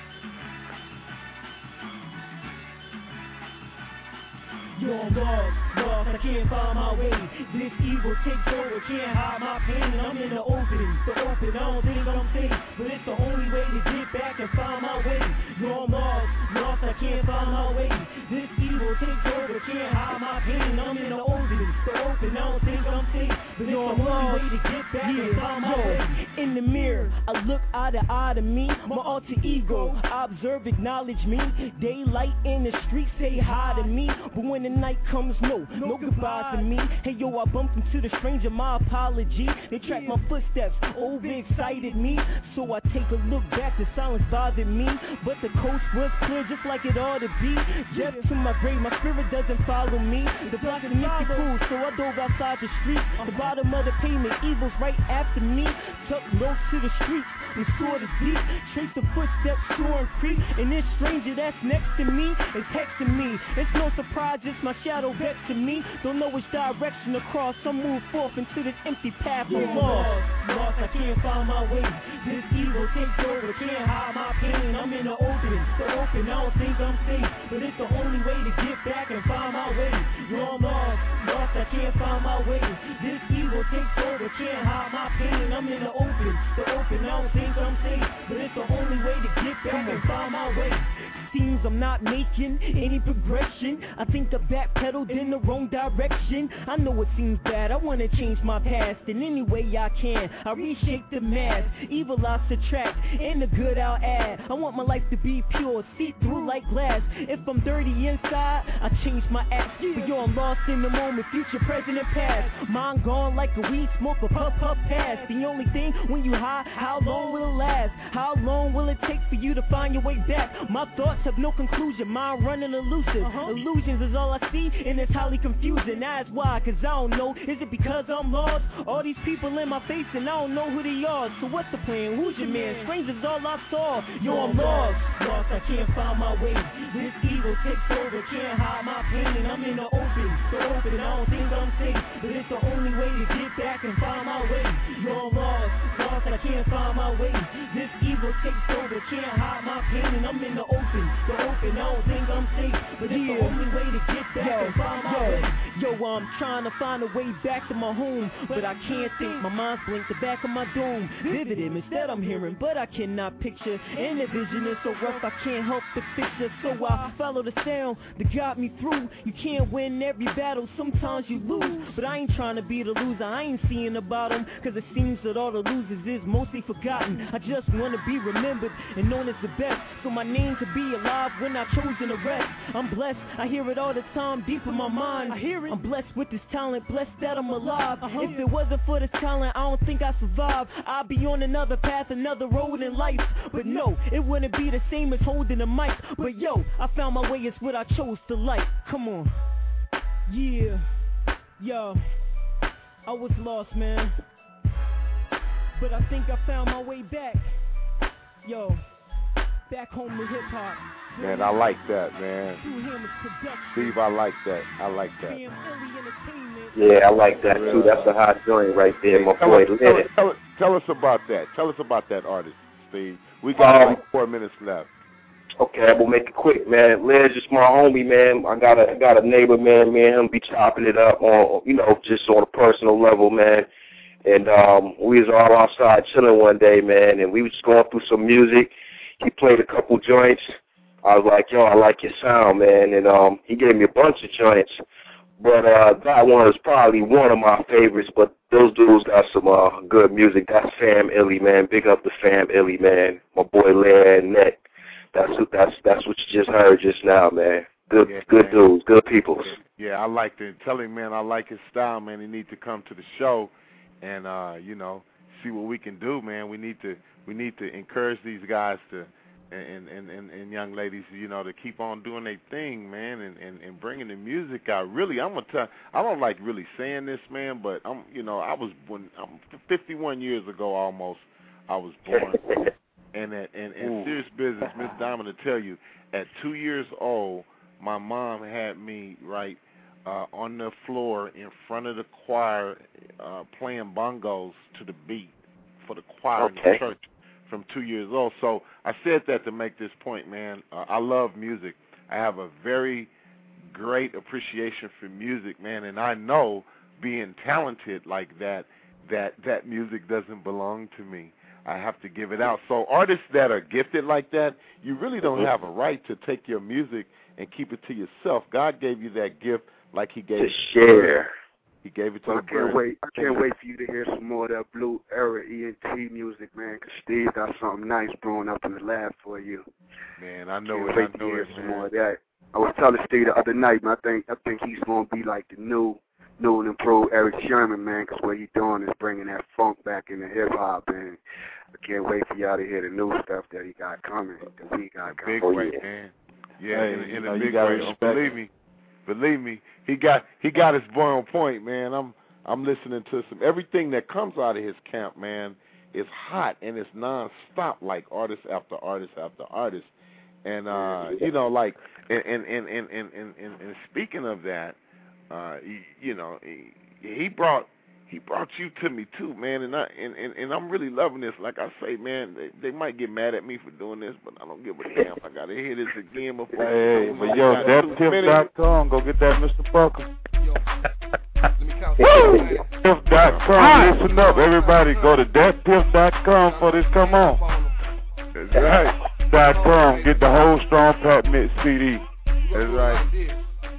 Yo, I'm lost, lost, I can't find my way. This evil takes over, can't hide my pain. And I'm in the open, the open, I don't think I'm safe. But it's the only way to get back and find my way. Yo, I'm lost, lost, I can't find my way. This evil takes over, can't hide my pain. And I'm in the open, the open, I don't think I'm safe. But it's the only way to get back yeah, and find my yo. way. In the mirror, I look eye to eye to me. My alter ego, I observe, acknowledge me. Daylight in the street, say hi to me. But when the night comes, no, no, no goodbye to me. Hey yo, I bumped into the stranger, my apology. They tracked my footsteps, overexcited me. So I take a look back, the silence bothered me. But the coast was clear just like it ought to be. Just to my stray, my spirit doesn't follow me. The block is empty cool, so I dove outside the street. The bottom of the pavement, evil's right after me. Tuck low to the streets, I'm sort of deep. Trace the footsteps, soaring creep. And this stranger that's next to me is hexing me. It's no surprise, it's my shadow vexing me. Don't know which direction to cross, so move forth into this empty path of lost. Lost, I can't find my way. This evil takes over, can't hide my pain. I'm in the open, so open, I don't think I'm safe. But it's the only way to get back and find my way. Yo, I'm lost, lost, I can't find my way. This evil takes over, can't hide my pain. I'm in the open, so open, I don't think I'm safe. But it's the only way to get back and find my way. Seems I'm not making any progression. I think I backpedaled in the wrong direction. I know it seems bad, I wanna change my past in any way I can. I reshape the mask, evil I subtract, and the good I'll add. I want my life to be pure, see through like glass. If I'm dirty inside, I change my act. But yo, I'm lost in the moment, future, present, and past. Mind gone like a weed smoke, a puff, puff, pass. The only thing when you high, how long will it last? How long will it take for you to find your way back? My thoughts have no conclusion, mind running elusive. Uh-huh. Illusions is all I see, and it's highly confusing. That's why, cause I don't know. Is it because I'm lost? All these people in my face, and I don't know who they are. So what's the plan? Who's your man? Strangers all I saw. Yo, I'm lost. Lost, I can't find my way. This evil takes over, can't hide my pain. I'm in the open, so open, I don't think I'm safe. But it's the only way to get back and find my way. Yo, I'm lost. Lost, I can't find my way. This evil takes over, can't hide my pain. I'm in the open, so open, I don't think I'm safe. But it's yeah. the only way to get back yo, and find my yo. way. Yo, I'm trying to find a way back to my home, but I can't think. My mind's blinked the back of my dome. Vivid image that I'm hearing, but I cannot picture. And the vision is so rough, I can't help the picture. So I follow the sound that got me through. You can't win every battle, sometimes you lose. But I ain't trying to be the loser, I ain't seeing about them. Cause it seems that all the losers is mostly forgotten. I just wanna be remembered and known as the best. So my name could be alive when I chosen to rest. I'm blessed, I hear it all the time, deep in my mind. I hear it. I'm blessed with this talent, blessed that I'm alive. Uh-huh. If it wasn't for this talent, I don't think I'd survive. I'd be on another path, another road in life. But no, it wouldn't be the same as holding a mic. But yo, I found my way, it's what I chose to like. Come on. Yeah. Yo. I was lost, man. But I think I found my way back. Yo. Back home to hip hop. Man, I like that, man. Steve, I like that. I like that. Yeah, I like that too. That's a hot joint right there, my tell boy. Us, tell, tell, tell us about that. Tell us about that artist, Steve. We got um, like four minutes left. Okay, we'll make it quick, man. Liz is my homie, man. I got a got a neighbor, man. Me and him be chopping it up on, you know, just on a personal level, man. And um, we was all outside chilling one day, man, and we was just going through some music. He played a couple joints. I was like, yo, I like your sound, man. And um, he gave me a bunch of joints. But uh, that one is probably one of my favorites. But those dudes got some uh, good music. That's Fam Illy, man. Big up to Fam Illy, man. My boy Larry and Nick. That's that's that's what you just heard just now, man. Good yeah, good man. dudes, good people. Yeah, I like to tell him, man. I like his style, man. He needs to come to the show, and uh, you know, see what we can do, man. We need to we need to encourage these guys to. And, and, and, and young ladies, you know, to keep on doing their thing, man, and, and, and bringing the music out. Really, I'm gonna tell. I don't like really saying this, man, but I'm, you know, I was when I'm fifty-one years ago almost. I was born, and at and in serious business, Miss Diamond to tell you, at two years old, my mom had me right uh, on the floor in front of the choir, uh, playing bongos to the beat for the choir okay. in the church. From two years old. So I said that to make this point, man. Uh, I love music. I have a very great appreciation for music, man, and I know being talented like that, that that music doesn't belong to me. I have to give it out. So artists that are gifted like that, you really don't have a right to take your music and keep it to yourself. God gave you that gift like he gave to share. He gave it to well, the I can't bird. wait. I can't wait for you to hear some more of that Blue Era E N T music, man. Cause Steve got something nice brewing up in the lab for you. Man, I know can't it. Wait I to know hear it, some man. more of that. I was telling Steve the other night, man. I think I think he's gonna be like the new, new and improved Eric Sherman, man. Cause what he's doing is bringing that funk back into hip hop, and I can't wait for y'all to hear the new stuff that he got coming, that we got coming. Big way, man. Yeah, hey, in, in you a know, you big gotta way. respect Believe it. me, believe me, he got he got his boy on point, man. I'm I'm listening to some everything that comes out of his camp, man. Is hot and it's non-stop, like artist after artist after artist, and uh, you know, like and and and and and, and, and speaking of that, uh, you, you know, he, he brought. He brought you to me too, man, and I and, and, and I'm really loving this. Like I say, man, they, they might get mad at me for doing this, but I don't give a damn. I gotta hear this again before. Hey, but yo, that tip dot com, go get that, Mister Buckle. Tip dot com, listen up, everybody. Go to that tip dot com for this. Come on. That's right. Dot com, get the whole Strong Pat Mix C D. That's right.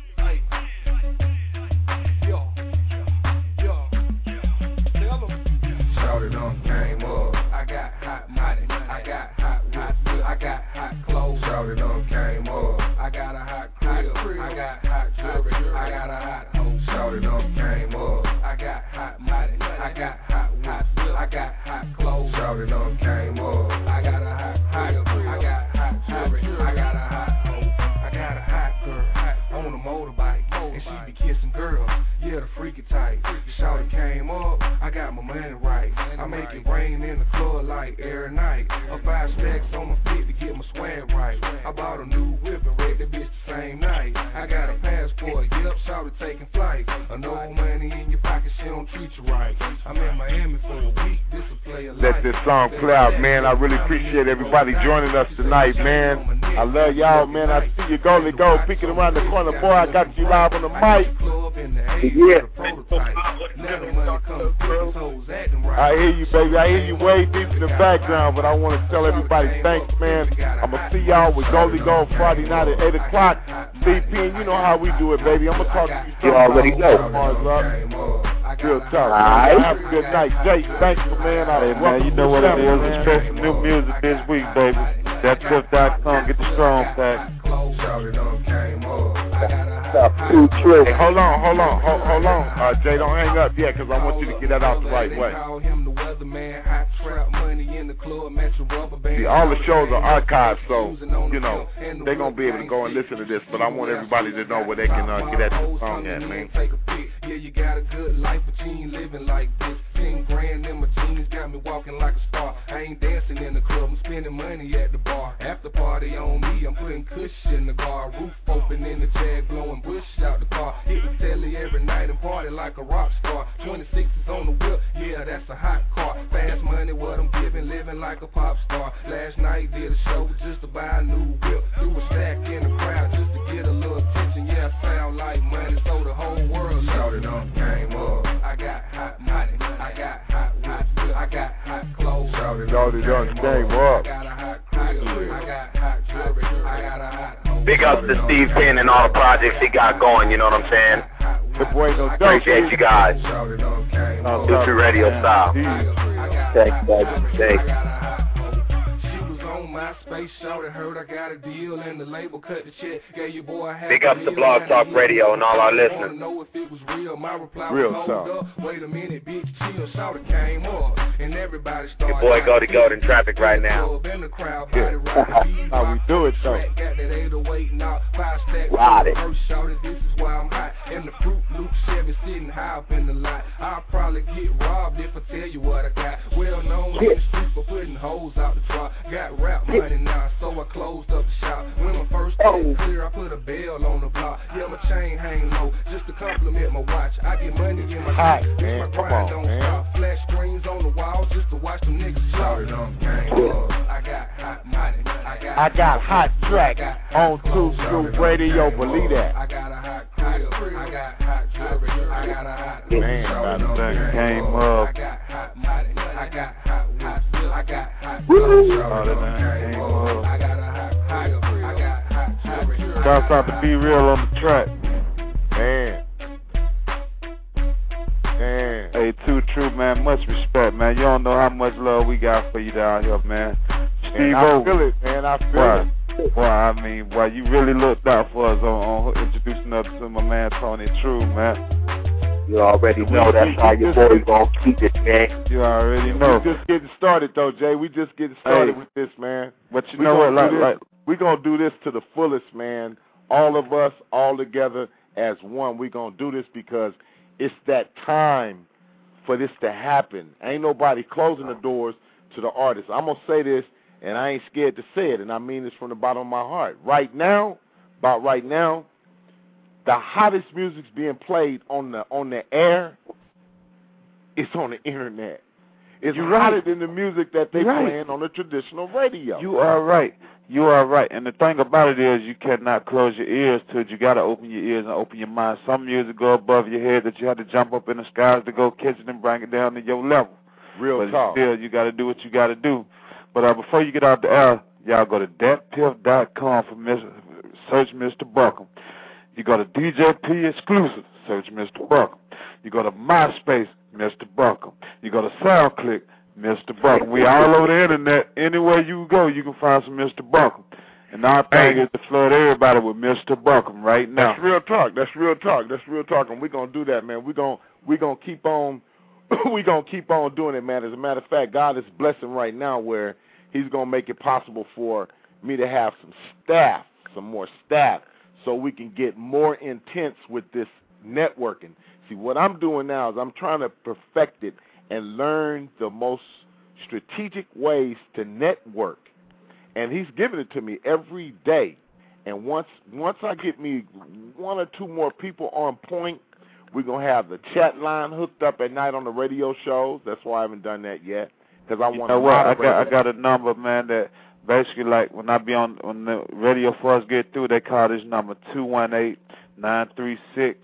Shorty done came up. I got hot money. I got hot whips. I got hot clothes. Shorty done came up. I got a hot crib. I got hot jewelry. I got a hot hoe. Shorty done came up. I got hot money. I got hot whips. I got hot clothes. Shorty done came up. I got a hot crib. I got hot jewelry. I got a hot hoe. I got a hot girl on a motorbike, and she be kissing girls. Yeah, the freaky type. Shorty came up. I got my money right. I make it rain in the club like every night. A five stacks on my feet to get my swag right. I bought a new whip and read that bitch the same night. I got a passport, yep, shorty taking flight. A no money in your pocket, she don't treat you right. I'm in Miami for a week, this a play a Let this song play out, man. I really appreciate everybody joining us tonight, man. I love y'all, man. I see you go, go, peeking around the corner, boy. I got you live on the mic. Yeah. I hear you, baby. I hear you way deep in the background, but I want to tell everybody thanks, man. I'm going to see y'all with Goldie Gold Friday night at eight o'clock. C P, and you know how we do it, baby. I'm going to talk to you. You already know. Real talk, man. Have a good night. Jay, thanks, man. I Hey, man, you know what it is. Expect some new music this week, baby. That tip dot com. Get the Strong Pack. Too true. Hey, hold on, hold on, hold, hold on. Uh, Jay, don't hang up yet, because I want you to get that out the right way. See, all the shows are archived, so, you know, they're going to be able to go and listen to this, but I want everybody to know where they can uh, get at the song at, man. Yeah, you got a good life, but you ain't living like this. Ten grand in my jeans got me walking like a star. I ain't dancing in the club, I'm spending money at the bar. After party on me, I'm putting cushion in the bar. Roof open in the Jag, blowing bush out the car. Hit the telly every night and party like a rock star. twenty-six is on the whip, yeah, that's a hot car. Fast money, what I'm giving, living like a pop star. Last night did a show just to buy a new whip. Threw a stack in the crowd just to get a little attention. Yeah, I sound like money, so the whole world shouted on came up. I got hot money, I got hot whips, I got hot clothes. Shouted on came up. I got a hot crib, I got hot jewelry, I got a hot home. Big up to Steve Penn and all the projects he got going, you know what I'm saying? The boy no Appreciate you guys. Two True Radio style. Thanks, baby. Thanks. MySpace, shouted, heard I got a deal, and the label cut the check. Gave your boy half Big up to Blog Talk Radio and all our listeners. Know if it was real. My reply real was hold up. Wait a minute, bitch, chill. Shouted came up, and everybody started. Your boy go to go in traffic right now. Yeah. How we do it, though. Ride it. This is why I'm hot. And the Fruit Loop Chevy sitting high up in the lot. I'll probably get robbed if I tell you what I got. Well known in the street for putting hoes out the truck. Got rap money now, so I closed up the shop. When my first day oh. clear, I put a bell on the block. Yeah, my chain hang low, just to compliment my watch. I get money in my Hi, pocket, man. my Come grind on, don't man. stop. Flash screens on the wall, just to watch them niggas shout. I got hot money, I got, I got hot track on Two True Radio, believe that. I got a hot crib, I got hot jewelry, I got a hot man. That thing came up. I got hot money, I got hot hot, I got hot Oh, that thing came up. I got a hot crib, I got hot jewelry. Shouts out to Be Real on the track. Man. Man. Hey, Too True, man. Much respect, man. You don't know how much love we got for you down here, man. Steve I feel it, man. I feel boy, it. Boy, I mean, boy, you really looked out for us on, on introducing us to my man Tony True, man. You already know that's how your boy gonna keep it, man. You already know. We just getting started, though, Jay. We just getting started hey, with this, man. But you we know what? Like, like, we're going to do this to the fullest, man. All of us, all together as one. We're going to do this because it's that time for this to happen. Ain't nobody closing the doors to the artists. I'm going to say this, and I ain't scared to say it, and I mean this from the bottom of my heart. Right now, about right now, the hottest music's being played on the on the air, it's on the internet. It's You're hotter right. than the music that they Right. playing on the traditional radio. You are right. You are right. And the thing about it is you cannot close your ears to it. You got to open your ears and open your mind. Some music go above your head that you have to jump up in the skies to go catch it and bring it down to your level. Real but talk. Still, you got to do what you got to do. But uh, before you get out the air, y'all go to dat piff dot com for Mister search Mister Buckham. You go to D J P Exclusive, search Mister Buckham. You go to MySpace, Mister Buckham. You go to SoundClick, Mister Buckham. We all over the internet. Anywhere you go, you can find some Mister Buckham. And our thing Hey. is to flood everybody with Mister Buckham right now. That's real talk. That's real talk. That's real talk. And we're going to do that, man. We're going we gonna keep on we're going to keep on doing it, man. As a matter of fact, God is blessing right now where he's going to make it possible for me to have some staff, some more staff, so we can get more intense with this networking. See, what I'm doing now is I'm trying to perfect it and learn the most strategic ways to network. And he's giving it to me every day. And once once I get me one or two more people on point, we're going to have the chat line hooked up at night on the radio shows. That's why I haven't done that yet, because I You want know to what? I moderate got I it. got a number, man, that basically like when I be on when the radio first get through, they call this number two one eight, nine three six.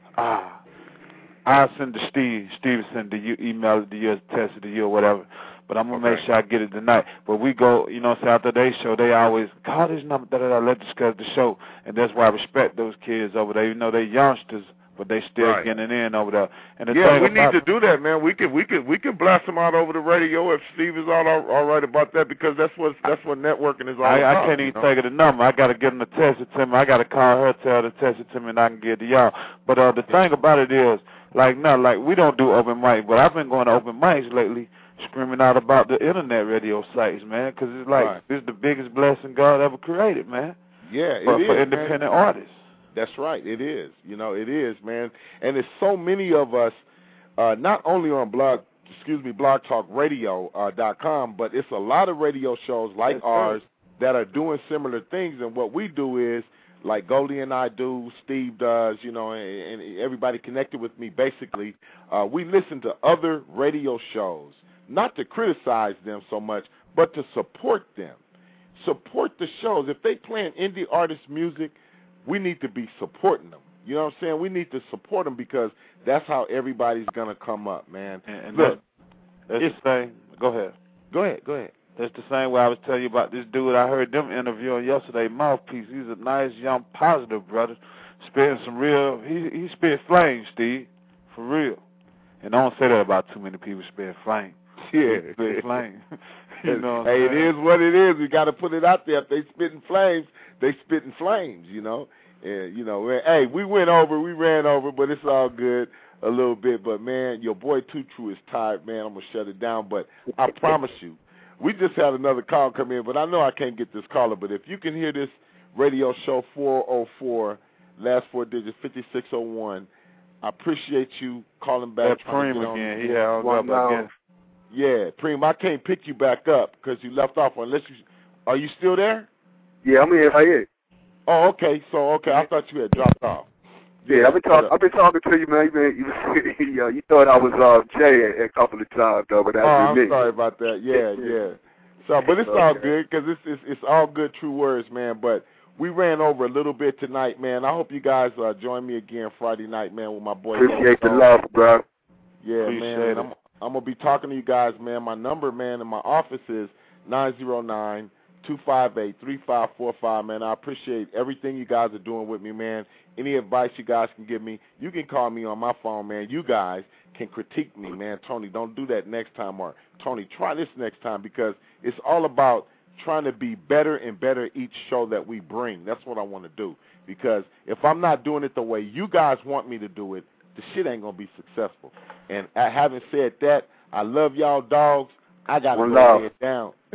Ah, I'll send to Steve. Steve send to you, email it to you, text it to you or whatever. But I'm gonna Okay. make sure I get it tonight. But we go, you know, so after they show, they always call this number. Da da da. Let's discuss the show, and that's why I respect those kids over there. You know, they youngsters, but they still Right. getting in over there. And the Yeah, thing we about, need to do that, man. We can we can we can blast them out over the radio if Steve is all all, all right about that, because that's what that's what networking is all I, about. I can't you even know? take it the number. I got to get them to text it to me. I got to call her, tell her to text it to me, and I can get it to y'all. But uh, the thing about it is, like, no, like, we don't do open mic, but I've been going to open mics lately, screaming out about the internet radio sites, man, because it's like, Right. it's the biggest blessing God ever created, man. Yeah, for, it for is, independent man. artists. That's right. It is. You know, it is, man. And there's so many of us, uh, not only on blog, excuse me, blog talk radio uh, dot com, but it's a lot of radio shows like That's ours that are doing similar things. And what we do is, like Goldie and I do, Steve does, you know, and, and everybody connected with me, basically, uh, we listen to other radio shows, not to criticize them so much, but to support them. Support the shows. If they playing indie artist music, we need to be supporting them. You know what I'm saying? We need to support them because that's how everybody's going to come up, man. And, and Look, that, that's the same. Go ahead. Go ahead. Go ahead. That's the same way I was telling you about this dude I heard them interviewing yesterday, Mouthpiece. He's a nice, young, positive brother, spitting some real, he he spit flames, Steve, for real. And I don't say that about too many people spitting flames. Yeah. He spit flames. You know what hey, I'm it is what it is. We got to put it out there. If they spitting flames, they spitting flames, you know. And, you know, hey, we went over, we ran over, but it's all good a little bit. But, man, your boy Too True is tired, man. I'm going to shut it down. But I promise you, we just had another call come in, but I know I can't get this caller. But if you can hear this radio show four oh four, last four digits, fifty-six oh one, I appreciate you calling back. That trying to Preem get on- again. He had hung One up now. again. Yeah, Preem, I can't pick you back up because you left off. Unless you, are you still there? Yeah, I'm here. How you? Oh, okay. So, okay, I thought you had dropped off. Yeah, I've been talking. I've been talking to you, man. You, been, you, uh, you thought I was uh, Jay a, a couple of times, though, but that's Oh, I'm me. sorry about that. Yeah, yeah. So, but it's all good because it's, it's it's all good, true words, man. But we ran over a little bit tonight, man. I hope you guys uh, join me again Friday night, man, with my boy. Appreciate the Dog. love, bro. Yeah, Appreciate man. it. And I'm I'm gonna be talking to you guys, man. My number, man, in my office is nine zero nine, two five eight, three five four five, man. I appreciate everything you guys are doing with me, man. Any advice you guys can give me, you can call me on my phone, man. You guys can critique me, man. Tony, don't do that next time, or Tony, try this next time, because it's all about trying to be better and better each show that we bring. That's what I want to do, because if I'm not doing it the way you guys want me to do it, the shit ain't going to be successful. And having said that, I love y'all dogs. I got to One go love. lay it down.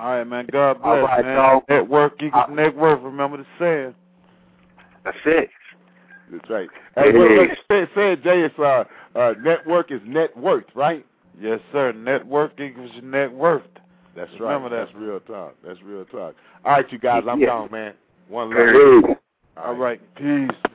All right, man. God bless, All right, man. dog. Network equals Uh, net worth. Remember the saying. That's it. That's right. Hey, It what, what, is. say, say it, Jay. It's uh, uh, network is net worth, right? Yes, sir. Network equals your net worth. That's Remember right. that. That's real talk. That's real talk. All right, you guys. I'm Yeah. gone, man. One love. Hey. All All right. right. Peace.